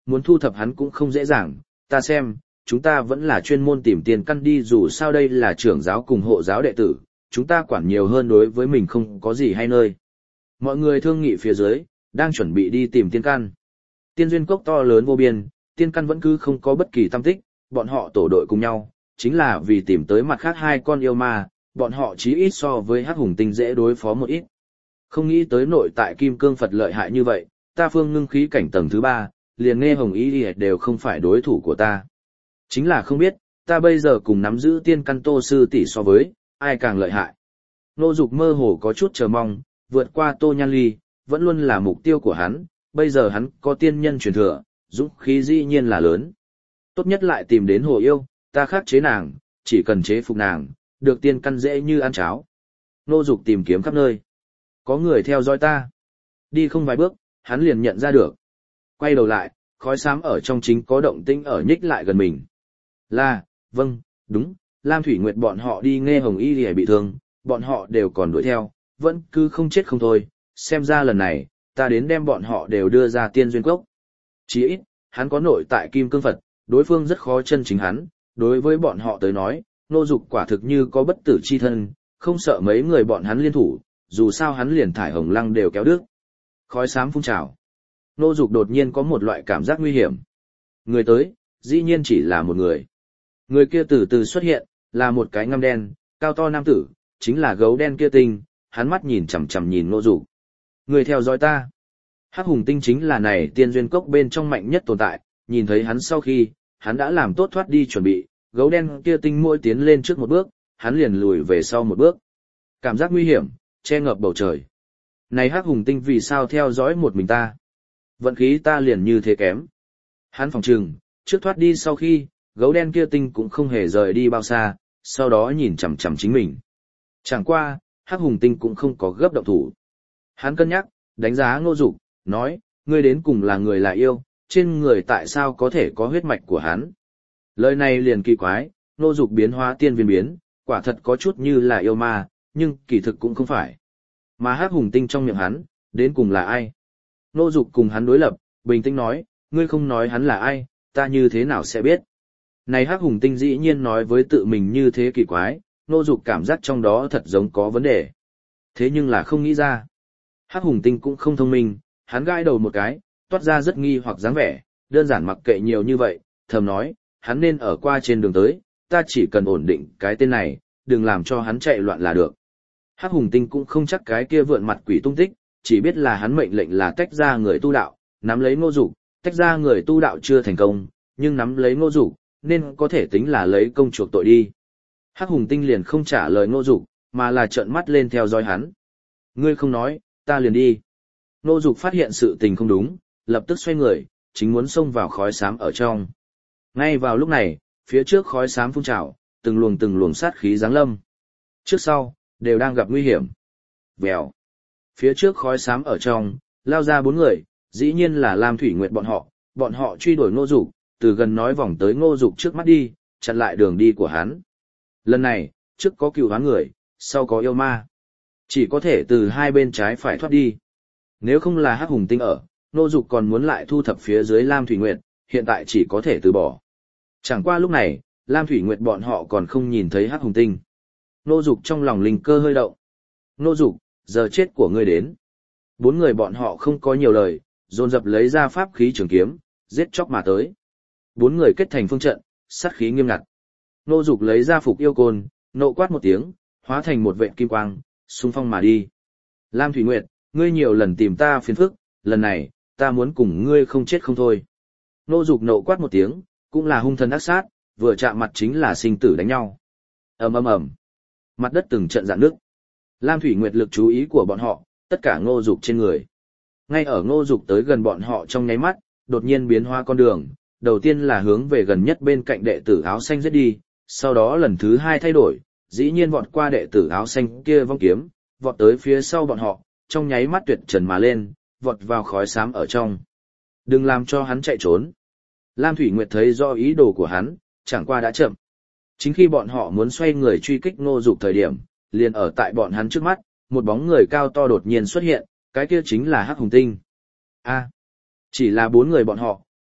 muốn thu thập hắn cũng không dễ dàng, ta xem, chúng ta vẫn là chuyên môn tìm tiền căn đi dù sao đây là trưởng giáo cùng hộ giáo đệ tử, chúng ta quản nhiều hơn đối với mình không có gì hay nơi. Mọi người thương nghị phía dưới, đang chuẩn bị đi tìm tiên căn. Tiên duyên cốc to lớn vô biên, tiên căn vẫn cứ không có bất kỳ tâm tích, bọn họ tổ đội cùng nhau, chính là vì tìm tới mặt khác hai con yêu ma, bọn họ chí ít so với hắc hùng tinh dễ đối phó một ít. Không nghĩ tới nội tại kim cương Phật lợi hại như vậy, ta phương ngưng khí cảnh tầng thứ ba, liền nghe hồng ý đi đều không phải đối thủ của ta. Chính là không biết, ta bây giờ cùng nắm giữ tiên căn Tô sư tỷ so với, ai càng lợi hại. Nô Dục mơ hồ có chút chờ mong, vượt qua Tô Nhan Ly, vẫn luôn là mục tiêu của hắn, bây giờ hắn có tiên nhân truyền thừa, dũng khí dĩ nhiên là lớn. Tốt nhất lại tìm đến hồ yêu, ta khắc chế nàng, chỉ cần chế phục nàng, được tiên căn dễ như ăn cháo. Nô Dục tìm kiếm khắp nơi. Có người theo dõi ta. Đi không vài bước, hắn liền nhận ra được. Quay đầu lại, khói xám ở trong chính có động tĩnh ở nhích lại gần mình. Là, vâng, đúng, Lam Thủy Nguyệt bọn họ đi nghe hồng y lìa bị thương, bọn họ đều còn đuổi theo, vẫn cứ không chết không thôi, xem ra lần này, ta đến đem bọn họ đều đưa ra tiên duyên cốc. Chỉ ít, hắn có nội tại kim cương Phật, đối phương rất khó chân chính hắn, đối với bọn họ tới nói, Nô Dục quả thực như có bất tử chi thân, không sợ mấy người bọn hắn liên thủ, dù sao hắn liền thải hồng lăng đều kéo đứt. Khói xám phun trào. Nô Dục đột nhiên có một loại cảm giác nguy hiểm. Người tới, dĩ nhiên chỉ là một người. Người kia từ từ xuất hiện, là một cái ngăm đen, cao to nam tử, chính là gấu đen kia tinh, hắn mắt nhìn chằm chằm nhìn Nô Dục. Người theo dõi ta. Hắc hùng tinh chính là này tiên duyên cốc bên trong mạnh nhất tồn tại, nhìn thấy hắn sau khi, hắn đã làm tốt thoát đi chuẩn bị, gấu đen kia tinh mỗi tiến lên trước một bước, hắn liền lùi về sau một bước. Cảm giác nguy hiểm, che ngập bầu trời. Này Hắc hùng tinh vì sao theo dõi một mình ta? Vận khí ta liền như thế kém. Hắn phòng trừng, trước thoát đi sau khi, gấu đen kia tinh cũng không hề rời đi bao xa, sau đó nhìn chằm chằm chính mình. Chẳng qua, Hắc hùng tinh cũng không có gấp động thủ. Hắn cân nhắc, đánh giá Ngô Dục, nói, ngươi đến cùng là người là yêu, trên người tại sao có thể có huyết mạch của hắn. Lời này liền kỳ quái, Ngô Dục biến hóa tiên viên biến, quả thật có chút như là yêu ma, nhưng kỳ thực cũng không phải. Mà Hắc hùng tinh trong miệng hắn, đến cùng là ai? Ngô Dục cùng hắn đối lập, bình tĩnh nói, ngươi không nói hắn là ai, ta như thế nào sẽ biết. Này Hắc hùng tinh dĩ nhiên nói với tự mình như thế kỳ quái, Ngô Dục cảm giác trong đó thật giống có vấn đề. Thế nhưng là không nghĩ ra. Hắc hùng tinh cũng không thông minh, hắn gãi đầu một cái, toát ra rất nghi hoặc dáng vẻ, đơn giản mặc kệ nhiều như vậy, thầm nói, hắn nên ở qua trên đường tới, ta chỉ cần ổn định cái tên này, đừng làm cho hắn chạy loạn là được. Hắc hùng tinh cũng không chắc cái kia vượn mặt quỷ tung tích, chỉ biết là hắn mệnh lệnh là tách ra người tu đạo, nắm lấy Ngô Dục, tách ra người tu đạo chưa thành công, nhưng nắm lấy Ngô Dục, nên có thể tính là lấy công chuộc tội đi. Hắc hùng tinh liền không trả lời Ngô Dục, mà là trợn mắt lên theo dõi hắn. Ngươi không nói, ta liền đi. Ngô Dục phát hiện sự tình không đúng, lập tức xoay người, chính muốn xông vào khói xám ở trong. Ngay vào lúc này, phía trước khói xám phun trào, từng luồng từng luồng sát khí giáng lâm. Trước sau, đều đang gặp nguy hiểm. Vèo. Phía trước khói xám ở trong, lao ra bốn người, dĩ nhiên là Lam Thủy Nguyệt bọn họ, bọn họ truy đuổi Ngô Dục, từ gần nói vòng tới Ngô Dục trước mắt đi, chặn lại đường đi của hắn. Lần này, trước có cừu hoán người, sau có yêu ma. Chỉ có thể từ hai bên trái phải thoát đi. Nếu không là Hắc hùng tinh ở, Ngô Dục còn muốn lại thu thập phía dưới Lam Thủy Nguyệt, hiện tại chỉ có thể từ bỏ. Chẳng qua lúc này, Lam Thủy Nguyệt bọn họ còn không nhìn thấy Hắc hùng tinh. Ngô Dục trong lòng linh cơ hơi động. Ngô Dục, giờ chết của ngươi đến. Bốn người bọn họ không có nhiều lời, dồn dập lấy ra pháp khí trường kiếm, giết chóc mà tới. Bốn người kết thành phương trận, sát khí nghiêm ngặt. Ngô Dục lấy ra phục yêu côn, nộ quát một tiếng, hóa thành một vệt kim quang, xung phong mà đi. Lam Thủy Nguyệt, ngươi nhiều lần tìm ta phiền phức, lần này, ta muốn cùng ngươi không chết không thôi. Ngô Dục nộ quát một tiếng, cũng là hung thần ác sát, vừa chạm mặt chính là sinh tử đánh nhau. Ầm ầm ầm. Mặt đất từng trận rạn nứt. Lam Thủy Nguyệt lực chú ý của bọn họ, tất cả Ngô Dục trên người. Ngay ở Ngô Dục tới gần bọn họ trong nháy mắt, đột nhiên biến hóa con đường, đầu tiên là hướng về gần nhất bên cạnh đệ tử áo xanh giết đi, sau đó lần thứ hai thay đổi, dĩ nhiên vọt qua đệ tử áo xanh kia vong kiếm, vọt tới phía sau bọn họ, trong nháy mắt tuyệt trần mà lên, vọt vào khói xám ở trong. Đừng làm cho hắn chạy trốn. Lam Thủy Nguyệt thấy do ý đồ của hắn, chẳng qua đã chậm. Chính khi bọn họ muốn xoay người truy kích Ngô Dục thời điểm, liền ở tại bọn hắn trước mắt, một bóng người cao to đột nhiên xuất hiện, cái kia chính là Hắc hùng tinh. A, chỉ là bốn người bọn họ,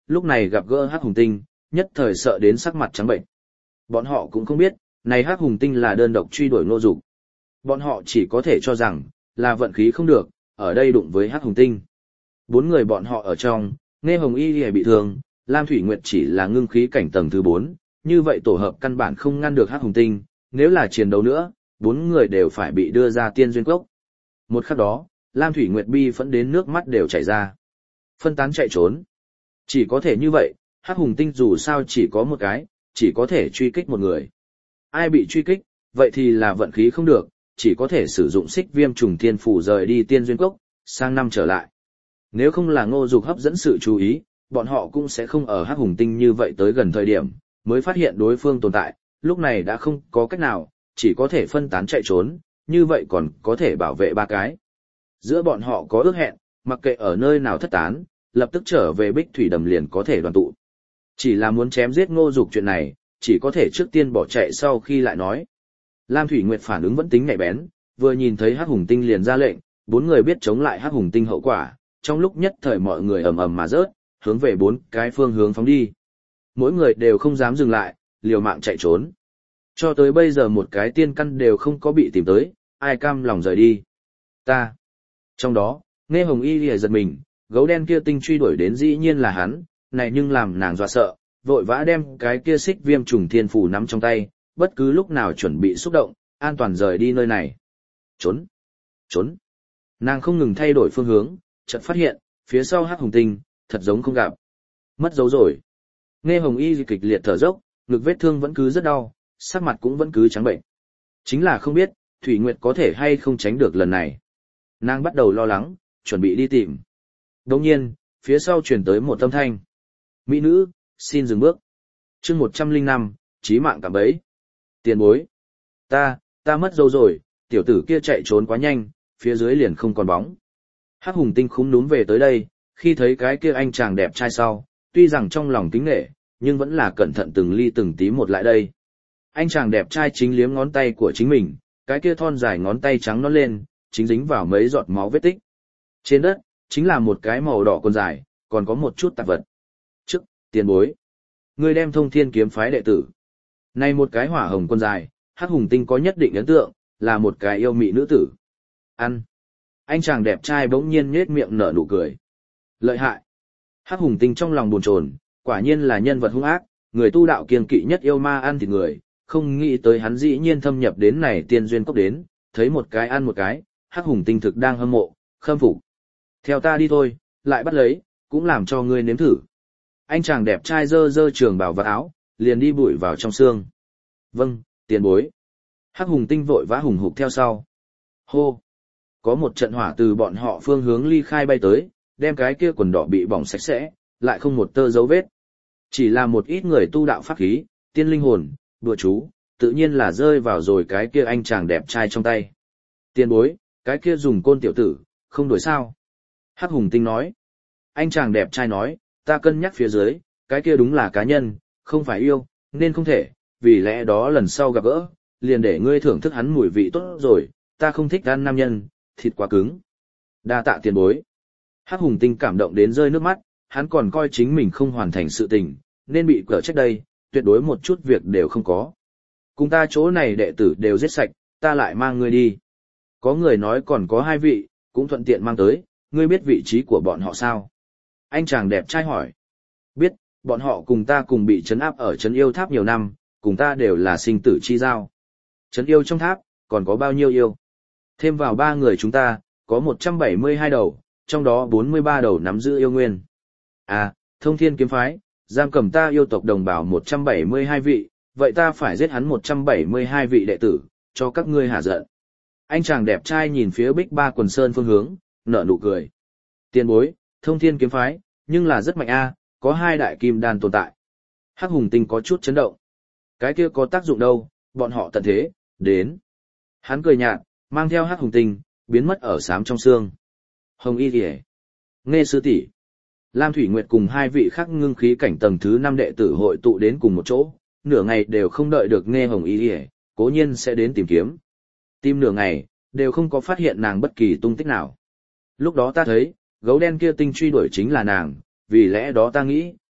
lúc này gặp gỡ Hắc Hùng Tinh, nhất thời sợ đến sắc mặt trắng bệnh. Bọn họ cũng không biết, này Hắc Hùng Tinh là đơn độc truy đuổi Ngô Dục. Bọn họ chỉ có thể cho rằng, là vận khí không được, ở đây đụng với Hắc Hùng Tinh. Bốn người bọn họ ở trong, Nghe Hồng Y Y bị thương, Lam Thủy Nguyệt chỉ là ngưng khí cảnh tầng thứ bốn, như vậy tổ hợp căn bản không ngăn được Hắc Hùng Tinh, nếu là chiến đấu nữa, bốn người đều phải bị đưa ra tiên duyên cốc. Một khắc đó, Lam Thủy Nguyệt bi phẫn đến nước mắt đều chảy ra. Phân tán chạy trốn. Chỉ có thể như vậy, Hắc Hùng Tinh dù sao chỉ có một cái, chỉ có thể truy kích một người. Ai bị truy kích, vậy thì là vận khí không được, chỉ có thể sử dụng xích viêm trùng tiên phủ rời đi tiên duyên cốc, sang năm trở lại. Nếu không là Ngô Dục hấp dẫn sự chú ý, bọn họ cũng sẽ không ở Hắc Hùng Tinh như vậy tới gần thời điểm, mới phát hiện đối phương tồn tại, lúc này đã không có cách nào, chỉ có thể phân tán chạy trốn, như vậy còn có thể bảo vệ ba cái. Giữa bọn họ có ước hẹn, mặc kệ ở nơi nào thất tán, lập tức trở về Bích Thủy Đầm liền có thể đoàn tụ. Chỉ là muốn chém giết Ngô Dục chuyện này, chỉ có thể trước tiên bỏ chạy sau khi lại nói. Lam Thủy Nguyệt phản ứng vẫn tính nhạy bén, vừa nhìn thấy Hắc Hùng Tinh liền ra lệnh, bốn người biết chống lại Hắc Hùng Tinh hậu quả, trong lúc nhất thời mọi người ầm ầm mà rớt, hướng về bốn cái phương hướng phóng đi. Mỗi người đều không dám dừng lại, liều mạng chạy trốn. Cho tới bây giờ một cái tiên căn đều không có bị tìm tới, ai cam lòng rời đi. Ta. Trong đó, Nghe Hồng Y lìa giật mình, gấu đen kia tinh truy đuổi đến dĩ nhiên là hắn, này nhưng làm nàng dọa sợ, vội vã đem cái kia xích viêm trùng thiên phủ nắm trong tay, bất cứ lúc nào chuẩn bị xúc động, an toàn rời đi nơi này. Trốn. Trốn. Nàng không ngừng thay đổi phương hướng, chợt phát hiện, phía sau Hắc Hùng Tinh, thật giống không gặp. Mất dấu rồi. Nghe Hồng Y kịch liệt thở dốc, ngực vết thương vẫn cứ rất đau, sắc mặt cũng vẫn cứ trắng bệnh. Chính là không biết, Thủy Nguyệt có thể hay không tránh được lần này. Nàng bắt đầu lo lắng, chuẩn bị đi tìm. Đồng nhiên, phía sau truyền tới một âm thanh. Mỹ nữ, xin dừng bước. chương một trăm linh năm, chí mạng cạm bẫy. Tiền bối. Ta, ta mất dấu rồi, tiểu tử kia chạy trốn quá nhanh, phía dưới liền không còn bóng. Hắc Hùng Tinh khúm núm về tới đây, khi thấy cái kia anh chàng đẹp trai sau, tuy rằng trong lòng kính nể, nhưng vẫn là cẩn thận từng ly từng tí một lại đây. Anh chàng đẹp trai chính liếm ngón tay của chính mình, cái kia thon dài ngón tay trắng nõn lên, chính dính vào mấy giọt máu vết tích. Trên đất, chính là một cái màu đỏ còn dài, còn có một chút tạp vật. Trước, tiền bối. Người đem Thông Thiên kiếm phái đệ tử. Này một cái hỏa hồng quân dài, Hắc Hùng Tinh có nhất định ấn tượng, là một cái yêu mị nữ tử. Ăn. Anh chàng đẹp trai bỗng nhiên nhếch miệng nở nụ cười. Lợi hại. Hắc Hùng Tinh trong lòng buồn chồn, quả nhiên là nhân vật hung ác, người tu đạo kiêng kỵ nhất yêu ma ăn thịt người, không nghĩ tới hắn dĩ nhiên thâm nhập đến này tiên duyên cốc đến, thấy một cái ăn một cái, Hắc Hùng Tinh thực đang hâm mộ, khâm phục. Theo ta đi thôi, lại bắt lấy, cũng làm cho ngươi nếm thử. Anh chàng đẹp trai dơ dơ trường bào và áo, liền đi bụi vào trong xương. Vâng, tiền bối. Hắc Hùng Tinh vội vã hùng hục theo sau. Hô. Có một trận hỏa từ bọn họ phương hướng ly khai bay tới, đem cái kia quần đỏ bị bỏng sạch sẽ, lại không một tơ dấu vết. Chỉ là một ít người tu đạo pháp khí, tiên linh hồn, đùa chú, tự nhiên là rơi vào rồi cái kia anh chàng đẹp trai trong tay. Tiền bối, cái kia dùng côn tiểu tử, không đổi sao. Hắc Hùng Tinh nói. Anh chàng đẹp trai nói, ta cân nhắc phía dưới, cái kia đúng là cá nhân, không phải yêu, nên không thể, vì lẽ đó lần sau gặp gỡ, liền để ngươi thưởng thức hắn mùi vị tốt rồi, ta không thích ăn nam nhân, thịt quá cứng. Đa tạ tiền bối. Hắc Hùng Tinh cảm động đến rơi nước mắt, hắn còn coi chính mình không hoàn thành sự tình, nên bị cở trách đây, tuyệt đối một chút việc đều không có. Cùng ta chỗ này đệ tử đều giết sạch, ta lại mang ngươi đi. Có người nói còn có hai vị, cũng thuận tiện mang tới, ngươi biết vị trí của bọn họ sao? Anh chàng đẹp trai hỏi. Biết, bọn họ cùng ta cùng bị trấn áp ở trấn yêu tháp nhiều năm, cùng ta đều là sinh tử chi giao. Trấn yêu trong tháp, còn có bao nhiêu yêu? Thêm vào ba người chúng ta, có một trăm bảy mươi hai đầu, trong đó bốn mươi ba đầu nắm giữ yêu nguyên. À, Thông Thiên kiếm phái, giam cầm ta yêu tộc đồng bào một trăm bảy mươi hai vị, vậy ta phải giết hắn một trăm bảy mươi hai vị đệ tử, cho các ngươi hả giận. Anh chàng đẹp trai nhìn phía Bích Ba Quần Sơn phương hướng, nở nụ cười. Tiền bối, Thông Thiên kiếm phái, nhưng là rất mạnh a, có hai đại kim đan tồn tại. Hắc Hùng Tinh có chút chấn động. Cái kia có tác dụng đâu, bọn họ tận thế, đến. Hắn cười nhạt, mang theo Hắc Hùng Tinh, biến mất ở xám trong xương. Hồng Y Liễu, Nghe sư tỷ, Lam Thủy Nguyệt cùng hai vị khác ngưng khí cảnh tầng thứ năm đệ tử hội tụ đến cùng một chỗ, nửa ngày đều không đợi được Nghe Hồng Y Liễu, cố nhiên sẽ đến tìm kiếm. Tìm nửa ngày, đều không có phát hiện nàng bất kỳ tung tích nào. Lúc đó ta thấy, gấu đen kia tinh truy đuổi chính là nàng, vì lẽ đó ta nghĩ,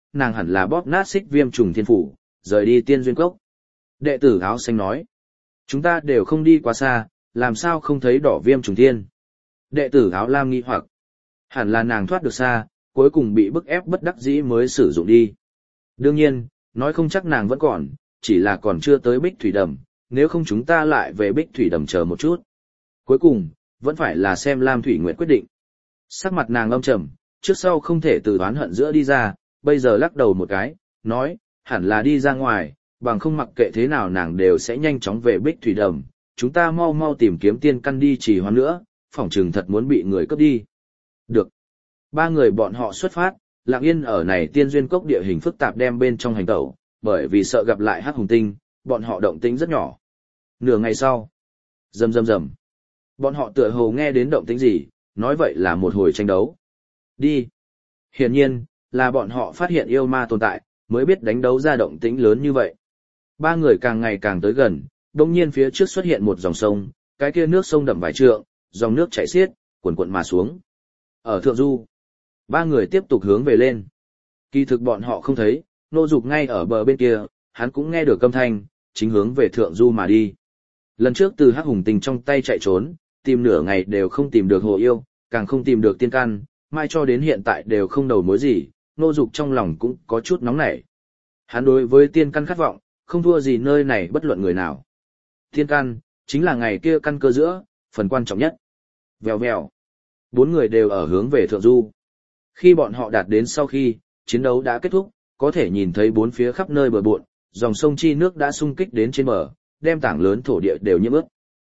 nàng hẳn là bóp nát xích viêm trùng thiên phủ, rời đi tiên duyên cốc. Đệ tử áo xanh nói, chúng ta đều không đi quá xa, làm sao không thấy đỏ viêm trùng thiên. Đệ tử áo lam nghi hoặc, hẳn là nàng thoát được xa, cuối cùng bị bức ép bất đắc dĩ mới sử dụng đi. Đương nhiên, nói không chắc nàng vẫn còn, chỉ là còn chưa tới Bích Thủy Đầm, nếu không chúng ta lại về Bích Thủy Đầm chờ một chút. Cuối cùng, vẫn phải là xem Lam Thủy Nguyệt quyết định. Sắc mặt nàng âm trầm, trước sau không thể từ oán hận giữa đi ra, bây giờ lắc đầu một cái, nói, hẳn là đi ra ngoài, bằng không mặc kệ thế nào nàng đều sẽ nhanh chóng về Bích Thủy Đầm, chúng ta mau mau tìm kiếm tiên căn đi trì hoãn nữa, phỏng chừng thật muốn bị người cướp đi. Được. Ba người bọn họ xuất phát, lặng yên ở này tiên duyên cốc địa hình phức tạp đem bên trong hành tẩu, bởi vì sợ gặp lại Hắc Hùng Tinh, bọn họ động tĩnh rất nhỏ. Nửa ngày sau, rầm rầm rầm, bọn họ tựa hồ nghe đến động tĩnh gì, nói vậy là một hồi tranh đấu. Đi. Hiển nhiên, là bọn họ phát hiện yêu ma tồn tại, mới biết đánh đấu ra động tĩnh lớn như vậy. Ba người càng ngày càng tới gần, đột nhiên phía trước xuất hiện một dòng sông, cái kia nước sông đậm vài trượng, dòng nước chảy xiết, cuồn cuộn mà xuống. Ở thượng du, ba người tiếp tục hướng về lên. Kỳ thực bọn họ không thấy, Nô Dục ngay ở bờ bên kia, hắn cũng nghe được âm thanh, chính hướng về thượng du mà đi. Lần trước từ Hắc Hùng Tinh trong tay chạy trốn, tìm nửa ngày đều không tìm được hồ yêu, càng không tìm được tiên căn, mai cho đến hiện tại đều không đầu mối gì, Nô Dục trong lòng cũng có chút nóng nảy. Hắn đối với tiên căn khát vọng, không thua gì nơi này bất luận người nào. Tiên căn, chính là ngày kia căn cơ giữa, phần quan trọng nhất. Vèo vèo. Bốn người đều ở hướng về thượng du. Khi bọn họ đạt đến sau khi, chiến đấu đã kết thúc, có thể nhìn thấy bốn phía khắp nơi bờ bộn, dòng sông chi nước đã xung kích đến trên bờ, đem tảng lớn thổ địa đều nhiễm ướt.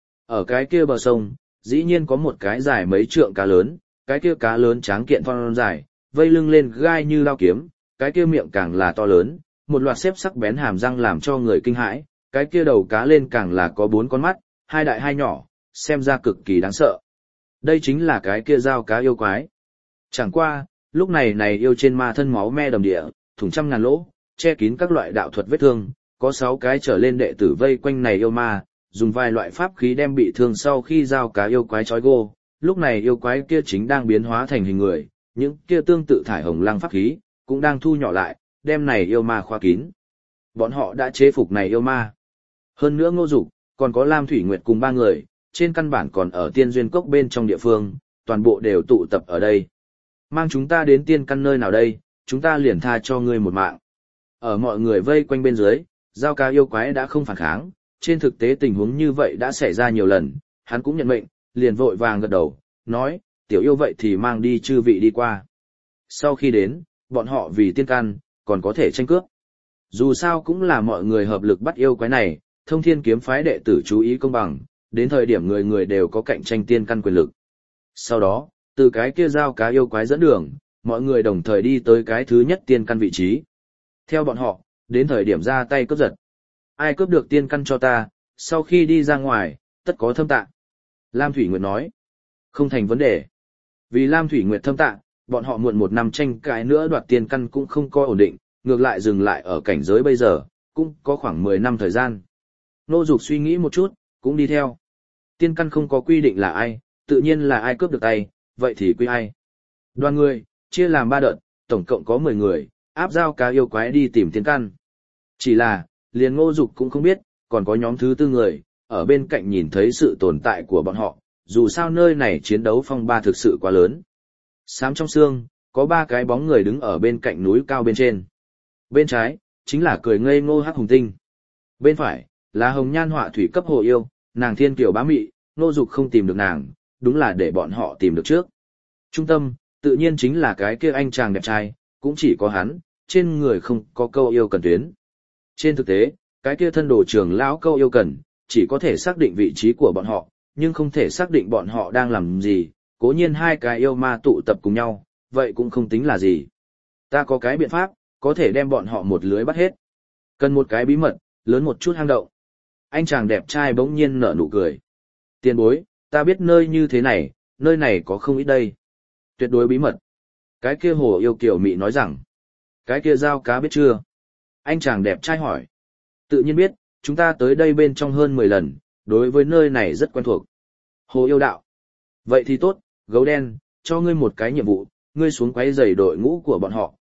Ở cái kia bờ sông, dĩ nhiên có một cái dài mấy trượng cá lớn, cái kia cá lớn tráng kiện thon dài, vây lưng lên gai như lao kiếm, cái kia miệng càng là to lớn, một loạt xếp sắc bén hàm răng làm cho người kinh hãi, cái kia đầu cá lên càng là có bốn con mắt, hai đại hai nhỏ, xem ra cực kỳ đáng sợ. Đây chính là cái kia dao cá yêu quái. Chẳng qua, lúc này này yêu trên ma thân máu me đầm địa, thủng trăm ngàn lỗ, che kín các loại đạo thuật vết thương, có sáu cái trở lên đệ tử vây quanh này yêu ma, dùng vài loại pháp khí đem bị thương sau khi dao cá yêu quái trói gô. Lúc này yêu quái kia chính đang biến hóa thành hình người, những kia tương tự thải hồng lăng pháp khí, cũng đang thu nhỏ lại, đem này yêu ma khóa kín. Bọn họ đã chế phục này yêu ma. Hơn nữa Ngô Dục, còn có Lam Thủy Nguyệt cùng ba người, trên căn bản còn ở tiên duyên cốc bên trong địa phương, toàn bộ đều tụ tập ở đây. Mang chúng ta đến tiên căn nơi nào đây, chúng ta liền tha cho ngươi một mạng. Ở mọi người vây quanh bên dưới, dao cá yêu quái đã không phản kháng, trên thực tế tình huống như vậy đã xảy ra nhiều lần, hắn cũng nhận mệnh, liền vội vàng gật đầu, nói, tiểu yêu vậy thì mang đi chư vị đi qua. Sau khi đến, bọn họ vì tiên căn, còn có thể tranh cướp. Dù sao cũng là mọi người hợp lực bắt yêu quái này, Thông Thiên kiếm phái đệ tử chú ý công bằng, đến thời điểm người người đều có cạnh tranh tiên căn quyền lực. Sau đó, từ cái kia dao cá yêu quái dẫn đường, mọi người đồng thời đi tới cái thứ nhất tiên căn vị trí. Theo bọn họ, đến thời điểm ra tay cướp giật. Ai cướp được tiên căn cho ta, sau khi đi ra ngoài, tất có thâm tạ. Lam Thủy Nguyệt nói, không thành vấn đề. Vì Lam Thủy Nguyệt thâm tạ, bọn họ muộn một năm tranh cãi nữa đoạt tiên căn cũng không có ổn định, ngược lại dừng lại ở cảnh giới bây giờ, cũng có khoảng mười năm thời gian. Nô Dục suy nghĩ một chút, cũng đi theo. Tiên căn không có quy định là ai, tự nhiên là ai cướp được tay, vậy thì quy ai. Đoàn người, chia làm ba đợt, tổng cộng có mười người, áp giao cá yêu quái đi tìm tiên căn. Chỉ là, liền Ngô Dục cũng không biết, còn có nhóm thứ tư người, ở bên cạnh nhìn thấy sự tồn tại của bọn họ, dù sao nơi này chiến đấu phong ba thực sự quá lớn. Xám trong xương, có ba cái bóng người đứng ở bên cạnh núi cao bên trên. Bên trái, chính là cười ngây ngô Hắc Hùng Tinh. Bên phải, là hồng nhan họa thủy cấp hồ yêu, nàng thiên kiều bá mị, Ngô Dục không tìm được nàng, đúng là để bọn họ tìm được trước. Trung tâm, tự nhiên chính là cái kia anh chàng đẹp trai, cũng chỉ có hắn, trên người không có câu yêu cần tuyến. Trên thực tế, cái kia thân đồ trưởng lão câu yêu cần, chỉ có thể xác định vị trí của bọn họ, nhưng không thể xác định bọn họ đang làm gì, cố nhiên hai cái yêu ma tụ tập cùng nhau, vậy cũng không tính là gì. Ta có cái biện pháp, có thể đem bọn họ một lưới bắt hết. Cần một cái bí mật, lớn một chút hang động. Anh chàng đẹp trai bỗng nhiên nở nụ cười. Tiền bối, ta biết nơi như thế này, nơi này có không ít đây. Tuyệt đối bí mật. Cái kia hồ yêu kiều mị nói rằng. Cái kia dao cá biết chưa? Anh chàng đẹp trai hỏi. Tự nhiên biết, chúng ta tới đây bên trong hơn mười lần, đối với nơi này rất quen thuộc. Hồ yêu đạo. Vậy thì tốt, gấu đen, cho ngươi một cái nhiệm vụ, ngươi xuống quấy rầy đội ngũ của bọn họ,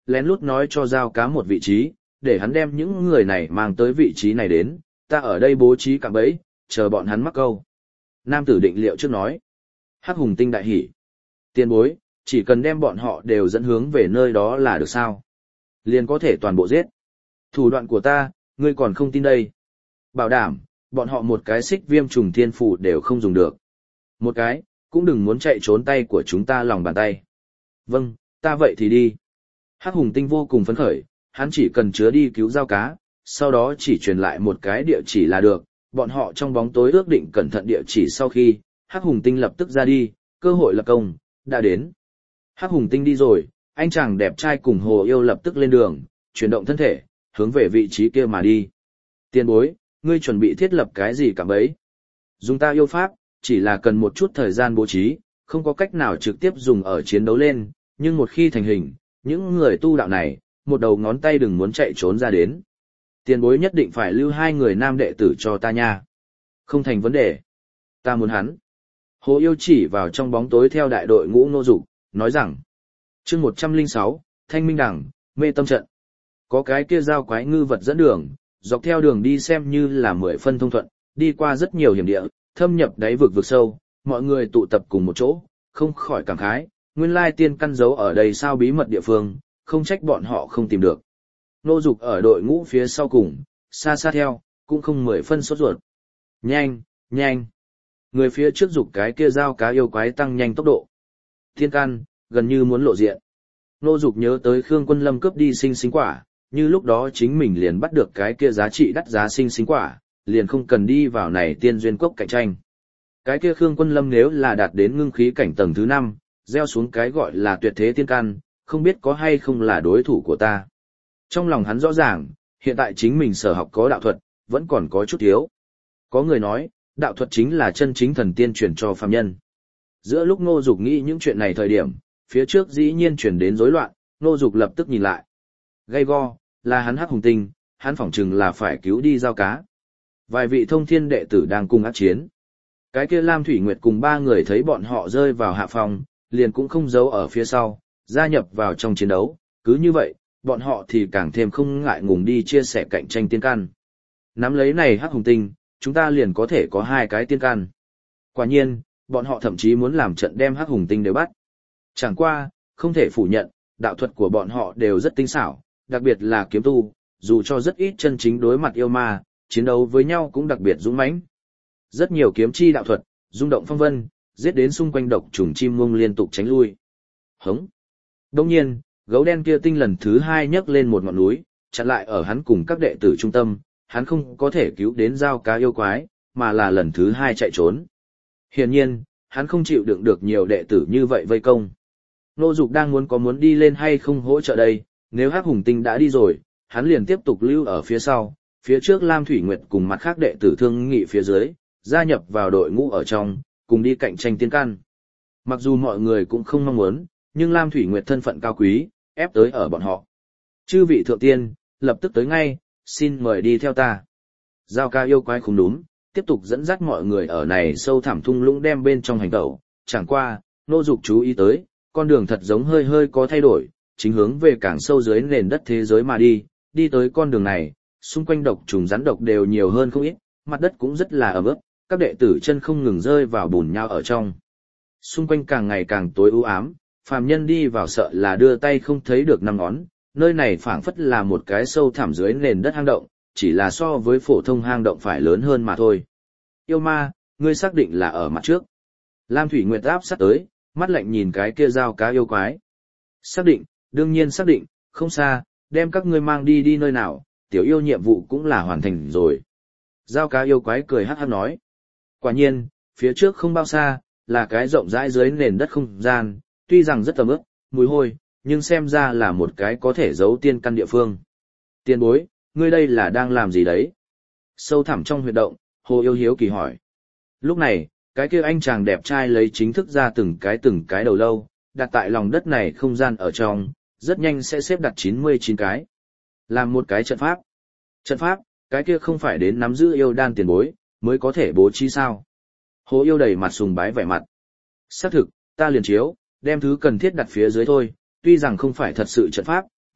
lén lút nói cho Giao Cá một vị trí, để hắn đem những người này mang tới vị trí này đến, ta ở đây bố trí cạm bẫy, chờ bọn hắn mắc câu. Nam tử định liệu trước nói. Hắc Hùng Tinh đại hỉ. Tiền bối, chỉ cần đem bọn họ đều dẫn hướng về nơi đó là được sao? Liền có thể toàn bộ giết. Thủ đoạn của ta, ngươi còn không tin đây. Bảo đảm, bọn họ một cái xích viêm trùng thiên phủ đều không dùng được. Một cái, cũng đừng muốn chạy trốn tay của chúng ta lòng bàn tay. Vâng, ta vậy thì đi. Hắc Hùng Tinh vô cùng phấn khởi, hắn chỉ cần chứa đi cứu Giao Cá, sau đó chỉ truyền lại một cái địa chỉ là được. Bọn họ trong bóng tối ước định cẩn thận địa chỉ sau khi, Hắc Hùng Tinh lập tức ra đi, cơ hội lập công, đã đến. Hắc Hùng Tinh đi rồi, anh chàng đẹp trai cùng Hồ Yêu lập tức lên đường, chuyển động thân thể, hướng về vị trí kia mà đi. Tiền bối, ngươi chuẩn bị thiết lập cái gì cả bấy? Dùng ta yêu pháp, chỉ là cần một chút thời gian bố trí, không có cách nào trực tiếp dùng ở chiến đấu lên, nhưng một khi thành hình, những người tu đạo này, một đầu ngón tay đừng muốn chạy trốn ra đến. Tiền bối nhất định phải lưu hai người nam đệ tử cho ta nha. Không thành vấn đề. Ta muốn hắn. Hồ Yêu chỉ vào trong bóng tối theo đại đội ngũ Ngô Dục, nói rằng. chương một trăm lẻ sáu, Thanh Minh Đằng, mê tâm trận. Có cái kia giao quái ngư vật dẫn đường, dọc theo đường đi xem như là mười phân thông thuận, đi qua rất nhiều hiểm địa, thâm nhập đáy vực vực sâu, mọi người tụ tập cùng một chỗ, không khỏi cảm khái, nguyên lai tiên căn giấu ở đây sao bí mật địa phương, không trách bọn họ không tìm được. Ngô Dục ở đội ngũ phía sau cùng, xa xa theo, cũng không mười phân sốt ruột. Nhanh, nhanh. Người phía trước dục cái kia Giao Cá yêu quái tăng nhanh tốc độ. Tiên căn, gần như muốn lộ diện. Ngô Dục nhớ tới Khương Quân Lâm cướp đi sinh sinh quả, như lúc đó chính mình liền bắt được cái kia giá trị đắt giá sinh sinh quả, liền không cần đi vào này tiên duyên cốc cạnh tranh. Cái kia Khương Quân Lâm nếu là đạt đến ngưng khí cảnh tầng thứ năm, gieo xuống cái gọi là tuyệt thế tiên căn, không biết có hay không là đối thủ của ta. Trong lòng hắn rõ ràng, hiện tại chính mình sở học có đạo thuật, vẫn còn có chút thiếu. Có người nói, đạo thuật chính là chân chính thần tiên truyền cho phàm nhân. Giữa lúc Ngô Dục nghĩ những chuyện này thời điểm, phía trước dĩ nhiên chuyển đến rối loạn, Ngô Dục lập tức nhìn lại. Gay go, là hắn Hắc Hùng Tinh, hắn phỏng chừng là phải cứu đi Giao Cá. Vài vị thông thiên đệ tử đang cùng ác chiến. Cái kia Lam Thủy Nguyệt cùng ba người thấy bọn họ rơi vào hạ phòng, liền cũng không giấu ở phía sau, gia nhập vào trong chiến đấu, cứ như vậy, bọn họ thì càng thêm không ngại ngùng đi chia sẻ cạnh tranh tiên căn. Nắm lấy này Hắc Hùng Tinh, chúng ta liền có thể có hai cái tiên căn. Quả nhiên, bọn họ thậm chí muốn làm trận đem Hắc Hùng Tinh đều bắt. Chẳng qua, không thể phủ nhận, đạo thuật của bọn họ đều rất tinh xảo, đặc biệt là kiếm tu, dù cho rất ít chân chính đối mặt yêu ma, chiến đấu với nhau cũng đặc biệt dũng mãnh. Rất nhiều kiếm chi đạo thuật, rung động phong vân, giết đến xung quanh độc trùng chim muông liên tục tránh lui. Hống. Đồng nhiên, gấu đen kia tinh lần thứ hai nhấc lên một ngọn núi, chặn lại ở hắn cùng các đệ tử trung tâm, hắn không có thể cứu đến Giao Cá yêu quái, mà là lần thứ hai chạy trốn. Hiển nhiên, hắn không chịu đựng được nhiều đệ tử như vậy vây công. Ngô Dục đang muốn có muốn đi lên hay không hỗ trợ đây, nếu Hắc Hùng Tinh đã đi rồi, hắn liền tiếp tục lưu ở phía sau, phía trước Lam Thủy Nguyệt cùng mặt khác đệ tử thương nghị phía dưới, gia nhập vào đội ngũ ở trong, cùng đi cạnh tranh tiên căn. Mặc dù mọi người cũng không mong muốn, nhưng Lam Thủy Nguyệt thân phận cao quý, ép tới ở bọn họ. Chư vị thượng tiên, lập tức tới ngay, xin mời đi theo ta. Giao Cá yêu quái không đúng, tiếp tục dẫn dắt mọi người ở này sâu thẳm thung lũng đem bên trong hành tẩu, chẳng qua, Ngô Dục chú ý tới, con đường thật giống hơi hơi có thay đổi, chính hướng về càng sâu dưới nền đất thế giới mà đi, đi tới con đường này, xung quanh độc trùng rắn độc đều nhiều hơn không ít, mặt đất cũng rất là ẩm ướt, các đệ tử chân không ngừng rơi vào bùn nhau ở trong. Xung quanh càng ngày càng tối u ám, phàm nhân đi vào sợ là đưa tay không thấy được năm ngón, nơi này phảng phất là một cái sâu thẳm dưới nền đất hang động, chỉ là so với phổ thông hang động phải lớn hơn mà thôi. Yêu ma, ngươi xác định là ở mặt trước. Lam Thủy Nguyệt áp sát tới, mắt lạnh nhìn cái kia Giao Cá yêu quái. Xác định, đương nhiên xác định, không xa, đem các ngươi mang đi đi nơi nào, tiểu yêu nhiệm vụ cũng là hoàn thành rồi. Giao Cá yêu quái cười hắc hắc nói. Quả nhiên, phía trước không bao xa, là cái rộng rãi dưới nền đất không gian, tuy rằng rất tầm ướp, mùi hôi, nhưng xem ra là một cái có thể giấu tiên căn địa phương. Tiên bối, ngươi đây là đang làm gì đấy? Sâu thẳm trong huyệt động, Hồ Yêu hiếu kỳ hỏi. Lúc này, cái kia anh chàng đẹp trai lấy chính thức ra từng cái từng cái đầu lâu, đặt tại lòng đất này không gian ở trong, rất nhanh sẽ xếp đặt chín mươi chín cái. Làm một cái trận pháp. Trận pháp, cái kia không phải đến nắm giữ yêu đan tiền bối, mới có thể bố trí sao. Hồ Yêu đầy mặt sùng bái vẻ mặt. Xác thực, ta liền chiếu, đem thứ cần thiết đặt phía dưới thôi, tuy rằng không phải thật sự trận pháp,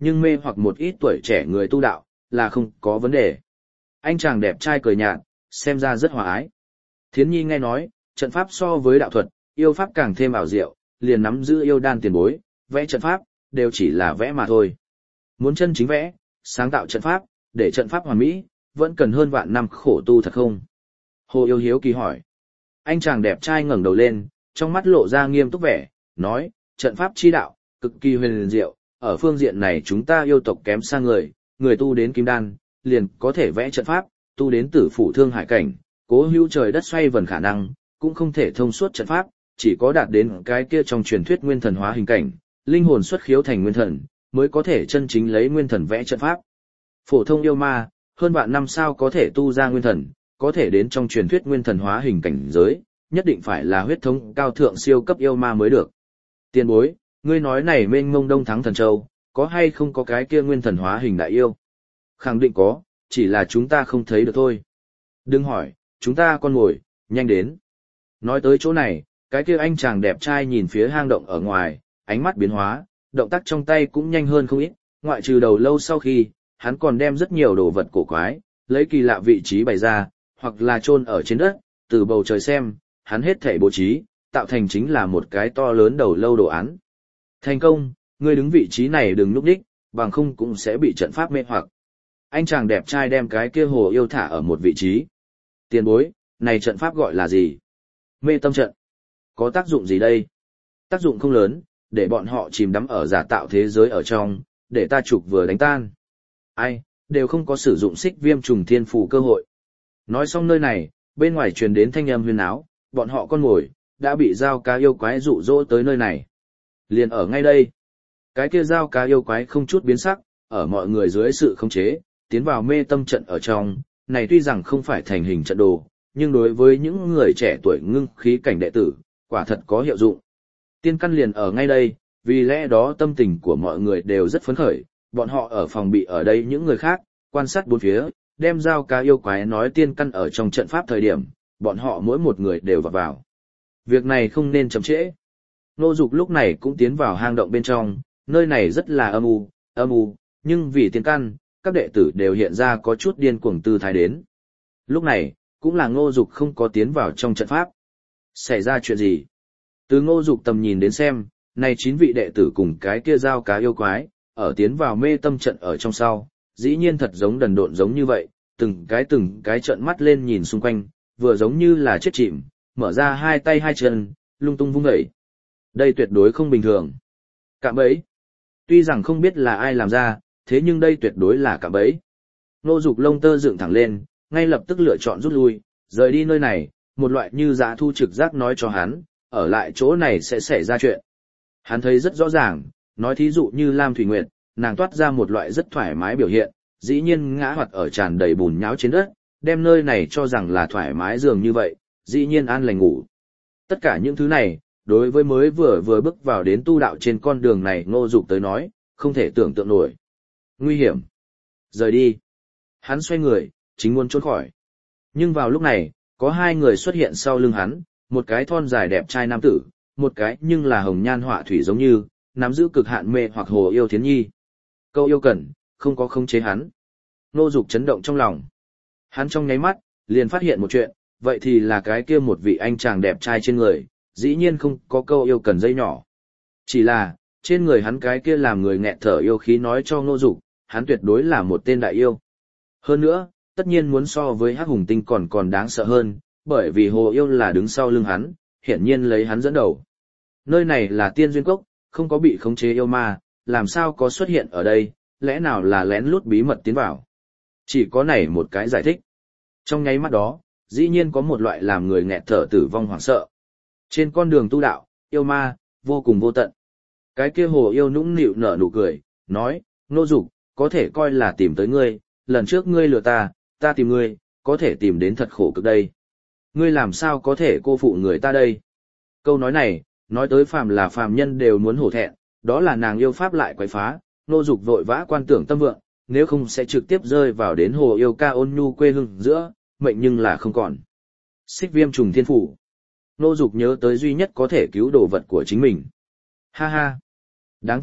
nhưng mê hoặc một ít tuổi trẻ người tu đạo, là không có vấn đề. Anh chàng đẹp trai cười nhạt, xem ra rất hòa ái. Thiến Nhi nghe nói, trận pháp so với đạo thuật, yêu pháp càng thêm ảo diệu, liền nắm giữ yêu đan tiền bối, vẽ trận pháp, đều chỉ là vẽ mà thôi. Muốn chân chính vẽ, sáng tạo trận pháp, để trận pháp hoàn mỹ, vẫn cần hơn vạn năm khổ tu thật không? Hồ Yêu hiếu kỳ hỏi. Anh chàng đẹp trai ngẩng đầu lên, trong mắt lộ ra nghiêm túc vẻ, nói, trận pháp chi đạo, cực kỳ huyền diệu, ở phương diện này chúng ta yêu tộc kém xa người, người tu đến kim đan, liền có thể vẽ trận pháp, tu đến tử phủ thương hải cảnh, cố hữu trời đất xoay vần khả năng, cũng không thể thông suốt trận pháp, chỉ có đạt đến cái kia trong truyền thuyết nguyên thần hóa hình cảnh, linh hồn xuất khiếu thành nguyên thần, mới có thể chân chính lấy nguyên thần vẽ trận pháp. Phổ thông yêu ma, hơn vạn năm sao có thể tu ra nguyên thần, có thể đến trong truyền thuyết nguyên thần hóa hình cảnh giới, nhất định phải là huyết thống cao thượng siêu cấp yêu ma mới được. Tiền bối, ngươi nói này mênh mông đông thắng thần châu, có hay không có cái kia nguyên thần hóa hình đại yêu? Khẳng định có, chỉ là chúng ta không thấy được thôi. Đừng hỏi, chúng ta con ngồi, nhanh đến. Nói tới chỗ này, cái kia anh chàng đẹp trai nhìn phía hang động ở ngoài, ánh mắt biến hóa, động tác trong tay cũng nhanh hơn không ít, ngoại trừ đầu lâu sau khi, hắn còn đem rất nhiều đồ vật cổ quái, lấy kỳ lạ vị trí bày ra, hoặc là chôn ở trên đất, từ bầu trời xem, hắn hết thảy bố trí, tạo thành chính là một cái to lớn đầu lâu đồ án. Thành công, ngươi đứng vị trí này đừng núp đích, bằng không cũng sẽ bị trận pháp mê hoặc. Anh chàng đẹp trai đem cái kia hồ yêu thả ở một vị trí. Tiền bối, này trận pháp gọi là gì? Mê tâm trận. Có tác dụng gì đây? Tác dụng không lớn, để bọn họ chìm đắm ở giả tạo thế giới ở trong, để ta trục vừa đánh tan. Ai, đều không có sử dụng xích viêm trùng thiên phù cơ hội. Nói xong nơi này, bên ngoài truyền đến thanh âm huyên áo, bọn họ con ngồi, đã bị dao cá yêu quái dụ dỗ tới nơi này. Liền ở ngay đây. Cái kia dao cá yêu quái không chút biến sắc, ở mọi người dưới sự khống chế, tiến vào mê tâm trận ở trong, này tuy rằng không phải thành hình trận đồ, nhưng đối với những người trẻ tuổi ngưng khí cảnh đệ tử, quả thật có hiệu dụng. Tiên căn liền ở ngay đây, vì lẽ đó tâm tình của mọi người đều rất phấn khởi, bọn họ ở phòng bị ở đây những người khác, quan sát bốn phía, đem dao cá yêu quái nói tiên căn ở trong trận pháp thời điểm, bọn họ mỗi một người đều vào vào. Việc này không nên chậm trễ. Nô Dục lúc này cũng tiến vào hang động bên trong, nơi này rất là âm u, âm u, nhưng vì tiên căn, các đệ tử đều hiện ra có chút điên cuồng tư thái đến. Lúc này, cũng là Ngô Dục không có tiến vào trong trận pháp. Xảy ra chuyện gì? Từ Ngô Dục tầm nhìn đến xem, này chín vị đệ tử cùng cái kia dao cá yêu quái, ở tiến vào mê tâm trận ở trong sau, dĩ nhiên thật giống đần độn giống như vậy, từng cái từng cái trợn mắt lên nhìn xung quanh, vừa giống như là chết chìm, mở ra hai tay hai chân, lung tung vung dậy. Đây tuyệt đối không bình thường. Cạm bẫy. Tuy rằng không biết là ai làm ra, thế nhưng đây tuyệt đối là cạm bẫy. Ngô Dục lông tơ dựng thẳng lên, ngay lập tức lựa chọn rút lui, rời đi nơi này, một loại như dã thu trực giác nói cho hắn, ở lại chỗ này sẽ xảy ra chuyện. Hắn thấy rất rõ ràng, nói thí dụ như Lam Thủy Nguyệt, nàng toát ra một loại rất thoải mái biểu hiện, dĩ nhiên ngã hoặc ở tràn đầy bùn nhão trên đất, đem nơi này cho rằng là thoải mái dường như vậy, dĩ nhiên an lành ngủ. Tất cả những thứ này, đối với mới vừa vừa bước vào đến tu đạo trên con đường này Ngô Dục tới nói, không thể tưởng tượng nổi. Nguy hiểm. Rời đi. Hắn xoay người, chính muốn trốn khỏi. Nhưng vào lúc này, có hai người xuất hiện sau lưng hắn, một cái thon dài đẹp trai nam tử, một cái nhưng là hồng nhan họa thủy giống như, nắm giữ cực hạn mê hoặc hồ yêu Thiến Nhi. Câu yêu cần, không có khống chế hắn. Ngô Dục chấn động trong lòng. Hắn trong nháy mắt, liền phát hiện một chuyện, vậy thì là cái kia một vị anh chàng đẹp trai trên người, dĩ nhiên không có câu yêu cần dây nhỏ. Chỉ là, trên người hắn cái kia làm người nghẹt thở yêu khí nói cho Ngô Dục, hắn tuyệt đối là một tên đại yêu. Hơn nữa, tất nhiên muốn so với Hắc Hùng Tinh còn còn đáng sợ hơn, bởi vì hồ yêu là đứng sau lưng hắn, hiển nhiên lấy hắn dẫn đầu. Nơi này là Tiên Duyên Cốc, không có bị khống chế yêu ma, làm sao có xuất hiện ở đây, lẽ nào là lén lút bí mật tiến vào. Chỉ có này một cái giải thích. Trong nháy mắt đó, dĩ nhiên có một loại làm người nghẹt thở tử vong hoảng sợ. Trên con đường tu đạo, yêu ma, vô cùng vô tận. Cái kia hồ yêu nũng nịu nở nụ cười, nói, Ngô Dục, có thể coi là tìm tới ngươi, lần trước ngươi lừa ta, ta tìm ngươi, có thể tìm đến thật khổ cực đây. Ngươi làm sao có thể cô phụ người ta đây? Câu nói này, nói tới phàm là phàm nhân đều muốn hổ thẹn, đó là nàng yêu pháp lại quấy phá, Ngô Dục vội vã quan tưởng tâm vượng, nếu không sẽ trực tiếp rơi vào đến hồ yêu ca ôn nhu quê hương giữa, mệnh nhưng là không còn. Xích viêm trùng thiên phủ. Ngô Dục nhớ tới duy nhất có thể cứu đồ vật của chính mình. Ha ha. Đáng tiếc,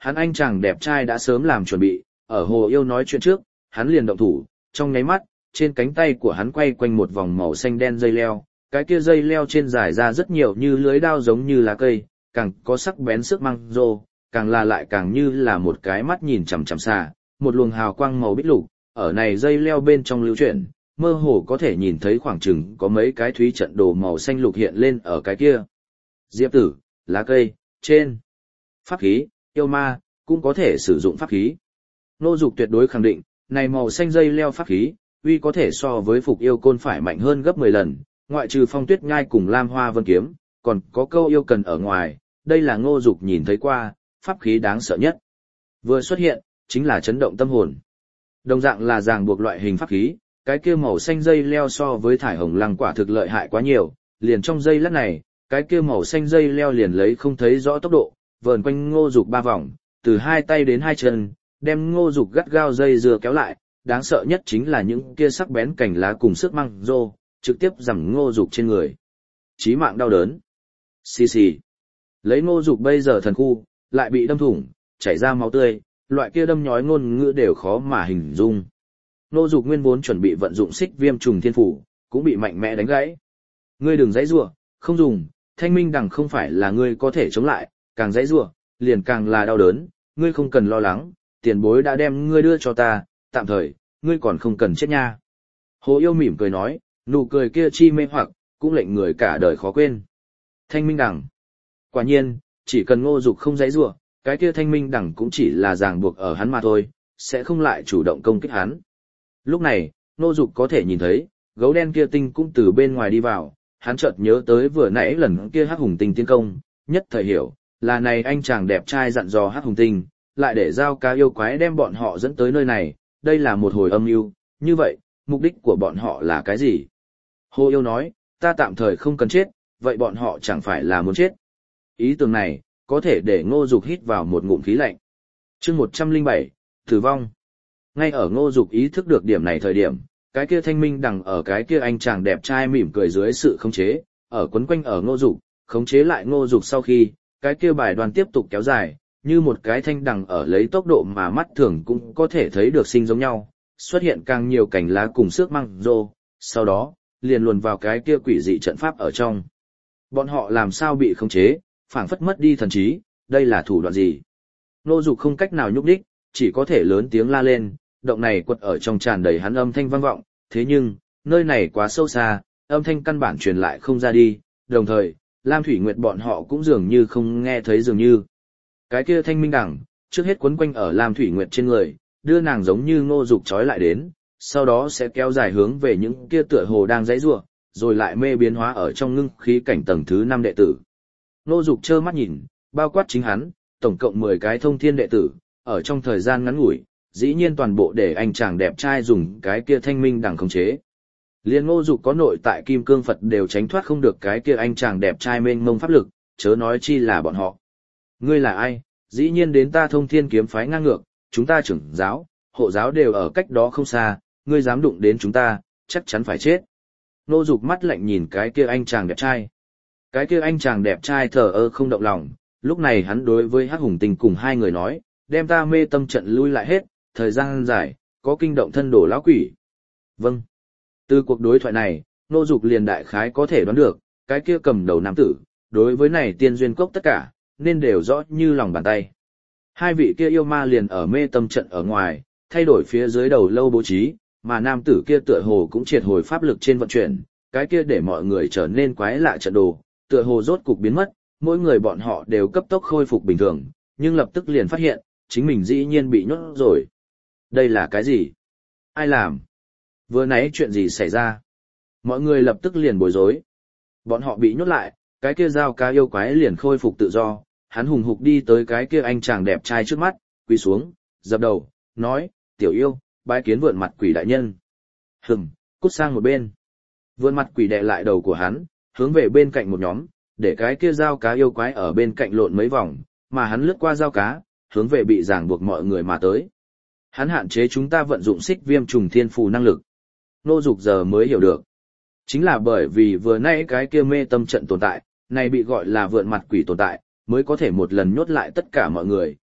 Hắn anh chàng đẹp trai đã sớm làm chuẩn bị, ở Hồ Yêu nói chuyện trước, hắn liền động thủ, trong nháy mắt, trên cánh tay của hắn quay quanh một vòng màu xanh đen dây leo, cái kia dây leo trên dài ra rất nhiều như lưới đao giống như lá cây, càng có sắc bén sức măng rô, càng là lại càng như là một cái mắt nhìn chằm chằm xa, một luồng hào quang màu bích lục, ở này dây leo bên trong lưu chuyển, mơ hồ có thể nhìn thấy khoảng chừng có mấy cái thúy trận đồ màu xanh lục hiện lên ở cái kia. Diệp tử, lá cây, trên. Pháp khí, yêu ma, cũng có thể sử dụng pháp khí. Ngô Dục tuyệt đối khẳng định, này màu xanh dây leo pháp khí, uy có thể so với phục yêu côn phải mạnh hơn gấp mười lần, ngoại trừ phong tuyết nhai cùng lam hoa vân kiếm, còn có câu yêu cần ở ngoài, đây là Ngô Dục nhìn thấy qua, pháp khí đáng sợ nhất. Vừa xuất hiện, chính là chấn động tâm hồn. Đồng dạng là ràng buộc loại hình pháp khí, cái kia màu xanh dây leo so với thải hồng lăng quả thực lợi hại quá nhiều, liền trong dây lát này, cái kia màu xanh dây leo liền lấy không thấy rõ tốc độ, vờn quanh Ngô Dục ba vòng, từ hai tay đến hai chân, đem Ngô Dục gắt gao dây dưa kéo lại, đáng sợ nhất chính là những kia sắc bén cành lá cùng sức măng rô, trực tiếp giằng Ngô Dục trên người. Chí mạng đau đớn. Xì xì. Lấy Ngô Dục bây giờ thần khu, lại bị đâm thủng, chảy ra máu tươi, loại kia đâm nhói ngôn ngữ đều khó mà hình dung. Ngô Dục nguyên vốn chuẩn bị vận dụng xích viêm trùng thiên phủ, cũng bị mạnh mẽ đánh gãy. Ngươi đừng dãy rủa, không dùng, thanh minh đằng không phải là ngươi có thể chống lại, càng dãy rủa, liền càng là đau đớn, ngươi không cần lo lắng, tiền bối đã đem ngươi đưa cho ta, tạm thời, ngươi còn không cần chết nha. Hồ Yêu mỉm cười nói, nụ cười kia chi mê hoặc, cũng lệnh người cả đời khó quên. Thanh minh đằng. Quả nhiên, chỉ cần Ngô Dục không dãy rủa, cái kia thanh minh đằng cũng chỉ là ràng buộc ở hắn mà thôi, sẽ không lại chủ động công kích hắn. Lúc này, Ngô Dục có thể nhìn thấy, gấu đen kia tinh cũng từ bên ngoài đi vào, hắn chợt nhớ tới vừa nãy lần kia Hắc Hùng Tinh tiến công, nhất thời hiểu, là này anh chàng đẹp trai dặn dò Hắc Hùng Tinh, lại để giao cá yêu quái đem bọn họ dẫn tới nơi này, đây là một hồi âm mưu, như vậy, mục đích của bọn họ là cái gì? Hồ Yêu nói, ta tạm thời không cần chết, vậy bọn họ chẳng phải là muốn chết. Ý tưởng này, có thể để Ngô Dục hít vào một ngụm khí lạnh. Chương một trăm lẻ bảy, tử vong. Ngay ở Ngô Dục ý thức được điểm này thời điểm, cái kia thanh minh đằng ở cái kia anh chàng đẹp trai mỉm cười dưới sự khống chế, ở quấn quanh ở Ngô Dục, khống chế lại Ngô Dục sau khi, cái kia bài đoàn tiếp tục kéo dài, như một cái thanh đằng ở lấy tốc độ mà mắt thường cũng có thể thấy được sinh giống nhau, xuất hiện càng nhiều cành lá cùng xước măng rô, sau đó, liền luồn vào cái kia quỷ dị trận pháp ở trong. Bọn họ làm sao bị khống chế, phảng phất mất đi thần trí, đây là thủ đoạn gì? Ngô Dục không cách nào nhúc đích, chỉ có thể lớn tiếng la lên, động này quật ở trong tràn đầy hắn âm thanh vang vọng, thế nhưng, nơi này quá sâu xa, âm thanh căn bản truyền lại không ra đi, đồng thời, Lam Thủy Nguyệt bọn họ cũng dường như không nghe thấy dường như. Cái kia thanh minh đẳng, trước hết quấn quanh ở Lam Thủy Nguyệt trên người, đưa nàng giống như Ngô Dục trói lại đến, sau đó sẽ kéo dài hướng về những kia tựa hồ đang dãy rủa, rồi lại mê biến hóa ở trong ngưng khí cảnh tầng thứ năm đệ tử. Ngô Dục trơ mắt nhìn, bao quát chính hắn, tổng cộng mười cái thông thiên đệ tử, ở trong thời gian ngắn ngủi, dĩ nhiên toàn bộ để anh chàng đẹp trai dùng cái kia thanh minh đằng khống chế. Liên Ngô Dục có nội tại Kim Cương Phật đều tránh thoát không được cái kia anh chàng đẹp trai mênh mông pháp lực, chớ nói chi là bọn họ. Ngươi là ai? Dĩ nhiên đến ta Thông Thiên kiếm phái ngang ngược, chúng ta trưởng giáo, hộ giáo đều ở cách đó không xa, ngươi dám đụng đến chúng ta, chắc chắn phải chết. Ngô Dục mắt lạnh nhìn cái kia anh chàng đẹp trai. Cái kia anh chàng đẹp trai thờ ơ không động lòng, lúc này hắn đối với Hắc Hùng Tinh cùng hai người nói, đem ta mê tâm trận lui lại hết, thời gian dài, có kinh động thân đổ lão quỷ. Vâng. Từ cuộc đối thoại này, Ngô Dục liền đại khái có thể đoán được, cái kia cầm đầu nam tử, đối với này tiên duyên cốc tất cả, nên đều rõ như lòng bàn tay. Hai vị kia yêu ma liền ở mê tâm trận ở ngoài, thay đổi phía dưới đầu lâu bố trí, mà nam tử kia tựa hồ cũng triệt hồi pháp lực trên vận chuyển, cái kia để mọi người trở nên quái lạ trận đồ, tựa hồ rốt cục biến mất, mỗi người bọn họ đều cấp tốc khôi phục bình thường, nhưng lập tức liền phát hiện, chính mình dĩ nhiên bị nhốt rồi. Đây là cái gì? Ai làm? Vừa nãy chuyện gì xảy ra? Mọi người lập tức liền bối rối. Bọn họ bị nhốt lại, cái kia giao cá yêu quái liền khôi phục tự do, hắn hùng hục đi tới cái kia anh chàng đẹp trai trước mắt, quỳ xuống, dập đầu, nói, tiểu yêu, bái kiến vượn mặt quỷ đại nhân. Hừm, cút sang một bên. Vượn mặt quỷ đè lại đầu của hắn, hướng về bên cạnh một nhóm, để cái kia giao cá yêu quái ở bên cạnh lộn mấy vòng, mà hắn lướt qua giao cá, hướng về bị ràng buộc mọi người mà tới. Hắn hạn chế chúng ta vận dụng xích viêm trùng thiên phù năng lực. Ngô Dục giờ mới hiểu được. Chính là bởi vì vừa nãy cái kia mê tâm trận tồn tại, này bị gọi là vượn mặt quỷ tồn tại, mới có thể một lần nhốt lại tất cả mọi người,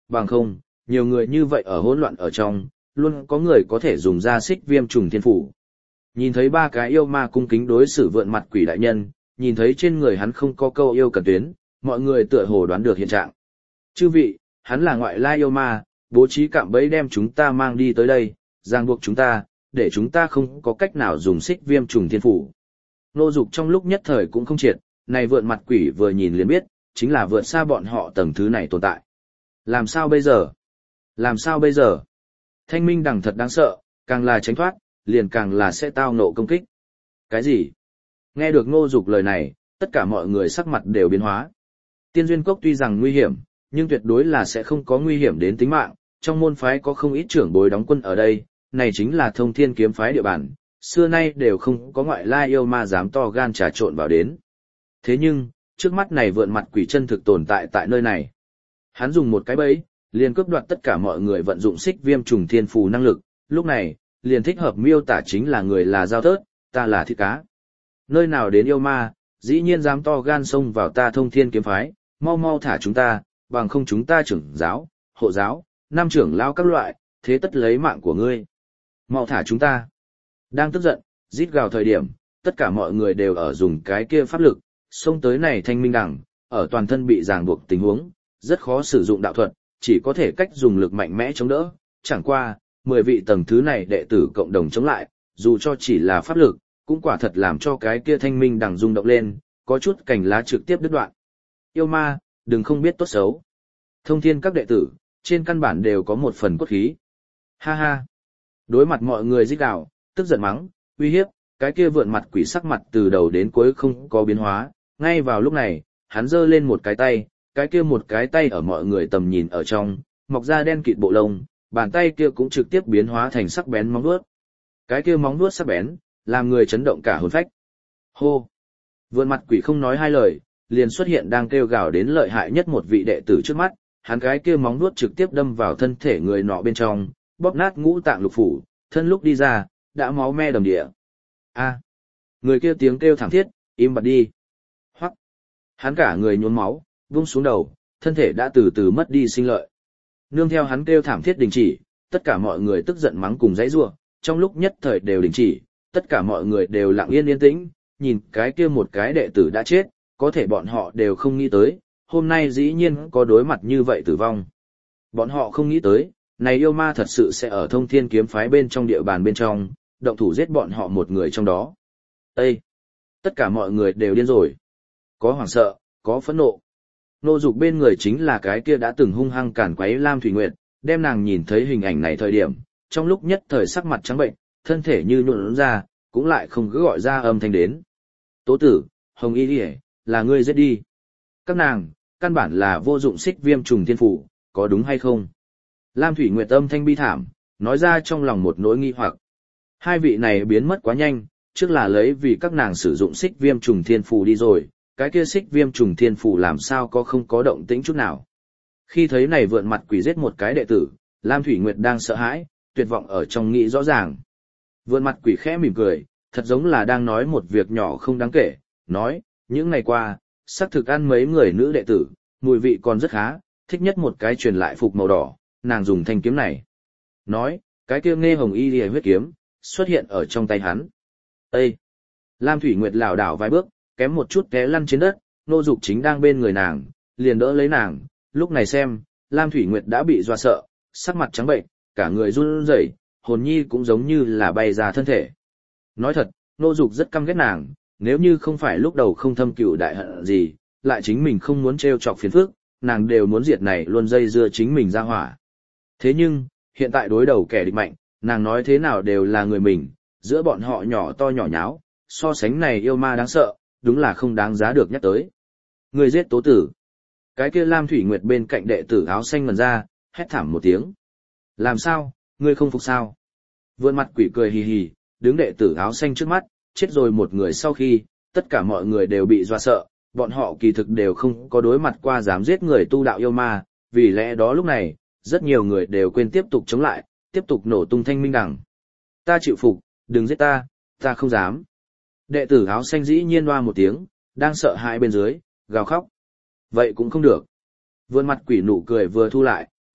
bằng không, nhiều người như vậy ở hỗn loạn ở trong, luôn có người có thể dùng ra xích viêm trùng thiên phủ. Nhìn thấy ba cái yêu ma cung kính đối xử vượn mặt quỷ đại nhân, nhìn thấy trên người hắn không có câu yêu cần tuyến, mọi người tựa hồ đoán được hiện trạng. Chư vị, hắn là ngoại lai yêu ma, bố trí cạm bẫy đem chúng ta mang đi tới đây, ràng buộc chúng ta, để chúng ta không có cách nào dùng xích viêm trùng thiên phủ. Nô Dục trong lúc nhất thời cũng không triệt, này vượn mặt quỷ vừa nhìn liền biết, chính là vượt xa bọn họ tầng thứ này tồn tại. Làm sao bây giờ? Làm sao bây giờ? Thanh minh đằng thật đáng sợ, càng là tránh thoát, liền càng là sẽ tao nộ công kích. Cái gì? Nghe được Ngô Dục lời này, tất cả mọi người sắc mặt đều biến hóa. Tiên duyên cốc tuy rằng nguy hiểm, nhưng tuyệt đối là sẽ không có nguy hiểm đến tính mạng, trong môn phái có không ít trưởng bối đóng quân ở đây, này chính là Thông Thiên kiếm phái địa bàn, xưa nay đều không có ngoại lai yêu ma dám to gan trà trộn vào đến. Thế nhưng, trước mắt này vượn mặt quỷ chân thực tồn tại tại nơi này. Hắn dùng một cái bẫy, liền cướp đoạt tất cả mọi người vận dụng xích viêm trùng thiên phù năng lực, lúc này, liền thích hợp miêu tả chính là người là dao tớt, ta là thịt cá. Nơi nào đến yêu ma, dĩ nhiên dám to gan xông vào ta Thông Thiên kiếm phái, mau mau thả chúng ta, bằng không chúng ta trưởng giáo, hộ giáo, nam trưởng lao các loại, thế tất lấy mạng của ngươi. Mau thả chúng ta. Đang tức giận, rít gào thời điểm, tất cả mọi người đều ở dùng cái kia pháp lực, xông tới này thanh minh đẳng, ở toàn thân bị ràng buộc tình huống, rất khó sử dụng đạo thuật, chỉ có thể cách dùng lực mạnh mẽ chống đỡ, chẳng qua, mười vị tầng thứ này đệ tử cộng đồng chống lại, dù cho chỉ là pháp lực, cũng quả thật làm cho cái kia thanh minh đằng rung động lên, có chút cành lá trực tiếp đứt đoạn. Yêu ma, đừng không biết tốt xấu. Thông Thiên các đệ tử, trên căn bản đều có một phần cốt khí. Ha ha. Đối mặt mọi người rít gào, tức giận mắng, uy hiếp, cái kia vượn mặt quỷ sắc mặt từ đầu đến cuối không có biến hóa, ngay vào lúc này, hắn giơ lên một cái tay, cái kia một cái tay ở mọi người tầm nhìn ở trong, mọc ra đen kịt bộ lông, bàn tay kia cũng trực tiếp biến hóa thành sắc bén móng vuốt. Cái kia móng vuốt sắc bén, làm người chấn động cả hồn phách. Hô! Vượn mặt quỷ không nói hai lời, liền xuất hiện đang kêu gào đến lợi hại nhất một vị đệ tử trước mắt, hắn cái kia móng vuốt trực tiếp đâm vào thân thể người nọ bên trong, bóp nát ngũ tạng lục phủ, thân lúc đi ra, đã máu me đầm địa. A! Người kia tiếng kêu thảm thiết, im bặt đi. Hoắc! Hắn cả người nhuốm máu, vung xuống đầu, thân thể đã từ từ mất đi sinh lợi. Nương theo hắn kêu thảm thiết đình chỉ, tất cả mọi người tức giận mắng cùng giãy giụa, trong lúc nhất thời đều đình chỉ, tất cả mọi người đều lặng yên yên tĩnh, nhìn cái kia một cái đệ tử đã chết, có thể bọn họ đều không nghĩ tới, hôm nay dĩ nhiên có đối mặt như vậy tử vong. Bọn họ không nghĩ tới, này yêu ma thật sự sẽ ở Thông Thiên kiếm phái bên trong địa bàn bên trong, động thủ giết bọn họ một người trong đó. Ê! Tất cả mọi người đều điên rồi. Có hoảng sợ, có phẫn nộ. Nô Dục bên người chính là cái kia đã từng hung hăng cản quấy Lam Thủy Nguyệt, đem nàng nhìn thấy hình ảnh này thời điểm, trong lúc nhất thời sắc mặt trắng bệnh, thân thể như nhũn ra, cũng lại không cứ gọi ra âm thanh đến. Tố tử, Hồng Y Điề, là ngươi giết đi. Các nàng, căn bản là vô dụng xích viêm trùng thiên phủ, có đúng hay không? Lam Thủy Nguyệt âm thanh bi thảm, nói ra trong lòng một nỗi nghi hoặc. Hai vị này biến mất quá nhanh, trước là lấy vì các nàng sử dụng xích viêm trùng thiên phủ đi rồi, cái kia xích viêm trùng thiên phủ làm sao có không có động tĩnh chút nào. Khi thấy này vượn mặt quỷ giết một cái đệ tử, Lam Thủy Nguyệt đang sợ hãi, tuyệt vọng ở trong nghĩ rõ ràng. Vượn mặt quỷ khẽ mỉm cười, thật giống là đang nói một việc nhỏ không đáng kể, nói, những ngày qua, xác thực ăn mấy người nữ đệ tử, mùi vị còn rất khá, thích nhất một cái truyền lại phục màu đỏ, nàng dùng thanh kiếm này. Nói, cái kia nghe hồng y liễu huyết kiếm, xuất hiện ở trong tay hắn. Ê! Lam Thủy Nguyệt lảo đảo vài bước, kém một chút té lăn trên đất, Nô Dục chính đang bên người nàng, liền đỡ lấy nàng, lúc này xem, Lam Thủy Nguyệt đã bị dọa sợ, sắc mặt trắng bệnh, cả người run rẩy, hồn nhi cũng giống như là bay ra thân thể. Nói thật, Nô Dục rất căm ghét nàng, nếu như không phải lúc đầu không thâm cừu đại hận gì, lại chính mình không muốn trêu chọc phiền phức, nàng đều muốn diệt này luôn dây dưa chính mình ra hỏa. Thế nhưng, hiện tại đối đầu kẻ địch mạnh, nàng nói thế nào đều là người mình, giữa bọn họ nhỏ to nhỏ nháo, so sánh này yêu ma đáng sợ, đúng là không đáng giá được nhắc tới. Người giết Tố tử. Cái kia Lam Thủy Nguyệt bên cạnh đệ tử áo xanh ngần ra, hét thảm một tiếng. Làm sao, ngươi không phục sao? Vượn mặt quỷ cười hì hì, đứng đệ tử áo xanh trước mắt, chết rồi một người sau khi, tất cả mọi người đều bị dọa sợ, bọn họ kỳ thực đều không có đối mặt qua dám giết người tu đạo yêu ma, vì lẽ đó lúc này, rất nhiều người đều quên tiếp tục chống lại, tiếp tục nổ tung thanh minh đằng. Ta chịu phục, đừng giết ta, ta không dám. Đệ tử áo xanh dĩ nhiên loa một tiếng, đang sợ hãi bên dưới, gào khóc. Vậy cũng không được. Vượn mặt quỷ nụ cười vừa thu lại,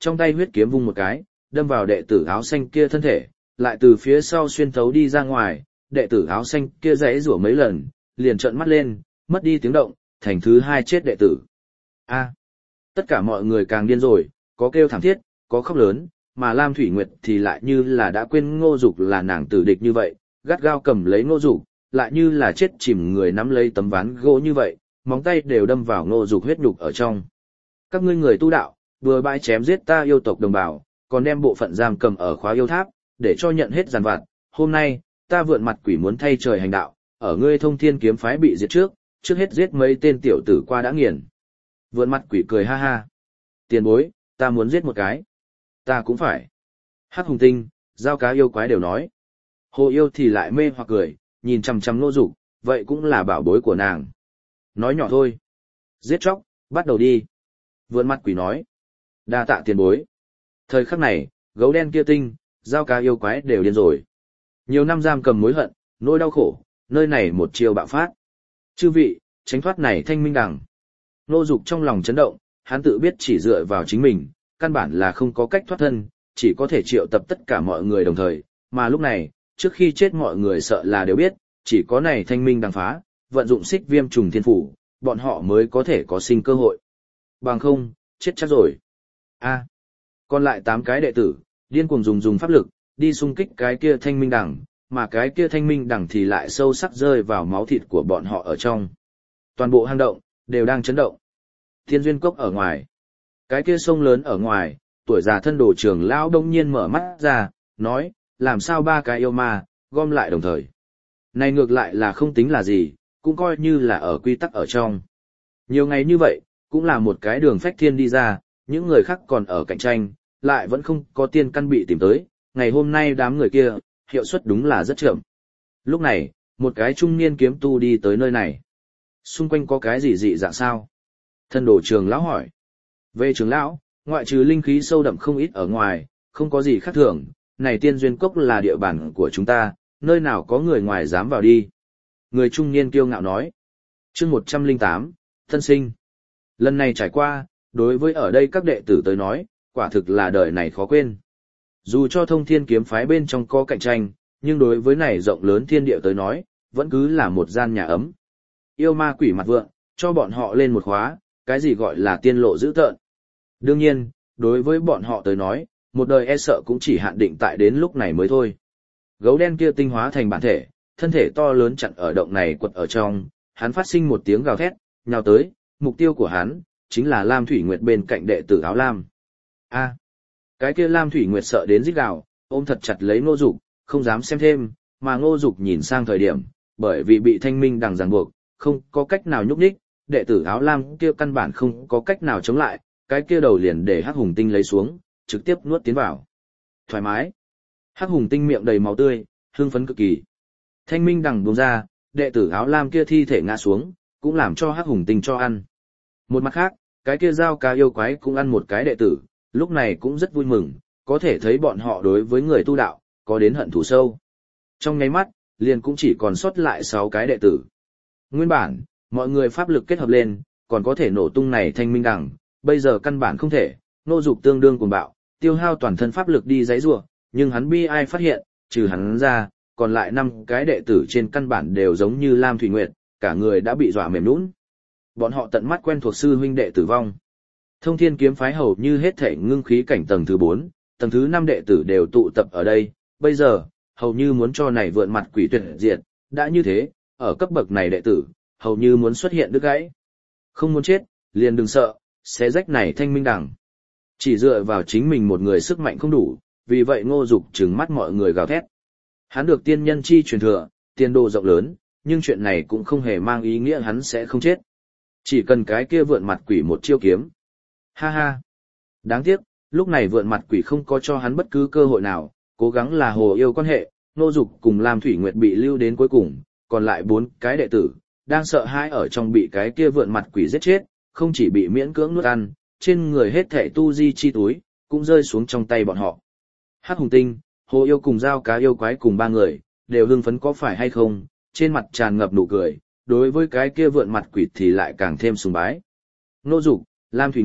trong tay huyết kiếm vung một cái, đâm vào đệ tử áo xanh kia thân thể, lại từ phía sau xuyên thấu đi ra ngoài, đệ tử áo xanh kia giãy giụa mấy lần, liền trợn mắt lên, mất đi tiếng động, thành thứ hai chết đệ tử. A. Tất cả mọi người càng điên rồi, có kêu thảm thiết, có khóc lớn, mà Lam Thủy Nguyệt thì lại như là đã quên Ngô Dục là nàng tử địch như vậy, gắt gao cầm lấy Ngô Dục, lại như là chết chìm người nắm lấy tấm ván gỗ như vậy, móng tay đều đâm vào Ngô Dục huyết nhục ở trong. Các ngươi người tu đạo, vừa bãi chém giết ta yêu tộc đồng bào, còn đem bộ phận giam cầm ở khóa yêu tháp, để cho nhận hết giàn vặt. Hôm nay, ta vượn mặt quỷ muốn thay trời hành đạo, ở ngươi Thông Thiên kiếm phái bị diệt trước, trước hết giết mấy tên tiểu tử qua đã nghiền. Vượn mặt quỷ cười ha ha. Tiền bối, ta muốn giết một cái. Ta cũng phải. Hắc Hùng Tinh, Giao Cá yêu quái đều nói. Hồ yêu thì lại mê hoặc cười, nhìn chằm chằm Ngô Dục, vậy cũng là bảo bối của nàng. Nói nhỏ thôi. Giết chóc, bắt đầu đi. Vượn mặt quỷ nói. Đa tạ tiền bối. Thời khắc này, gấu đen kia tinh, Giao Cá yêu quái đều điên rồi. Nhiều năm giam cầm mối hận, nỗi đau khổ, nơi này một chiều bạo phát. Chư vị, tránh thoát này thanh minh đằng. Ngô Dục trong lòng chấn động, hắn tự biết chỉ dựa vào chính mình, căn bản là không có cách thoát thân, chỉ có thể triệu tập tất cả mọi người đồng thời, mà lúc này, trước khi chết mọi người sợ là đều biết, chỉ có này thanh minh đằng phá, vận dụng xích viêm trùng thiên phủ, bọn họ mới có thể có sinh cơ hội. Bằng không, chết chắc rồi. A. Còn lại tám cái đệ tử, điên cuồng dùng dùng pháp lực, đi xung kích cái kia thanh minh đằng, mà cái kia thanh minh đằng thì lại sâu sắc rơi vào máu thịt của bọn họ ở trong. Toàn bộ hang động, đều đang chấn động. Thiên duyên cốc ở ngoài. Cái kia sông lớn ở ngoài, tuổi già thân đồ trưởng lão đông nhiên mở mắt ra, nói, làm sao ba cái yêu ma, gom lại đồng thời. Này ngược lại là không tính là gì, cũng coi như là ở quy tắc ở trong. Nhiều ngày như vậy, cũng là một cái đường phách thiên đi ra, những người khác còn ở cạnh tranh, lại vẫn không có tiên căn bị tìm tới, ngày hôm nay đám người kia, hiệu suất đúng là rất chậm. Lúc này, một cái trung niên kiếm tu đi tới nơi này. Xung quanh có cái gì dị dạng sao? Thân đồ trường lão hỏi. Về trường lão, ngoại trừ linh khí sâu đậm không ít ở ngoài, không có gì khác thường, này tiên duyên cốc là địa bàn của chúng ta, nơi nào có người ngoài dám vào đi. Người trung niên kiêu ngạo nói. Chương một trăm lẻ tám, thân sinh. Lần này trải qua, đối với ở đây các đệ tử tới nói, quả thực là đời này khó quên. Dù cho Thông Thiên kiếm phái bên trong có cạnh tranh, nhưng đối với này rộng lớn thiên địa tới nói, vẫn cứ là một gian nhà ấm. Yêu ma quỷ mặt vượng, cho bọn họ lên một khóa, cái gì gọi là tiên lộ dữ tợn. Đương nhiên, đối với bọn họ tới nói, một đời e sợ cũng chỉ hạn định tại đến lúc này mới thôi. Gấu đen kia tinh hóa thành bản thể, thân thể to lớn chặn ở động này quật ở trong, hắn phát sinh một tiếng gào thét, nhào tới, mục tiêu của hắn, chính là Lam Thủy Nguyệt bên cạnh đệ tử áo lam. A. Cái kia Lam Thủy Nguyệt sợ đến rít gào, ôm thật chặt lấy Ngô Dục, không dám xem thêm, mà Ngô Dục nhìn sang thời điểm, bởi vì bị thanh minh đằng ràng buộc, không có cách nào nhúc nhích, đệ tử áo lam kia căn bản không có cách nào chống lại, cái kia đầu liền để Hắc Hùng Tinh lấy xuống, trực tiếp nuốt tiến vào. Thoải mái. Hắc Hùng Tinh miệng đầy máu tươi, hưng phấn cực kỳ. Thanh minh đằng buông ra, đệ tử áo lam kia thi thể ngã xuống, cũng làm cho Hắc Hùng Tinh cho ăn. Một mặt khác, cái kia Giao Cá yêu quái cũng ăn một cái đệ tử, lúc này cũng rất vui mừng, có thể thấy bọn họ đối với người tu đạo, có đến hận thù sâu. Trong nháy mắt, liền cũng chỉ còn sót lại sáu cái đệ tử. Nguyên bản, mọi người pháp lực kết hợp lên, còn có thể nổ tung này thanh minh đằng, bây giờ căn bản không thể, Ngô Dục tương đương cuồng bạo, tiêu hao toàn thân pháp lực đi giãy giụa, nhưng hắn bi ai phát hiện, trừ hắn ra, còn lại năm cái đệ tử trên căn bản đều giống như Lam Thủy Nguyệt, cả người đã bị dọa mềm nhũn. Bọn họ tận mắt quen thuộc sư huynh đệ tử vong. Thông Thiên kiếm phái hầu như hết thể ngưng khí cảnh tầng thứ bốn, tầng thứ năm đệ tử đều tụ tập ở đây, bây giờ, hầu như muốn cho này vượn mặt quỷ tuyệt diệt, đã như thế, ở cấp bậc này đệ tử, hầu như muốn xuất hiện đứt gãy. Không muốn chết, liền đừng sợ, xé rách này thanh minh đằng. Chỉ dựa vào chính mình một người sức mạnh không đủ, vì vậy Ngô Dục trừng mắt mọi người gào thét. Hắn được tiên nhân chi truyền thừa, tiền đồ rộng lớn, nhưng chuyện này cũng không hề mang ý nghĩa hắn sẽ không chết. Chỉ cần cái kia vượn mặt quỷ một chiêu kiếm. Ha ha. Đáng tiếc, lúc này vượn mặt quỷ không có cho hắn bất cứ cơ hội nào, cố gắng là hồ yêu quan hệ, Ngô Dục cùng Lam Thủy Nguyệt bị lưu đến cuối cùng, còn lại bốn cái đệ tử, đang sợ hãi ở trong bị cái kia vượn mặt quỷ giết chết, không chỉ bị miễn cưỡng nuốt ăn, trên người hết thảy tu di chi túi, cũng rơi xuống trong tay bọn họ. Hắc Hùng Tinh, Hồ Yêu cùng Giao Cá yêu quái cùng ba người, đều hưng phấn có phải hay không, trên mặt tràn ngập nụ cười, đối với cái kia vượn mặt quỷ thì lại càng thêm sùng bái. Ngô Dục, Lam Thủy Nguyệt,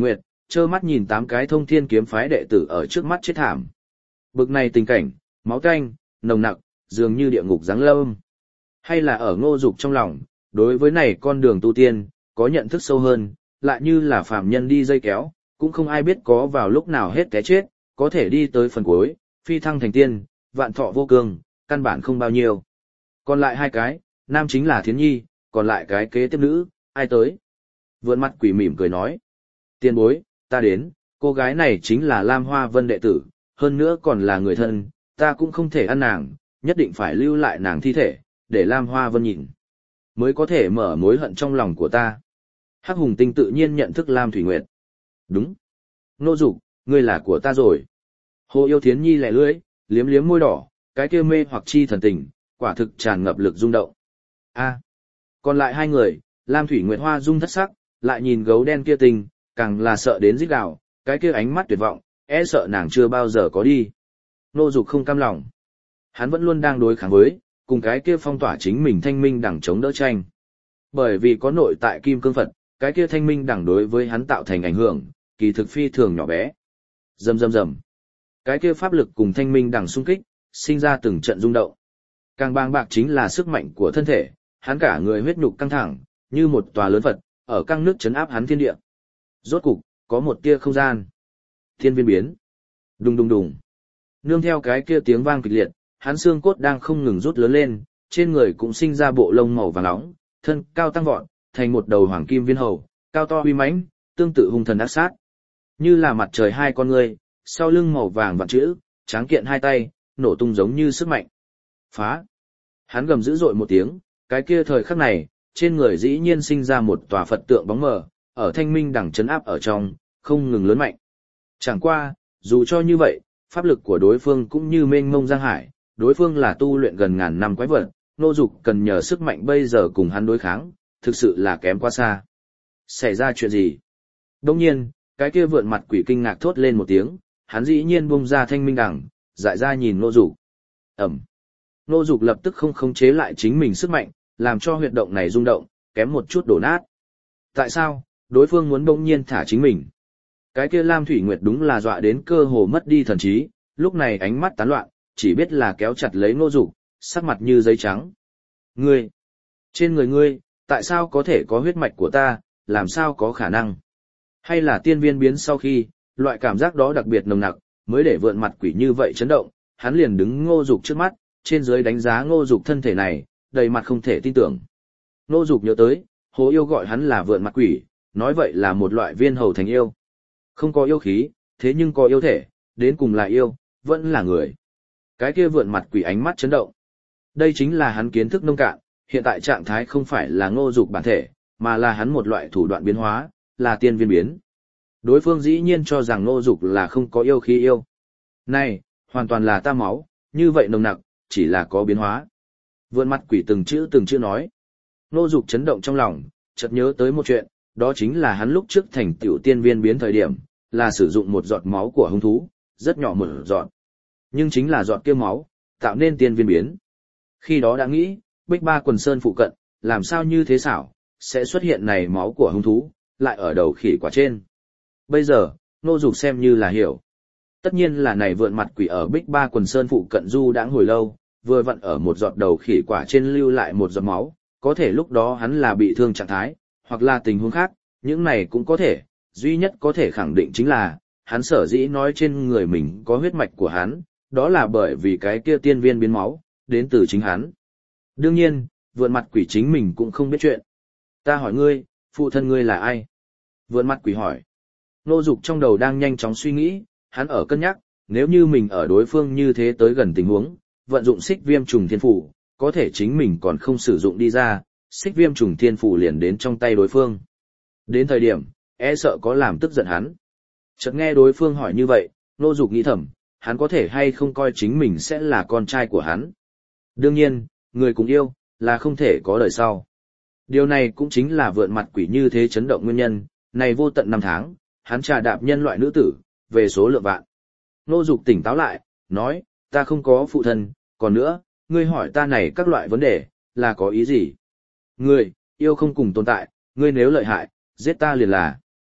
trơ mắt nhìn tám cái thông thiên kiếm phái đệ tử ở trước mắt chết thảm. Bực này tình cảnh, máu tanh, nồng nặc, dường như địa ngục giáng lâm. Hay là ở Ngô Dục trong lòng, đối với này con đường tu tiên, có nhận thức sâu hơn, lại như là phàm nhân đi dây kéo, cũng không ai biết có vào lúc nào hết té chết, có thể đi tới phần cuối, phi thăng thành tiên, vạn thọ vô cương, căn bản không bao nhiêu. Còn lại hai cái, nam chính là Thiến Nhi, còn lại cái kế tiếp nữ, ai tới? Vượn mặt quỷ mỉm cười nói. Tiền bối, ta đến, cô gái này chính là Lam Hoa Vân đệ tử, hơn nữa còn là người thân, ta cũng không thể ăn nàng, nhất định phải lưu lại nàng thi thể, để Lam Hoa Vân nhìn. Mới có thể mở mối hận trong lòng của ta. Hắc Hùng Tinh tự nhiên nhận thức Lam Thủy Nguyệt. Đúng. Nô Dục, ngươi là của ta rồi. Hồ Yêu Thiến Nhi lẻ lưỡi, liếm liếm môi đỏ, cái kia mê hoặc chi thần tình, quả thực tràn ngập lực rung động. A. Còn lại hai người, Lam Thủy Nguyệt hoa rung thất sắc, lại nhìn gấu đen kia tình, càng là sợ đến rít gào, cái kia ánh mắt tuyệt vọng, e sợ nàng chưa bao giờ có đi. Nô Dục không cam lòng. Hắn vẫn luôn đang đối kháng với, cùng cái kia phong tỏa chính mình thanh minh đẳng chống đỡ tranh. Bởi vì có nội tại kim cương Phật, cái kia thanh minh đẳng đối với hắn tạo thành ảnh hưởng, kỳ thực phi thường nhỏ bé. Rầm rầm rầm. Cái kia pháp lực cùng thanh minh đẳng xung kích, sinh ra từng trận rung động. Càng bàng bạc chính là sức mạnh của thân thể, hắn cả người huyết nhục căng thẳng, như một tòa lớn Phật, ở căng nước chấn áp hắn thiên địa. Rốt cục, có một tia không gian. Thiên viên biến. Đùng đùng đùng. Nương theo cái kia tiếng vang kịch liệt, hắn xương cốt đang không ngừng rút lớn lên, trên người cũng sinh ra bộ lông màu vàng nóng, thân cao tăng vọt, thành một đầu hoàng kim viên hầu, cao to uy mãnh, tương tự hung thần ác sát. Như là mặt trời hai con ngươi, sau lưng màu vàng vạn chữ, tráng kiện hai tay, nổ tung giống như sức mạnh. Phá! Hắn gầm dữ dội một tiếng, cái kia thời khắc này, trên người dĩ nhiên sinh ra một tòa Phật tượng bóng mờ, ở thanh minh đẳng chấn áp ở trong, không ngừng lớn mạnh. Chẳng qua, dù cho như vậy, pháp lực của đối phương cũng như mênh mông giang hải, đối phương là tu luyện gần ngàn năm quái vật, Nô Dục cần nhờ sức mạnh bây giờ cùng hắn đối kháng, thực sự là kém quá xa. Xảy ra chuyện gì? Đông nhiên, cái kia vượn mặt quỷ kinh ngạc thốt lên một tiếng, hắn dĩ nhiên bung ra thanh minh đẳng, dại ra nhìn Nô Dục. Ẩm. Nô Dục lập tức không khống chế lại chính mình sức mạnh, làm cho huyệt động này rung động, kém một chút đổ nát. Tại sao? Đối phương muốn đông nhiên thả chính mình. Cái kia Lam Thủy Nguyệt đúng là dọa đến cơ hồ mất đi thần trí, lúc này ánh mắt tán loạn, chỉ biết là kéo chặt lấy Nô Dục, sắc mặt như giấy trắng. Ngươi! Trên người ngươi, tại sao có thể có huyết mạch của ta, làm sao có khả năng? Hay là tiên viên biến sau khi, loại cảm giác đó đặc biệt nồng nặc, mới để vượn mặt quỷ như vậy chấn động, hắn liền đứng Ngô Dục trước mắt, trên dưới đánh giá Ngô Dục thân thể này, đầy mặt không thể tin tưởng. Ngô Dục nhớ tới, Hồ Yêu gọi hắn là vượn mặt quỷ, nói vậy là một loại viên hầu thành yêu. Không có yêu khí, thế nhưng có yêu thể, đến cùng là yêu, vẫn là người. Cái kia vượn mặt quỷ ánh mắt chấn động. Đây chính là hắn kiến thức nông cạn, hiện tại trạng thái không phải là Ngô Dục bản thể, mà là hắn một loại thủ đoạn biến hóa, là tiên viên biến. Đối phương dĩ nhiên cho rằng Ngô Dục là không có yêu khí yêu. Này, hoàn toàn là ta máu, như vậy nồng nặc, chỉ là có biến hóa. Vượn mặt quỷ từng chữ từng chữ nói. Ngô Dục chấn động trong lòng, chợt nhớ tới một chuyện, đó chính là hắn lúc trước thành tiểu tiên viên biến thời điểm, là sử dụng một giọt máu của hung thú, rất nhỏ một giọt. Nhưng chính là giọt kia máu, tạo nên tiên viên biến. Khi đó đã nghĩ, Bích Ba Quần Sơn phụ cận, làm sao như thế xảo, sẽ xuất hiện này máu của hung thú, lại ở đầu khỉ quả trên. Bây giờ, Ngô Dục xem như là hiểu. Tất nhiên là này vượn mặt quỷ ở Bích Ba Quần Sơn phụ cận du đãng hồi lâu, vừa vặn ở một giọt đầu khỉ quả trên lưu lại một giọt máu, có thể lúc đó hắn là bị thương trạng thái, hoặc là tình huống khác, những này cũng có thể, duy nhất có thể khẳng định chính là, hắn sở dĩ nói trên người mình có huyết mạch của hắn, đó là bởi vì cái kia tiên viên biến máu, đến từ chính hắn. Đương nhiên, vượn mặt quỷ chính mình cũng không biết chuyện. Ta hỏi ngươi, phụ thân ngươi là ai? Vượn mặt quỷ hỏi. Ngô Dục trong đầu đang nhanh chóng suy nghĩ, hắn ở cân nhắc, nếu như mình ở đối phương như thế tới gần tình huống, vận dụng xích viêm trùng thiên phủ, có thể chính mình còn không sử dụng đi ra, xích viêm trùng thiên phủ liền đến trong tay đối phương. Đến thời điểm, e sợ có làm tức giận hắn. Chợt nghe đối phương hỏi như vậy, Ngô Dục nghĩ thầm, hắn có thể hay không coi chính mình sẽ là con trai của hắn. Đương nhiên, người cùng yêu, là không thể có đời sau. Điều này cũng chính là vượn mặt quỷ như thế chấn động nguyên nhân, này vô tận năm tháng, hắn trà đạp nhân loại nữ tử, về số lượng vạn. Ngô Dục tỉnh táo lại, nói, ta không có phụ thân, còn nữa, ngươi hỏi ta này các loại vấn đề, là có ý gì? Ngươi, yêu không cùng tồn tại, ngươi nếu lợi hại, giết ta liền là.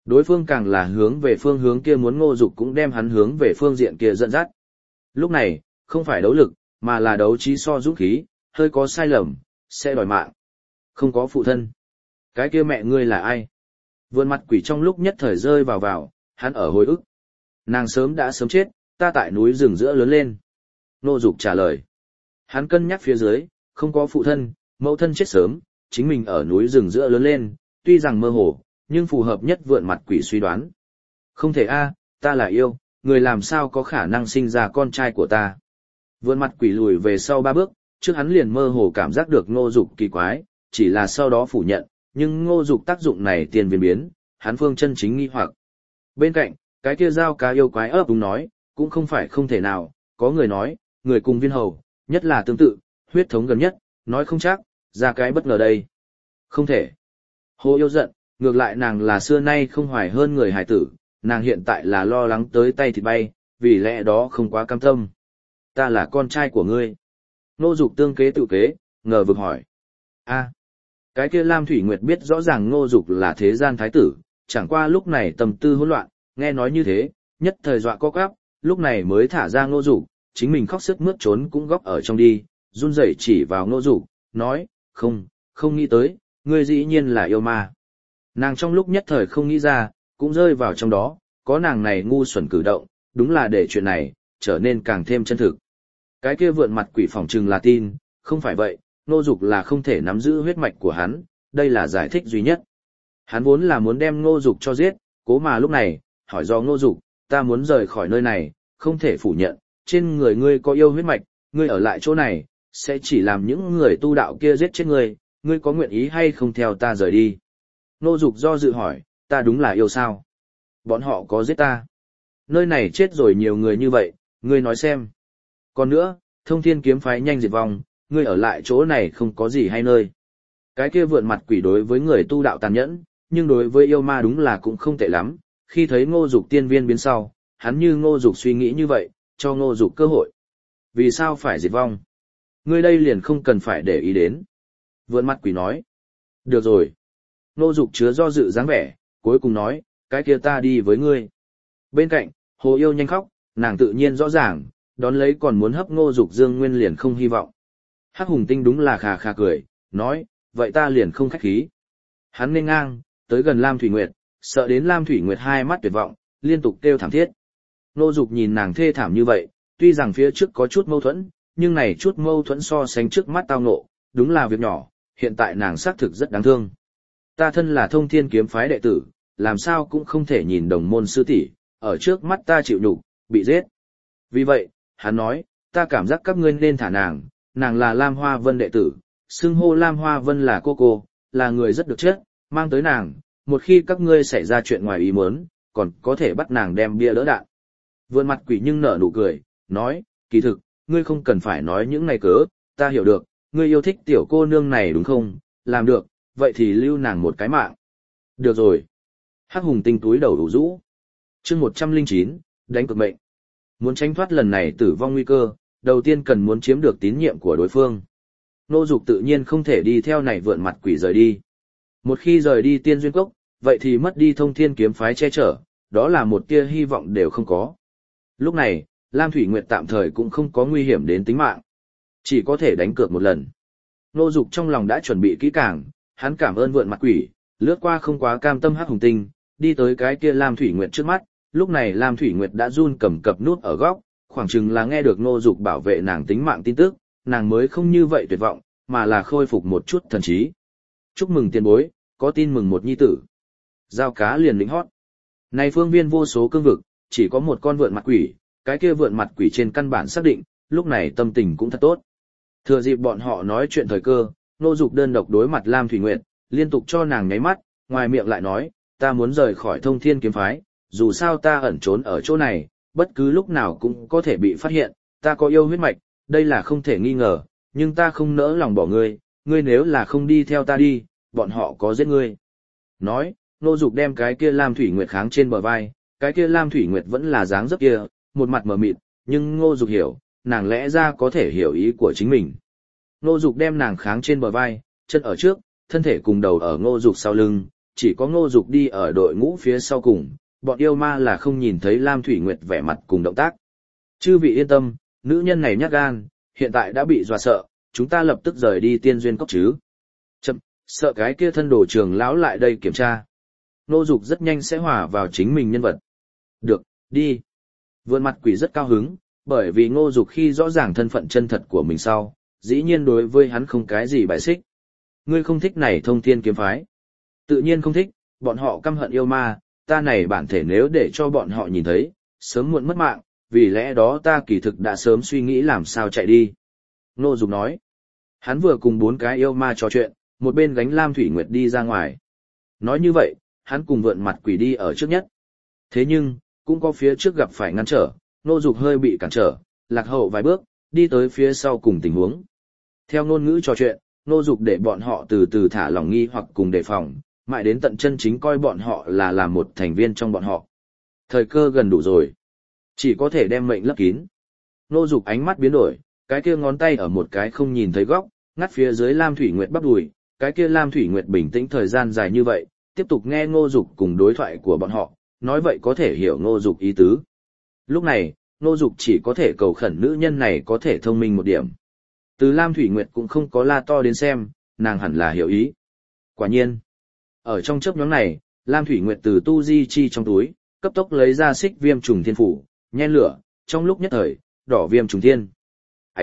Đối phương càng là hướng về phương hướng kia muốn Ngô Dục cũng đem hắn hướng về phương diện kia dẫn dắt. Lúc này, không phải đấu lực, mà là đấu trí so dũng khí, hơi có sai lầm, sẽ đòi mạng. Không có phụ thân. Cái kia mẹ ngươi là ai? Vượn mặt quỷ trong lúc nhất thời rơi vào vào, hắn ở hồi ức. Nàng sớm đã sớm chết, ta tại núi rừng giữa lớn lên. Ngô Dục trả lời. Hắn cân nhắc phía dưới, không có phụ thân, mẫu thân chết sớm, chính mình ở núi rừng giữa lớn lên, tuy rằng mơ hồ, nhưng phù hợp nhất vượn mặt quỷ suy đoán. Không thể a, ta là yêu, người làm sao có khả năng sinh ra con trai của ta. Vượn mặt quỷ lùi về sau ba bước, trước hắn liền mơ hồ cảm giác được Ngô Dục kỳ quái, chỉ là sau đó phủ nhận, nhưng Ngô Dục tác dụng này tiền biến biến, hắn phương chân chính nghi hoặc. Bên cạnh, cái kia dao cá yêu quái ấp đúng nói, cũng không phải không thể nào, có người nói, người cùng viên hầu, nhất là tương tự, huyết thống gần nhất, nói không chắc, ra cái bất ngờ đây. Không thể. Hồ yêu giận, ngược lại nàng là xưa nay không hoài hơn người hài tử, nàng hiện tại là lo lắng tới tay thịt bay, vì lẽ đó không quá cam tâm. Ta là con trai của ngươi. Ngô Dục tương kế tự kế, ngờ vực hỏi. A, cái kia Lam Thủy Nguyệt biết rõ ràng Ngô Dục là thế gian thái tử, chẳng qua lúc này tâm tư hỗn loạn, nghe nói như thế, nhất thời dọa co quắp, lúc này mới thả ra Ngô Dục, chính mình khóc sức mướt trốn cũng góc ở trong đi, run rẩy chỉ vào Ngô Dục, nói, không, không nghĩ tới, ngươi dĩ nhiên là yêu ma. Nàng trong lúc nhất thời không nghĩ ra, cũng rơi vào trong đó, có nàng này ngu xuẩn cử động, đúng là để chuyện này, trở nên càng thêm chân thực. Cái kia vượn mặt quỷ phỏng trừng là tin, không phải vậy, Ngô Dục là không thể nắm giữ huyết mạch của hắn, đây là giải thích duy nhất. Hắn vốn là muốn đem Ngô Dục cho giết, cố mà lúc này, hỏi do Ngô Dục, ta muốn rời khỏi nơi này, không thể phủ nhận, trên người ngươi có yêu huyết mạch, ngươi ở lại chỗ này, sẽ chỉ làm những người tu đạo kia giết chết ngươi, ngươi có nguyện ý hay không theo ta rời đi. Ngô Dục do dự hỏi, ta đúng là yêu sao? Bọn họ có giết ta. Nơi này chết rồi nhiều người như vậy, ngươi nói xem. Còn nữa, Thông Thiên kiếm phái nhanh diệt vong, ngươi ở lại chỗ này không có gì hay nơi. Cái kia vượn mặt quỷ đối với người tu đạo tàn nhẫn, nhưng đối với yêu ma đúng là cũng không tệ lắm. Khi thấy Ngô Dục tiên viên biến sau, hắn như Ngô Dục suy nghĩ như vậy, cho Ngô Dục cơ hội. Vì sao phải diệt vong? Ngươi đây liền không cần phải để ý đến. Vượn mặt quỷ nói. Được rồi. Ngô Dục chứa do dự dáng vẻ, cuối cùng nói, cái kia ta đi với ngươi. Bên cạnh, Hồ Yêu nhanh khóc, nàng tự nhiên rõ ràng, đón lấy còn muốn hấp Ngô Dục Dương Nguyên liền không hy vọng. Hắc Hùng Tinh đúng là khà khà cười, nói, vậy ta liền không khách khí. Hắn nên ngang, tới gần Lam Thủy Nguyệt, sợ đến Lam Thủy Nguyệt hai mắt tuyệt vọng, liên tục kêu thảm thiết. Ngô Dục nhìn nàng thê thảm như vậy, tuy rằng phía trước có chút mâu thuẫn, nhưng này chút mâu thuẫn so sánh trước mắt tao ngộ, đúng là việc nhỏ, hiện tại nàng xác thực rất đáng thương. Ta thân là Thông Thiên kiếm phái đệ tử, làm sao cũng không thể nhìn đồng môn sư tỷ ở trước mắt ta chịu nhục, bị giết. Vì vậy, hắn nói, ta cảm giác các ngươi nên thả nàng, nàng là Lam Hoa Vân đệ tử, xưng hô Lam Hoa Vân là cô cô, là người rất được chất, mang tới nàng, một khi các ngươi xảy ra chuyện ngoài ý muốn, còn có thể bắt nàng đem bia đỡ đạn. Vượn mặt quỷ nhưng nở nụ cười, nói, kỳ thực, ngươi không cần phải nói những này cớ, ta hiểu được, ngươi yêu thích tiểu cô nương này đúng không, làm được, vậy thì lưu nàng một cái mạng. Được rồi. Hắc Hùng Tinh túi đầu đủ rũ. Chương một trăm lẻ chín, đánh cược mệnh. Muốn tránh thoát lần này tử vong nguy cơ, đầu tiên cần muốn chiếm được tín nhiệm của đối phương. Ngô Dục tự nhiên không thể đi theo này vượn mặt quỷ rời đi. Một khi rời đi Tiên Duyên Cốc, vậy thì mất đi Thông Thiên kiếm phái che chở, đó là một tia hy vọng đều không có. Lúc này, Lam Thủy Nguyệt tạm thời cũng không có nguy hiểm đến tính mạng. Chỉ có thể đánh cược một lần. Ngô Dục trong lòng đã chuẩn bị kỹ càng, hắn cảm ơn vượn mặt quỷ, lướt qua không quá cam tâm Hắc Hùng Tinh, đi tới cái kia Lam Thủy Nguyệt trước mắt, lúc này Lam Thủy Nguyệt đã run cầm cập nút ở góc, khoảng chừng là nghe được Ngô Dục bảo vệ nàng tính mạng tin tức, nàng mới không như vậy tuyệt vọng, mà là khôi phục một chút thần trí. Chúc mừng tiền bối, có tin mừng một nhi tử. Giao cá liền lĩnh hót. Này phương viên vô số cương vực, chỉ có một con vượn mặt quỷ, cái kia vượn mặt quỷ trên căn bản xác định, lúc này tâm tình cũng thật tốt. Thừa dịp bọn họ nói chuyện thời cơ, Ngô Dục đơn độc đối mặt Lam Thủy Nguyệt, liên tục cho nàng nháy mắt, ngoài miệng lại nói, ta muốn rời khỏi Thông Thiên kiếm phái, dù sao ta ẩn trốn ở chỗ này, bất cứ lúc nào cũng có thể bị phát hiện, ta có yêu huyết mạch, đây là không thể nghi ngờ, nhưng ta không nỡ lòng bỏ ngươi, ngươi nếu là không đi theo ta đi, bọn họ có giết ngươi. Nói, Ngô Dục đem cái kia Lam Thủy Nguyệt kháng trên bờ vai, cái kia Lam Thủy Nguyệt vẫn là dáng dấp kia, một mặt mờ mịt, nhưng Ngô Dục hiểu, nàng lẽ ra có thể hiểu ý của chính mình. Ngô Dục đem nàng kháng trên bờ vai, chân ở trước, thân thể cùng đầu ở Ngô Dục sau lưng, chỉ có Ngô Dục đi ở đội ngũ phía sau cùng, bọn yêu ma là không nhìn thấy Lam Thủy Nguyệt vẻ mặt cùng động tác. Chư vị yên tâm, nữ nhân này nhát gan, hiện tại đã bị dọa sợ, chúng ta lập tức rời đi tiên duyên cốc chứ. Chậm, sợ cái kia thân đồ trường lão lại đây kiểm tra. Ngô Dục rất nhanh sẽ hòa vào chính mình nhân vật. Được, đi. Vượn mặt quỷ rất cao hứng, bởi vì Ngô Dục khi rõ ràng thân phận chân thật của mình sau, dĩ nhiên đối với hắn không cái gì bài xích. Ngươi không thích này thông thiên kiếm phái. Tự nhiên không thích, bọn họ căm hận yêu ma, ta này bản thể nếu để cho bọn họ nhìn thấy, sớm muộn mất mạng, vì lẽ đó ta kỳ thực đã sớm suy nghĩ làm sao chạy đi. Ngô Dục nói. Hắn vừa cùng bốn cái yêu ma trò chuyện, một bên gánh Lam Thủy Nguyệt đi ra ngoài. Nói như vậy, hắn cùng vượn mặt quỷ đi ở trước nhất. Thế nhưng, cũng có phía trước gặp phải ngăn trở, Ngô Dục hơi bị cản trở, lạc hậu vài bước, đi tới phía sau cùng tình huống. Theo ngôn ngữ trò chuyện, Ngô Dục để bọn họ từ từ thả lỏng nghi hoặc cùng đề phòng, mãi đến tận chân chính coi bọn họ là làm một thành viên trong bọn họ. Thời cơ gần đủ rồi. Chỉ có thể đem mệnh lấp kín. Ngô Dục ánh mắt biến đổi, cái kia ngón tay ở một cái không nhìn thấy góc, ngắt phía dưới Lam Thủy Nguyệt bắp đùi, cái kia Lam Thủy Nguyệt bình tĩnh thời gian dài như vậy, tiếp tục nghe Ngô Dục cùng đối thoại của bọn họ, nói vậy có thể hiểu Ngô Dục ý tứ. Lúc này, Ngô Dục chỉ có thể cầu khẩn nữ nhân này có thể thông minh một điểm. Từ Lam Thủy Nguyệt cũng không có la to đến xem, nàng hẳn là hiểu ý. Quả nhiên, ở trong chớp nhoáng này, Lam Thủy Nguyệt từ tu di chi trong túi, cấp tốc lấy ra xích viêm trùng thiên phủ, nhen lửa, trong lúc nhất thời, đỏ viêm trùng thiên. Ảch!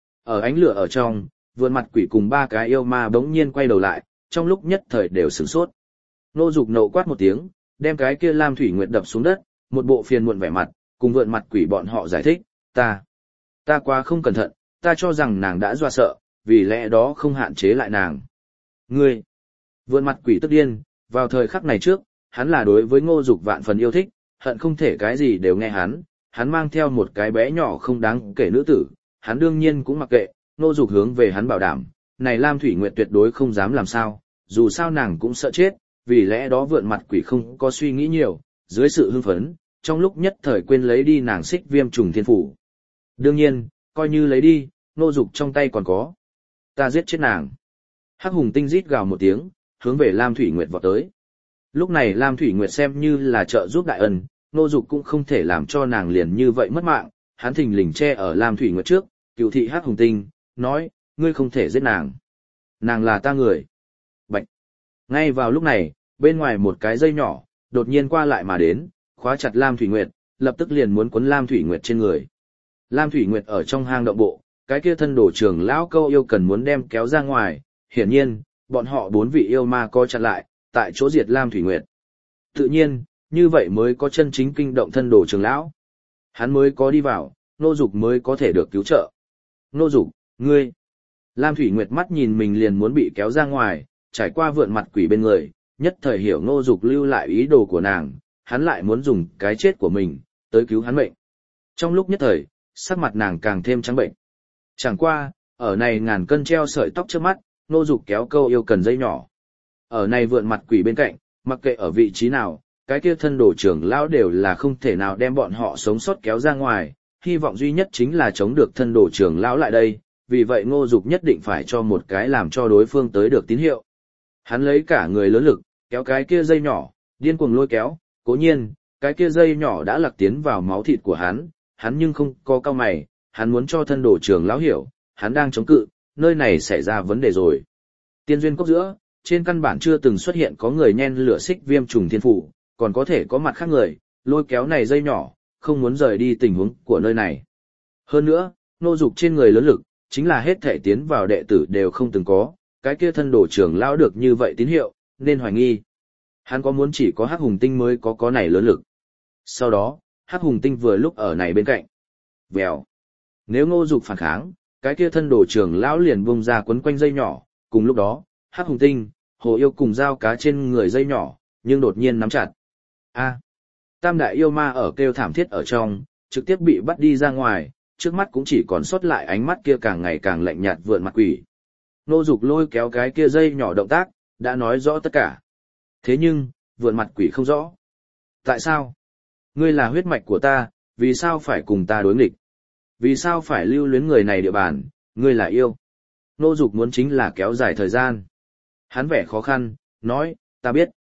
Ở ánh lửa ở trong, vượn mặt quỷ cùng ba cái yêu ma bỗng nhiên quay đầu lại, trong lúc nhất thời đều sửng sốt. Ngô Dục nộ quát một tiếng, đem cái kia Lam Thủy Nguyệt đập xuống đất, một bộ phiền muộn vẻ mặt, cùng vượn mặt quỷ bọn họ giải thích, ta, ta quá không cẩn thận, ta cho rằng nàng đã dọa sợ, vì lẽ đó không hạn chế lại nàng. Ngươi, vượn mặt quỷ tức điên, vào thời khắc này trước, hắn là đối với Ngô Dục vạn phần yêu thích, hận không thể cái gì đều nghe hắn, hắn mang theo một cái bé nhỏ không đáng kể nữ tử, hắn đương nhiên cũng mặc kệ, Ngô Dục hướng về hắn bảo đảm, này Lam Thủy Nguyệt tuyệt đối không dám làm sao, dù sao nàng cũng sợ chết, vì lẽ đó vượn mặt quỷ không có suy nghĩ nhiều, dưới sự hưng phấn, trong lúc nhất thời quên lấy đi nàng xích viêm trùng thiên phủ. Đương nhiên, coi như lấy đi, Ngô Dục trong tay còn có. Ta giết chết nàng. Hắc Hùng Tinh rít gào một tiếng, hướng về Lam Thủy Nguyệt vọt tới. Lúc này Lam Thủy Nguyệt xem như là trợ giúp đại ân, Ngô Dục cũng không thể làm cho nàng liền như vậy mất mạng, hắn thình lình che ở Lam Thủy Nguyệt trước, cựu thị Hắc Hùng Tinh, nói, ngươi không thể giết nàng. Nàng là ta người. Bạch. Ngay vào lúc này, bên ngoài một cái dây nhỏ, đột nhiên qua lại mà đến, khóa chặt Lam Thủy Nguyệt, lập tức liền muốn quấn Lam Thủy Nguyệt trên người. Lam Thủy Nguyệt ở trong hang động bộ, cái kia thân đồ trưởng lão câu yêu cần muốn đem kéo ra ngoài, hiển nhiên, bọn họ bốn vị yêu ma co chặt lại, tại chỗ diệt Lam Thủy Nguyệt. Tự nhiên, như vậy mới có chân chính kinh động thân đồ trưởng lão. Hắn mới có đi vào, Ngô Dục mới có thể được cứu trợ. Ngô Dục, ngươi. Lam Thủy Nguyệt mắt nhìn mình liền muốn bị kéo ra ngoài, trải qua vượn mặt quỷ bên người, nhất thời hiểu Ngô Dục lưu lại ý đồ của nàng, hắn lại muốn dùng cái chết của mình, tới cứu hắn mệnh. Trong lúc nhất thời, sắc mặt nàng càng thêm trắng bệnh. Chẳng qua, ở này ngàn cân treo sợi tóc trước mắt, Ngô Dục kéo câu yêu cần dây nhỏ. Ở này vượn mặt quỷ bên cạnh, mặc kệ ở vị trí nào, cái kia thân đồ trưởng lão đều là không thể nào đem bọn họ sống sót kéo ra ngoài, hy vọng duy nhất chính là chống được thân đồ trưởng lão lại đây, vì vậy Ngô Dục nhất định phải cho một cái làm cho đối phương tới được tín hiệu. Hắn lấy cả người lớn lực, kéo cái kia dây nhỏ, điên cuồng lôi kéo, cố nhiên, cái kia dây nhỏ đã lạc tiến vào máu thịt của hắn, hắn nhưng không có cau mày, hắn muốn cho thân đồ trưởng lão hiểu, hắn đang chống cự, nơi này xảy ra vấn đề rồi. Tiên duyên cốc giữa, trên căn bản chưa từng xuất hiện có người nhen lửa xích viêm trùng thiên phủ, còn có thể có mặt khác người, lôi kéo này dây nhỏ, không muốn rời đi tình huống của nơi này. Hơn nữa, Ngô Dục trên người lớn lực, chính là hết thể tiến vào đệ tử đều không từng có, cái kia thân đồ trưởng lão được như vậy tín hiệu, nên hoài nghi. Hắn có muốn chỉ có Hắc Hùng Tinh mới có có này lớn lực. Sau đó, Hắc Hùng Tinh vừa lúc ở này bên cạnh. Vèo. Nếu Ngô Dục phản kháng, cái kia thân đồ trưởng lão liền bung ra quấn quanh dây nhỏ, cùng lúc đó, Hắc Hùng Tinh, Hồ Yêu cùng dao cá trên người dây nhỏ, nhưng đột nhiên nắm chặt. A. Tam đại yêu ma ở kêu thảm thiết ở trong, trực tiếp bị bắt đi ra ngoài, trước mắt cũng chỉ còn sót lại ánh mắt kia càng ngày càng lạnh nhạt vượn mặt quỷ. Ngô Dục lôi kéo cái kia dây nhỏ động tác, đã nói rõ tất cả. Thế nhưng, vượn mặt quỷ không rõ. Tại sao? Ngươi là huyết mạch của ta, vì sao phải cùng ta đối nghịch? Vì sao phải lưu luyến người này địa bàn, ngươi là yêu? Ngô Dục muốn chính là kéo dài thời gian. Hắn vẻ khó khăn, nói, ta biết.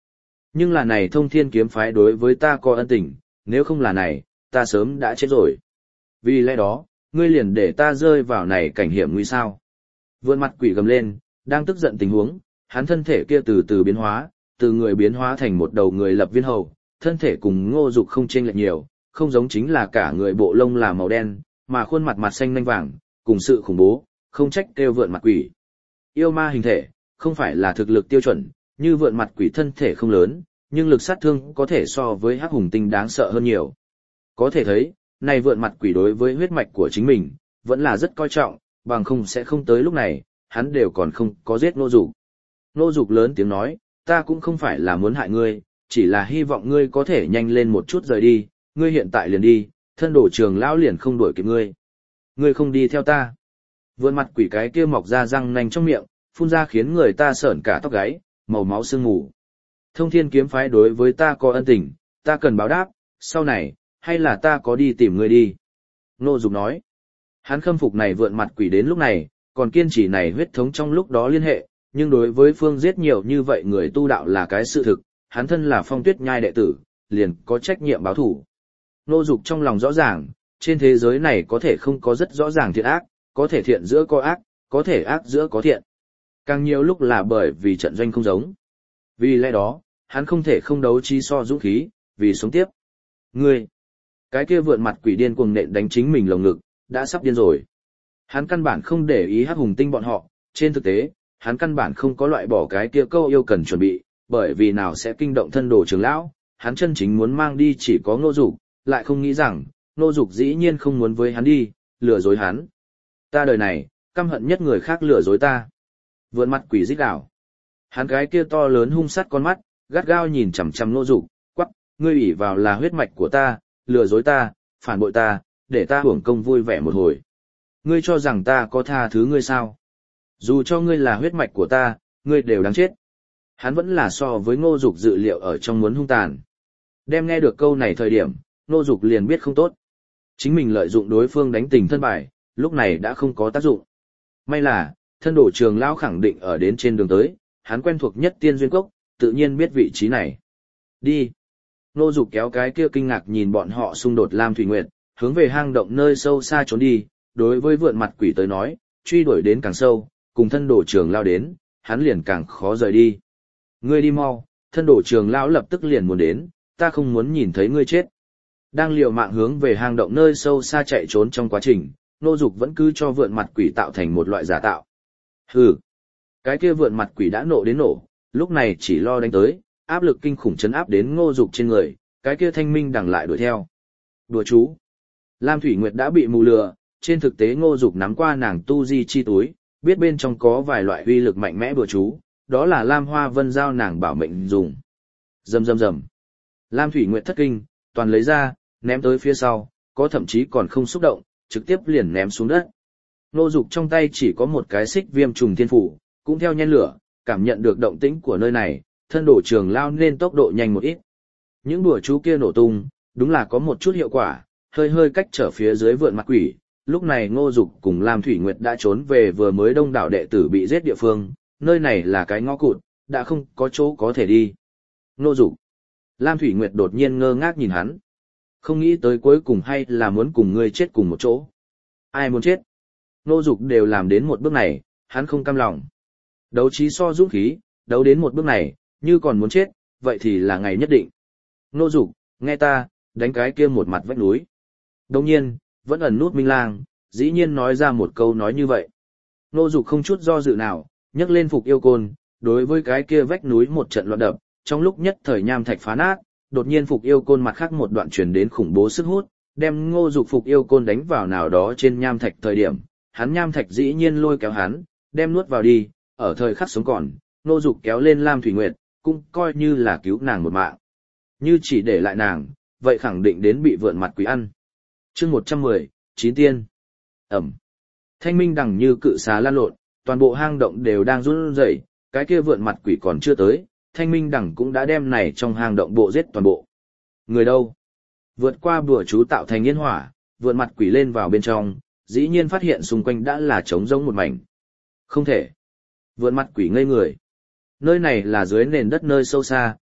Nhưng là này thông thiên kiếm phái đối với ta có ân tình, nếu không là này, ta sớm đã chết rồi. Vì lẽ đó, ngươi liền để ta rơi vào này cảnh hiểm nguy sao. Vượn mặt quỷ gầm lên, đang tức giận tình huống, hắn thân thể kia từ từ biến hóa, từ người biến hóa thành một đầu người lập viên hầu, thân thể cùng Ngô Dục không chênh lệch nhiều, không giống chính là cả người bộ lông là màu đen, mà khuôn mặt mặt xanh nanh vàng, cùng sự khủng bố, không trách kêu vượn mặt quỷ. Yêu ma hình thể, không phải là thực lực tiêu chuẩn, như vượn mặt quỷ thân thể không lớn, nhưng lực sát thương có thể so với hắc hùng tinh đáng sợ hơn nhiều. Có thể thấy, này vượn mặt quỷ đối với huyết mạch của chính mình, vẫn là rất coi trọng, bằng không sẽ không tới lúc này, hắn đều còn không có giết Ngô Dục. Ngô Dục lớn tiếng nói, ta cũng không phải là muốn hại ngươi, chỉ là hy vọng ngươi có thể nhanh lên một chút rời đi, ngươi hiện tại liền đi, thân đổ trường lão liền không đuổi kịp ngươi. Ngươi không đi theo ta. Vượn mặt quỷ cái kia mọc ra răng nanh trong miệng, phun ra khiến người ta sởn cả tóc gáy, màu máu sương mù. Thông thiên kiếm phái đối với ta có ân tình, ta cần báo đáp, sau này, hay là ta có đi tìm ngươi đi. Ngô Dục nói, hắn khâm phục này vượn mặt quỷ đến lúc này, còn kiên trì này huyết thống trong lúc đó liên hệ, nhưng đối với phương giết nhiều như vậy người tu đạo là cái sự thực, hắn thân là Phong Tuyết Nhai đệ tử, liền có trách nhiệm báo thủ. Ngô Dục trong lòng rõ ràng, trên thế giới này có thể không có rất rõ ràng thiện ác, có thể thiện giữa có ác, có thể ác giữa có thiện. Càng nhiều lúc là bởi vì trận doanh không giống. Vì lẽ đó, hắn không thể không đấu trí so dũng khí, vì sống tiếp. Ngươi, cái kia vượn mặt quỷ điên cuồng nện đánh chính mình lồng ngực, đã sắp điên rồi. Hắn căn bản không để ý hắc hùng tinh bọn họ, trên thực tế, hắn căn bản không có loại bỏ cái kia câu yêu cần chuẩn bị, bởi vì nào sẽ kinh động thân đồ trưởng lão, hắn chân chính muốn mang đi chỉ có Ngô Dục, lại không nghĩ rằng, Ngô Dục dĩ nhiên không muốn với hắn đi, lừa dối hắn. Ta đời này, căm hận nhất người khác lừa dối ta. Vượn mặt quỷ rít gào. Hắn cái kia to lớn hung sắt con mắt, gắt gao nhìn chằm chằm Ngô Dục, quắc, ngươi ủy vào là huyết mạch của ta, lừa dối ta, phản bội ta, để ta hưởng công vui vẻ một hồi. Ngươi cho rằng ta có tha thứ ngươi sao? Dù cho ngươi là huyết mạch của ta, ngươi đều đáng chết. Hắn vẫn là so với Ngô Dục dự liệu ở trong muốn hung tàn. Đem nghe được câu này thời điểm, Ngô Dục liền biết không tốt. Chính mình lợi dụng đối phương đánh tình thân bài, lúc này đã không có tác dụng. May là, thân đổ trường lão khẳng định ở đến trên đường tới, hắn quen thuộc nhất Tiên Duyên Cốc, tự nhiên biết vị trí này. Đi. Ngô Dục kéo cái kia kinh ngạc nhìn bọn họ xung đột Lam Thủy Nguyệt, hướng về hang động nơi sâu xa trốn đi, đối với vượn mặt quỷ tới nói, truy đuổi đến càng sâu, cùng thân đổ trường lao đến, hắn liền càng khó rời đi. Ngươi đi mau, thân đổ trường lão lập tức liền muốn đến, ta không muốn nhìn thấy ngươi chết. Đang liều mạng hướng về hang động nơi sâu xa chạy trốn trong quá trình, Ngô Dục vẫn cứ cho vượn mặt quỷ tạo thành một loại giả tạo. Hừ, cái kia vượn mặt quỷ đã nộ đến nổ, lúc này chỉ lo đánh tới, áp lực kinh khủng chấn áp đến Ngô Dục trên người, cái kia thanh minh đằng lại đuổi theo. Đùa chú. Lam Thủy Nguyệt đã bị mù lừa, trên thực tế Ngô Dục nắm qua nàng tu di chi túi, biết bên trong có vài loại uy lực mạnh mẽ đùa chú, đó là Lam Hoa Vân giao nàng bảo mệnh dùng. Rầm rầm rầm. Lam Thủy Nguyệt thất kinh, toàn lấy ra, ném tới phía sau, có thậm chí còn không xúc động, trực tiếp liền ném xuống đất. Ngô Dục trong tay chỉ có một cái xích viêm trùng thiên phủ, cũng theo nhen lửa, cảm nhận được động tĩnh của nơi này, thân đổ trường lao nên tốc độ nhanh một ít. Những đùa chú kia nổ tung, đúng là có một chút hiệu quả, hơi hơi cách trở phía dưới vượn mặt quỷ. Lúc này Ngô Dục cùng Lam Thủy Nguyệt đã trốn về vừa mới đông đảo đệ tử bị giết địa phương, nơi này là cái ngõ cụt, đã không có chỗ có thể đi. Ngô Dục. Lam Thủy Nguyệt đột nhiên ngơ ngác nhìn hắn. Không nghĩ tới cuối cùng hay là muốn cùng ngươi chết cùng một chỗ. Ai muốn chết? Ngô Dục đều làm đến một bước này, hắn không cam lòng. Đấu trí so dũng khí, đấu đến một bước này, như còn muốn chết, vậy thì là ngày nhất định. Ngô Dục, nghe ta, đánh cái kia một mặt vách núi. Đồng nhiên, vẫn ẩn nút Minh Lang, dĩ nhiên nói ra một câu nói như vậy. Ngô Dục không chút do dự nào, nhấc lên phục yêu côn, đối với cái kia vách núi một trận loạn đập, trong lúc nhất thời nham thạch phá nát, đột nhiên phục yêu côn mặt khác một đoạn truyền đến khủng bố sức hút, đem Ngô Dục phục yêu côn đánh vào nào đó trên nham thạch thời điểm, hắn nham thạch dĩ nhiên lôi kéo hắn, đem nuốt vào đi, ở thời khắc sống còn, Ngô Dục kéo lên Lam Thủy Nguyệt, cũng coi như là cứu nàng một mạng. Như chỉ để lại nàng, vậy khẳng định đến bị vượn mặt quỷ ăn. Chương một trăm mười, Chín Tiên. Ẩm. Thanh minh đằng như cự xà lan lộn, toàn bộ hang động đều đang run rẩy, cái kia vượn mặt quỷ còn chưa tới, thanh minh đằng cũng đã đem này trong hang động bộ giết toàn bộ. Người đâu? Vượt qua bùa chú tạo thành yên hỏa, vượn mặt quỷ lên vào bên trong, dĩ nhiên phát hiện xung quanh đã là trống rỗng một mảnh. Không thể. Vượn mặt quỷ ngây người. Nơi này là dưới nền đất nơi sâu xa,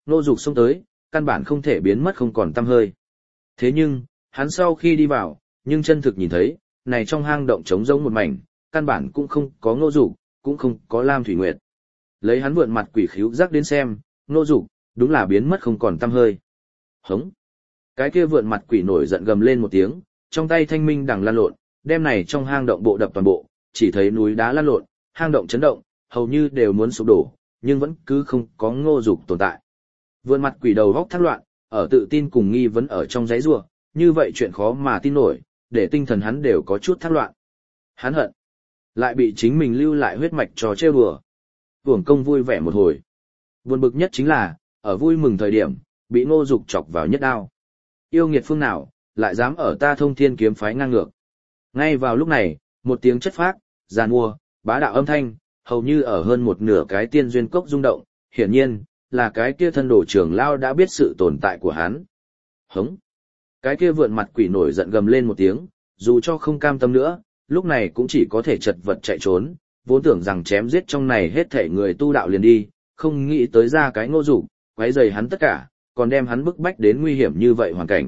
Ngô Dục xông tới, căn bản không thể biến mất không còn tăm hơi. Thế nhưng, hắn sau khi đi vào, nhưng chân thực nhìn thấy, này trong hang động trống rỗng một mảnh, căn bản cũng không có Ngô Dục, cũng không có Lam Thủy Nguyệt. Lấy hắn vượn mặt quỷ khíu giác đến xem, Ngô Dục đúng là biến mất không còn tăm hơi. Hống! Cái kia vượn mặt quỷ nổi giận gầm lên một tiếng, trong tay thanh minh đằng lăn lộn, đem này trong hang động bộ đập toàn bộ, chỉ thấy núi đá lăn lộn, hang động chấn động, hầu như đều muốn sụp đổ, nhưng vẫn cứ không có Ngô Dục tồn tại. Vượn mặt quỷ đầu góc thác loạn, ở tự tin cùng nghi vấn ở trong giấy rủa, như vậy chuyện khó mà tin nổi, để tinh thần hắn đều có chút thác loạn. Hắn hận, lại bị chính mình lưu lại huyết mạch trò trêu đùa. Uổng công vui vẻ một hồi. Buồn bực nhất chính là, ở vui mừng thời điểm, bị Ngô Dục chọc vào nhất đao. Yêu nghiệt phương nào, lại dám ở ta Thông Thiên kiếm phái ngang ngược. Ngay vào lúc này, một tiếng chất phác, giàn mua, bá đạo âm thanh, hầu như ở hơn một nửa cái tiên duyên cốc rung động, hiển nhiên, là cái kia thân đồ trưởng lao đã biết sự tồn tại của hắn. Hống! Cái kia vượn mặt quỷ nổi giận gầm lên một tiếng, dù cho không cam tâm nữa, lúc này cũng chỉ có thể chật vật chạy trốn, vốn tưởng rằng chém giết trong này hết thể người tu đạo liền đi, không nghĩ tới ra cái Ngô Dục, quấy rầy hắn tất cả, còn đem hắn bức bách đến nguy hiểm như vậy hoàn cảnh.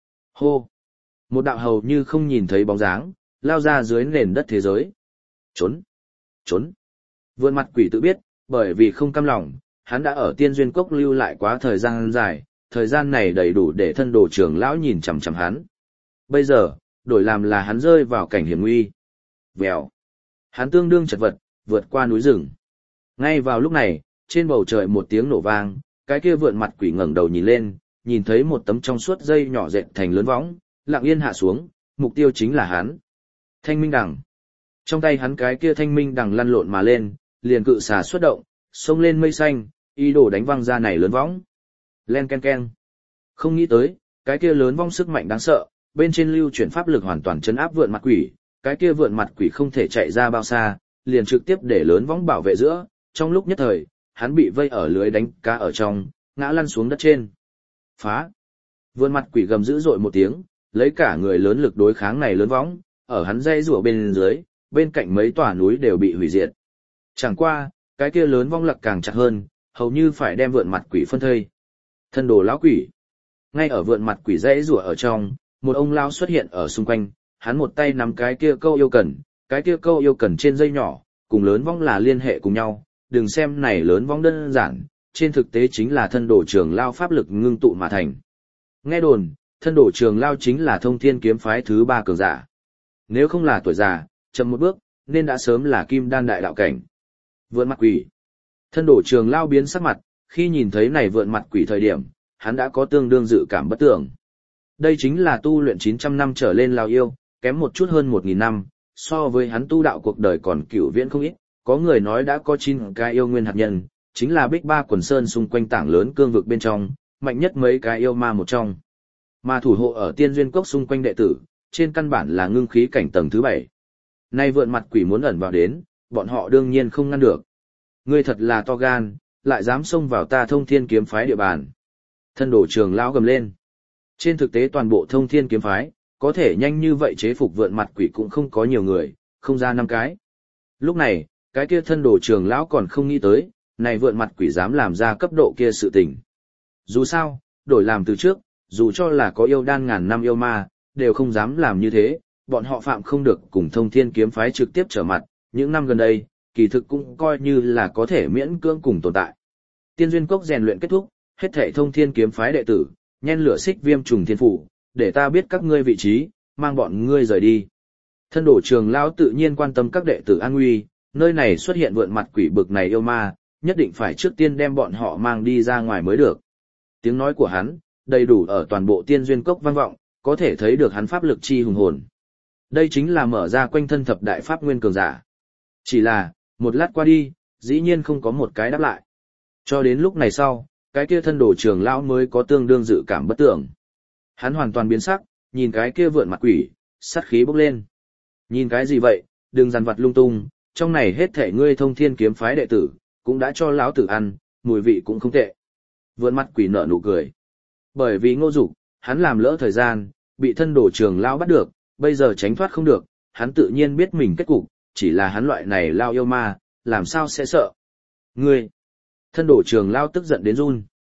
Hô! Một đạo hầu như không nhìn thấy bóng dáng, lao ra dưới nền đất thế giới. Trốn! Trốn! Vượn mặt quỷ tự biết, bởi vì không cam lòng, hắn đã ở tiên duyên cốc lưu lại quá thời gian dài, thời gian này đầy đủ để thân đồ trưởng lão nhìn chằm chằm hắn. Bây giờ, đổi làm là hắn rơi vào cảnh hiểm nguy. Vèo. Hắn tương đương chật vật, vượt qua núi rừng. Ngay vào lúc này, trên bầu trời một tiếng nổ vang, cái kia vượn mặt quỷ ngẩng đầu nhìn lên, nhìn thấy một tấm trong suốt dây nhỏ dệt thành lớn võng, lặng yên hạ xuống, mục tiêu chính là hắn. Thanh minh đằng. Trong tay hắn cái kia thanh minh đằng lăn lộn mà lên, liền cự xà xuất động, xông lên mây xanh, ý đồ đánh văng ra này lớn võng. Len ken ken. Không nghĩ tới, cái kia lớn vong sức mạnh đáng sợ, bên trên lưu chuyển pháp lực hoàn toàn chấn áp vượn mặt quỷ, cái kia vượn mặt quỷ không thể chạy ra bao xa, liền trực tiếp để lớn vong bảo vệ giữa, trong lúc nhất thời, hắn bị vây ở lưới đánh cá ở trong, ngã lăn xuống đất trên. Phá! Vượn mặt quỷ gầm dữ dội một tiếng, lấy cả người lớn lực đối kháng này lớn vong, ở hắn dây rủa bên dưới, bên cạnh mấy tòa núi đều bị hủy diệt. Chẳng qua, cái kia lớn vong lật càng chặt hơn, hầu như phải đem vượn mặt quỷ phân thây. Thân đồ lão quỷ. Ngay ở vượn mặt quỷ dãy rủa ở trong, một ông lão xuất hiện ở xung quanh, hắn một tay nắm cái kia câu yêu cần, cái kia câu yêu cần trên dây nhỏ, cùng lớn vong là liên hệ cùng nhau, đừng xem này lớn vong đơn giản, trên thực tế chính là thân đồ trường lao pháp lực ngưng tụ mà thành. Nghe đồn, thân đồ trường lao chính là Thông Thiên kiếm phái thứ ba cường giả. Nếu không là tuổi già, chậm một bước, nên đã sớm là kim đan đại đạo cảnh. Vượn mặt quỷ. Thân đồ trường lao biến sắc mặt, khi nhìn thấy này vượn mặt quỷ thời điểm, hắn đã có tương đương dự cảm bất tưởng. Đây chính là tu luyện chín trăm năm trở lên lao yêu, kém một chút hơn một nghìn năm, so với hắn tu đạo cuộc đời còn cửu viễn không ít, có người nói đã có chín cái yêu nguyên hạt nhân, chính là Bích Ba quần sơn xung quanh tảng lớn cương vực bên trong, mạnh nhất mấy cái yêu ma một trong. Mà thủ hộ ở tiên duyên cốc xung quanh đệ tử, trên căn bản là ngưng khí cảnh tầng thứ bảy. Nay vượn mặt quỷ muốn ẩn vào đến, bọn họ đương nhiên không ngăn được. Ngươi thật là to gan, lại dám xông vào ta Thông Thiên kiếm phái địa bàn. Thân đồ trường lão gầm lên. Trên thực tế toàn bộ Thông Thiên kiếm phái, có thể nhanh như vậy chế phục vượn mặt quỷ cũng không có nhiều người, không ra năm cái. Lúc này, cái kia thân đồ trường lão còn không nghĩ tới, này vượn mặt quỷ dám làm ra cấp độ kia sự tình. Dù sao, đổi làm từ trước, dù cho là có yêu đan ngàn năm yêu ma, đều không dám làm như thế, bọn họ phạm không được cùng Thông Thiên kiếm phái trực tiếp trở mặt, những năm gần đây, kỳ thực cũng coi như là có thể miễn cưỡng cùng tồn tại. Tiên duyên cốc rèn luyện kết thúc, hết thảy Thông Thiên kiếm phái đệ tử, nhen lửa xích viêm trùng thiên phủ, để ta biết các ngươi vị trí, mang bọn ngươi rời đi. Thân đồ trường lão tự nhiên quan tâm các đệ tử an nguy, nơi này xuất hiện vượn mặt quỷ bực này yêu ma, nhất định phải trước tiên đem bọn họ mang đi ra ngoài mới được. Tiếng nói của hắn, đầy đủ ở toàn bộ tiên duyên cốc vang vọng, có thể thấy được hắn pháp lực chi hùng hồn. Đây chính là mở ra quanh thân thập đại pháp nguyên cường giả. Chỉ là, một lát qua đi, dĩ nhiên không có một cái đáp lại. Cho đến lúc này sau, cái kia thân đồ trường lão mới có tương đương dự cảm bất tưởng. Hắn hoàn toàn biến sắc, nhìn cái kia vượn mặt quỷ, sát khí bốc lên. Nhìn cái gì vậy, đừng dằn vặt lung tung, trong này hết thể ngươi Thông Thiên kiếm phái đệ tử, cũng đã cho lão tử ăn, mùi vị cũng không tệ. Vượn mặt quỷ nở nụ cười. Bởi vì Ngô Dục, hắn làm lỡ thời gian, bị thân đồ trường lão bắt được, bây giờ tránh thoát không được, hắn tự nhiên biết mình kết cục, chỉ là hắn loại này lao yêu ma, làm sao sẽ sợ. Ngươi! Thân đồ trường lão tức giận đến run.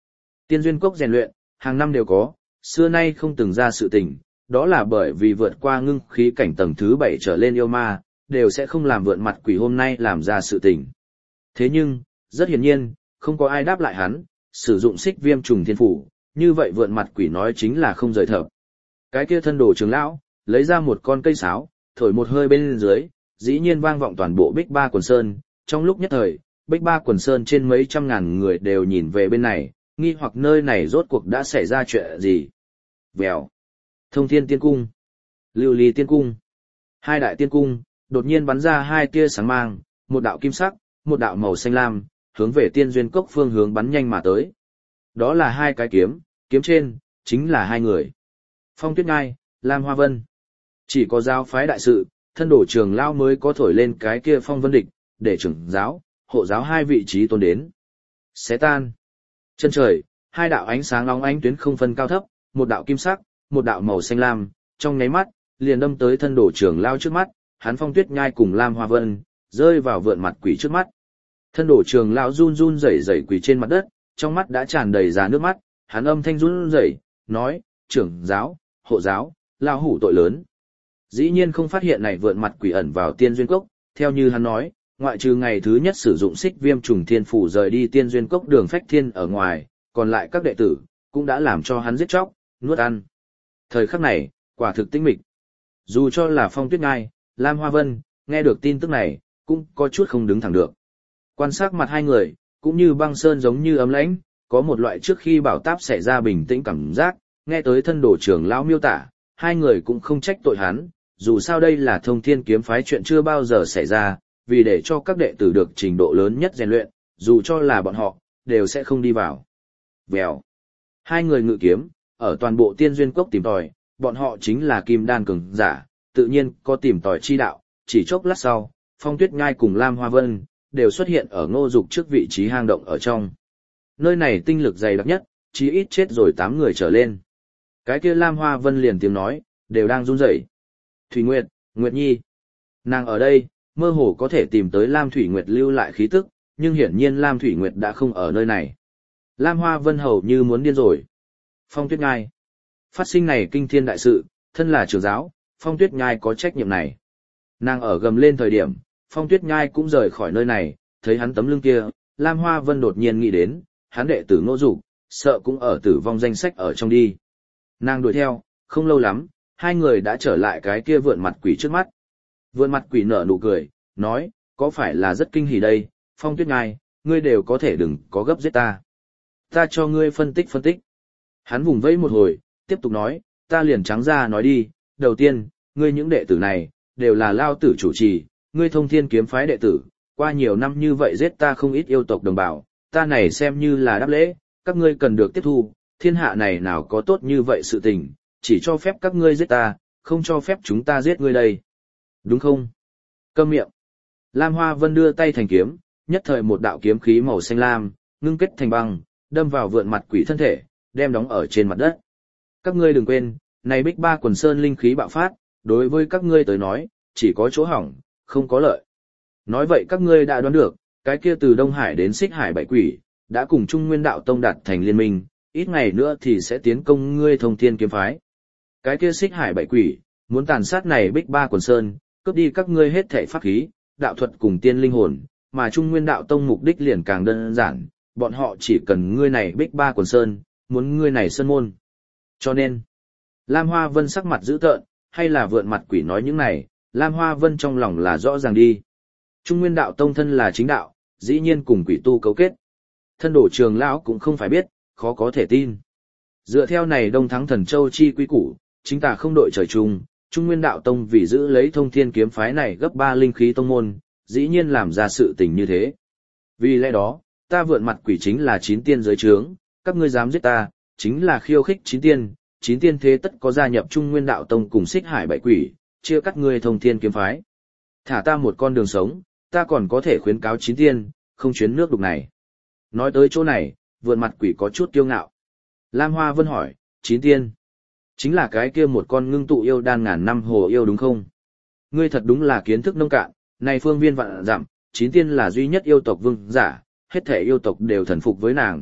Tiên duyên cốc rèn luyện, hàng năm đều có, xưa nay không từng ra sự tình, đó là bởi vì vượt qua ngưng khí cảnh tầng thứ bảy trở lên yêu ma, đều sẽ không làm vượn mặt quỷ hôm nay làm ra sự tình. Thế nhưng, rất hiển nhiên, không có ai đáp lại hắn, sử dụng xích viêm trùng thiên phủ, như vậy vượn mặt quỷ nói chính là không rời thở. Cái kia thân đồ trưởng lão, lấy ra một con cây sáo, thổi một hơi bên dưới, dĩ nhiên vang vọng toàn bộ Bích Ba Quần Sơn, trong lúc nhất thời, Bích Ba Quần Sơn trên mấy trăm ngàn người đều nhìn về bên này, nghi hoặc nơi này rốt cuộc đã xảy ra chuyện gì. Vèo. Thông Thiên Tiên Cung, Lưu Ly Tiên Cung. Hai đại tiên cung, đột nhiên bắn ra hai tia sáng mang, một đạo kim sắc, một đạo màu xanh lam, hướng về tiên duyên cốc phương hướng bắn nhanh mà tới. Đó là hai cái kiếm, kiếm trên, chính là hai người. Phong Tuyết Ngai, Lam Hoa Vân. Chỉ có giáo phái đại sự, thân đổ trường lao mới có thổi lên cái kia phong vân địch, để trưởng giáo, hộ giáo hai vị trí tôn đến. Xé tan. Chân trời, hai đạo ánh sáng nóng ánh tuyến không phân cao thấp, một đạo kim sắc, một đạo màu xanh lam, trong nháy mắt, liền đâm tới thân đổ trường lao trước mắt, hắn Phong Tuyết Nhai cùng Lam Hoa Vân, rơi vào vượn mặt quỷ trước mắt. Thân đổ trường lao run run rẩy rẩy quỳ trên mặt đất, trong mắt đã tràn đầy giá nước mắt, hắn âm thanh run rẩy, nói, trưởng giáo, hộ giáo, lao hủ tội lớn. Dĩ nhiên không phát hiện này vượn mặt quỷ ẩn vào tiên duyên cốc, theo như hắn nói, ngoại trừ ngày thứ nhất sử dụng xích viêm trùng thiên phủ rời đi tiên duyên cốc đường phách thiên ở ngoài, còn lại các đệ tử, cũng đã làm cho hắn giết chóc, nuốt ăn. Thời khắc này, quả thực tĩnh mịch. Dù cho là Phong Tuyết Ngai, Lam Hoa Vân, nghe được tin tức này, cũng có chút không đứng thẳng được. Quan sát mặt hai người, cũng như băng sơn giống như ấm lãnh, có một loại trước khi bảo táp xảy ra bình tĩnh cảm giác, nghe tới thân đổ trưởng lão miêu tả, hai người cũng không trách tội hắn, dù sao đây là Thông Thiên kiếm phái chuyện chưa bao giờ xảy ra, vì để cho các đệ tử được trình độ lớn nhất rèn luyện, dù cho là bọn họ, đều sẽ không đi vào. Vèo. Hai người ngự kiếm, ở toàn bộ tiên duyên cốc tìm tòi, bọn họ chính là kim đan cường giả, tự nhiên có tìm tòi chi đạo, chỉ chốc lát sau, Phong Tuyết Ngai cùng Lam Hoa Vân, đều xuất hiện ở Ngô Dục trước vị trí hang động ở trong. Nơi này tinh lực dày đặc nhất, chí ít chết rồi tám người trở lên. Cái kia Lam Hoa Vân liền tiếng nói, đều đang run rẩy. Thủy Nguyệt, Nguyệt Nhi. Nàng ở đây, mơ hồ có thể tìm tới Lam Thủy Nguyệt lưu lại khí tức, nhưng hiển nhiên Lam Thủy Nguyệt đã không ở nơi này. Lam Hoa Vân hầu như muốn điên rồi. Phong Tuyết Ngai. Phát sinh này kinh thiên đại sự, thân là trưởng giáo, Phong Tuyết Nhai có trách nhiệm này. Nàng ở gầm lên thời điểm, Phong Tuyết Nhai cũng rời khỏi nơi này, thấy hắn tấm lưng kia, Lam Hoa Vân đột nhiên nghĩ đến, hắn đệ tử Ngô Dục, sợ cũng ở tử vong danh sách ở trong đi. Nàng đuổi theo, không lâu lắm, hai người đã trở lại cái kia vượn mặt quỷ trước mắt. Vượn mặt quỷ nở nụ cười, nói, có phải là rất kinh hỉ đây, Phong Tuyết Nhai, ngươi đều có thể đừng có gấp giết ta. Ta cho ngươi phân tích phân tích. Hắn vùng vẫy một hồi, tiếp tục nói, ta liền trắng ra nói đi, đầu tiên, ngươi những đệ tử này, đều là lao tử chủ trì, ngươi Thông Thiên kiếm phái đệ tử, qua nhiều năm như vậy giết ta không ít yêu tộc đồng bào, ta này xem như là đáp lễ, các ngươi cần được tiếp thu, thiên hạ này nào có tốt như vậy sự tình, chỉ cho phép các ngươi giết ta, không cho phép chúng ta giết ngươi đây. Đúng không? Câm miệng. Lam Hoa Vân đưa tay thành kiếm, nhất thời một đạo kiếm khí màu xanh lam, ngưng kết thành băng, đâm vào vượn mặt quỷ thân thể, đem đóng ở trên mặt đất. Các ngươi đừng quên, này Bích Ba Quần Sơn linh khí bạo phát, đối với các ngươi tới nói, chỉ có chỗ hỏng, không có lợi. Nói vậy các ngươi đã đoán được, cái kia từ Đông Hải đến Xích Hải bảy quỷ, đã cùng Trung Nguyên Đạo Tông đạt thành liên minh, ít ngày nữa thì sẽ tiến công ngươi Thông Thiên kiếm phái. Cái kia Xích Hải bảy quỷ, muốn tàn sát này Bích Ba Quần Sơn, cướp đi các ngươi hết thảy pháp khí, đạo thuật cùng tiên linh hồn, mà Trung Nguyên Đạo Tông mục đích liền càng đơn giản, bọn họ chỉ cần ngươi này Bích Ba Quần Sơn, muốn ngươi này sơn môn. Cho nên, Lam Hoa Vân sắc mặt dữ tợn, hay là vượn mặt quỷ nói những này, Lam Hoa Vân trong lòng là rõ ràng đi. Trung Nguyên Đạo Tông thân là chính đạo, dĩ nhiên cùng quỷ tu cấu kết. Thân đổ trường lão cũng không phải biết, khó có thể tin. Dựa theo này Đông Thắng Thần Châu chi quy củ, chính tà không đội trời chung, Trung Nguyên Đạo Tông vì giữ lấy Thông Thiên kiếm phái này gấp ba linh khí tông môn, dĩ nhiên làm ra sự tình như thế. Vì lẽ đó, ta vượn mặt quỷ chính là chín tiên giới trướng, các ngươi dám giết ta, chính là khiêu khích chín tiên, chín tiên thế tất có gia nhập Trung Nguyên Đạo Tông cùng Xích Hải bảy quỷ, chia cắt ngươi Thông Thiên kiếm phái. Thả ta một con đường sống, ta còn có thể khuyến cáo chín tiên, không chuyến nước đục này. Nói tới chỗ này, vượn mặt quỷ có chút kiêu ngạo. Lam Hoa Vân hỏi, chín tiên, chính là cái kia một con ngưng tụ yêu đan ngàn năm hồ yêu đúng không? Ngươi thật đúng là kiến thức nông cạn, này phương viên vạn dặm, chín tiên là duy nhất yêu tộc vương giả, hết thể yêu tộc đều thần phục với nàng,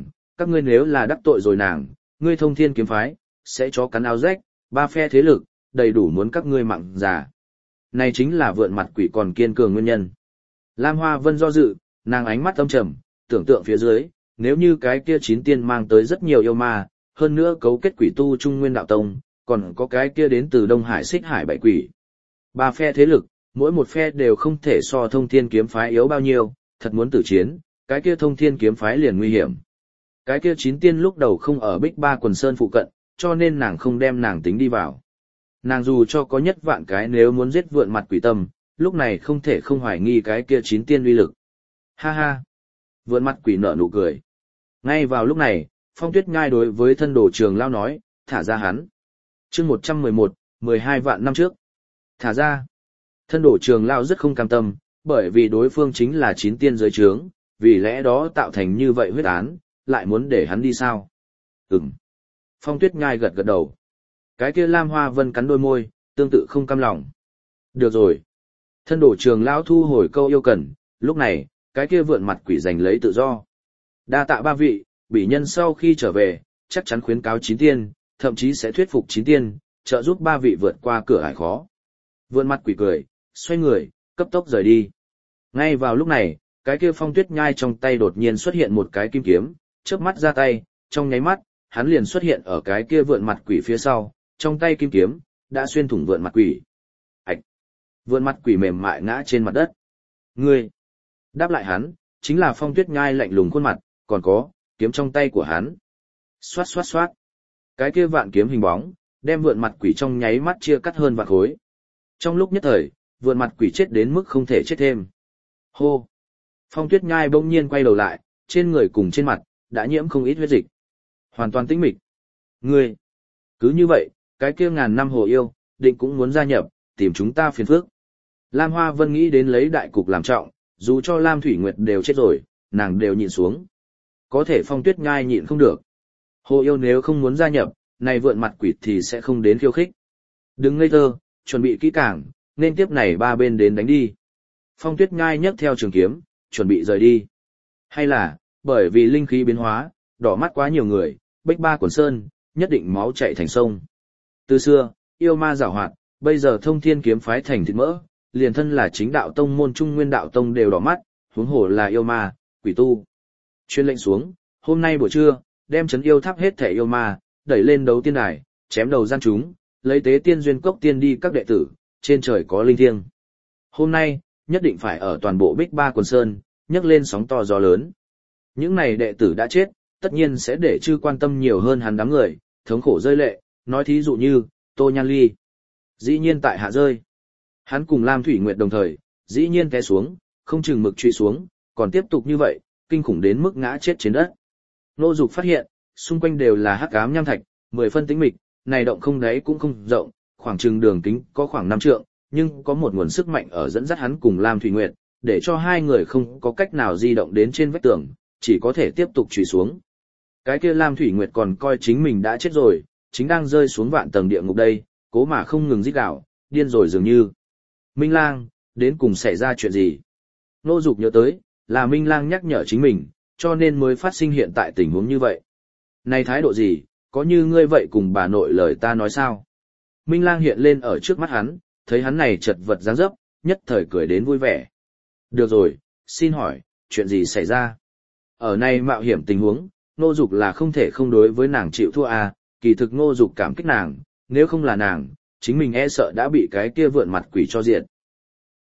các ngươi nếu là đắc tội rồi nàng, ngươi thông thiên kiếm phái, sẽ cho cắn áo rách, ba phe thế lực, đầy đủ muốn các ngươi mạng già. Này chính là vượn mặt quỷ còn kiên cường nguyên nhân. Lam Hoa Vân do dự, nàng ánh mắt âm trầm, tưởng tượng phía dưới, nếu như cái kia chín tiên mang tới rất nhiều yêu ma, hơn nữa cấu kết quỷ tu Trung Nguyên Đạo Tông, còn có cái kia đến từ Đông Hải Xích Hải bảy quỷ. Ba phe thế lực, mỗi một phe đều không thể so thông thiên kiếm phái yếu bao nhiêu, thật muốn tử chiến, cái kia thông thiên kiếm phái liền nguy hiểm. Cái kia chín tiên lúc đầu không ở Bích Ba Quần Sơn phụ cận, cho nên nàng không đem nàng tính đi vào. Nàng dù cho có nhất vạn cái nếu muốn giết vượn mặt quỷ tâm, lúc này không thể không hoài nghi cái kia chín tiên uy lực. Ha ha! Vượn mặt quỷ nở nụ cười. Ngay vào lúc này, Phong Tuyết Nhai đối với thân đồ Trường Lao nói, thả ra hắn. chương một trăm mười một, mười hai vạn năm trước. Thả ra. Thân đồ Trường Lao rất không cam tâm, bởi vì đối phương chính là chín tiên giới trướng, vì lẽ đó tạo thành như vậy huyết án, lại muốn để hắn đi sao? Ừm. Phong Tuyết Nhai gật gật đầu. Cái kia Lam Hoa Vân cắn đôi môi, tương tự không cam lòng. Được rồi. Thân đồ Trường Lão thu hồi câu yêu cần, lúc này, cái kia vượn mặt quỷ giành lấy tự do. Đa tạ ba vị, bỉ nhân sau khi trở về, chắc chắn khuyến cáo chín tiên, thậm chí sẽ thuyết phục chín tiên, trợ giúp ba vị vượt qua cửa ải khó. Vượn mặt quỷ cười, xoay người, cấp tốc rời đi. Ngay vào lúc này, cái kia Phong Tuyết Nhai trong tay đột nhiên xuất hiện một cái kim kiếm, chớp mắt ra tay, trong nháy mắt, hắn liền xuất hiện ở cái kia vượn mặt quỷ phía sau, trong tay kim kiếm, đã xuyên thủng vượn mặt quỷ. Ảch! Vượn mặt quỷ mềm mại ngã trên mặt đất. Ngươi! Đáp lại hắn, chính là Phong Tuyết Nhai lạnh lùng khuôn mặt, còn có, kiếm trong tay của hắn. Xoát xoát xoát! Cái kia vạn kiếm hình bóng, đem vượn mặt quỷ trong nháy mắt chia cắt hơn vạn khối. Trong lúc nhất thời, vượn mặt quỷ chết đến mức không thể chết thêm. Hô! Phong Tuyết Nhai bỗng nhiên quay đầu lại, trên người cùng trên mặt, đã nhiễm không ít huyết dịch. Hoàn toàn tĩnh mịch. Ngươi! Cứ như vậy, cái kia ngàn năm hồ yêu, định cũng muốn gia nhập, tìm chúng ta phiền phức. Lam Hoa Vân nghĩ đến lấy đại cục làm trọng, dù cho Lam Thủy Nguyệt đều chết rồi, nàng đều nhịn xuống. Có thể Phong Tuyết Nhai nhịn không được. Hồ yêu nếu không muốn gia nhập, này vượn mặt quỷ thì sẽ không đến khiêu khích. Đừng ngây thơ, chuẩn bị kỹ càng, nên tiếp này ba bên đến đánh đi. Phong Tuyết Nhai nhấc theo trường kiếm, chuẩn bị rời đi. Hay là, bởi vì linh khí biến hóa, đỏ mắt quá nhiều người, Bích Ba Quần Sơn, nhất định máu chạy thành sông. Từ xưa, yêu ma giảo hoạt, bây giờ thông thiên kiếm phái thành thịt mỡ, liền thân là chính đạo tông môn Trung Nguyên đạo tông đều đỏ mắt, huống hồ là yêu ma, quỷ tu. Chuyên lệnh xuống, hôm nay buổi trưa, đem trấn yêu tháp hết thể yêu ma, đẩy lên đấu tiên đài, chém đầu gian chúng, lấy tế tiên duyên cốc tiên đi các đệ tử, trên trời có linh thiêng. Hôm nay, nhất định phải ở toàn bộ Bích Ba Quần Sơn, nhấc lên sóng to gió lớn. Những này đệ tử đã chết, tất nhiên sẽ để chư quan tâm nhiều hơn hắn đám người, thống khổ rơi lệ, nói thí dụ như, Tô Nhan Ly. Dĩ nhiên tại hạ rơi. Hắn cùng Lam Thủy Nguyệt đồng thời, dĩ nhiên té xuống, không chừng mực truy xuống, còn tiếp tục như vậy, kinh khủng đến mức ngã chết trên đất. Nô Dục phát hiện, xung quanh đều là hắc ám nham thạch, mười phân tĩnh mịch, này động không đáy cũng không rộng, khoảng chừng đường kính có khoảng năm trượng, nhưng có một nguồn sức mạnh ở dẫn dắt hắn cùng Lam Thủy Nguyệt, để cho hai người không có cách nào di động đến trên vách tường, chỉ có thể tiếp tục truy xuống. Cái kia Lam Thủy Nguyệt còn coi chính mình đã chết rồi, chính đang rơi xuống vạn tầng địa ngục đây, cố mà không ngừng rít gào, điên rồi dường như. Minh Lang, đến cùng xảy ra chuyện gì? Nô Dục nhớ tới, là Minh Lang nhắc nhở chính mình, cho nên mới phát sinh hiện tại tình huống như vậy. Này thái độ gì, có như ngươi vậy cùng bà nội lời ta nói sao? Minh Lang hiện lên ở trước mắt hắn, thấy hắn này chật vật dáng dấp, nhất thời cười đến vui vẻ. Được rồi, xin hỏi, chuyện gì xảy ra? Ở này mạo hiểm tình huống, Ngô Dục là không thể không đối với nàng chịu thua à, kỳ thực Ngô Dục cảm kích nàng, nếu không là nàng, chính mình e sợ đã bị cái kia vượn mặt quỷ cho diệt.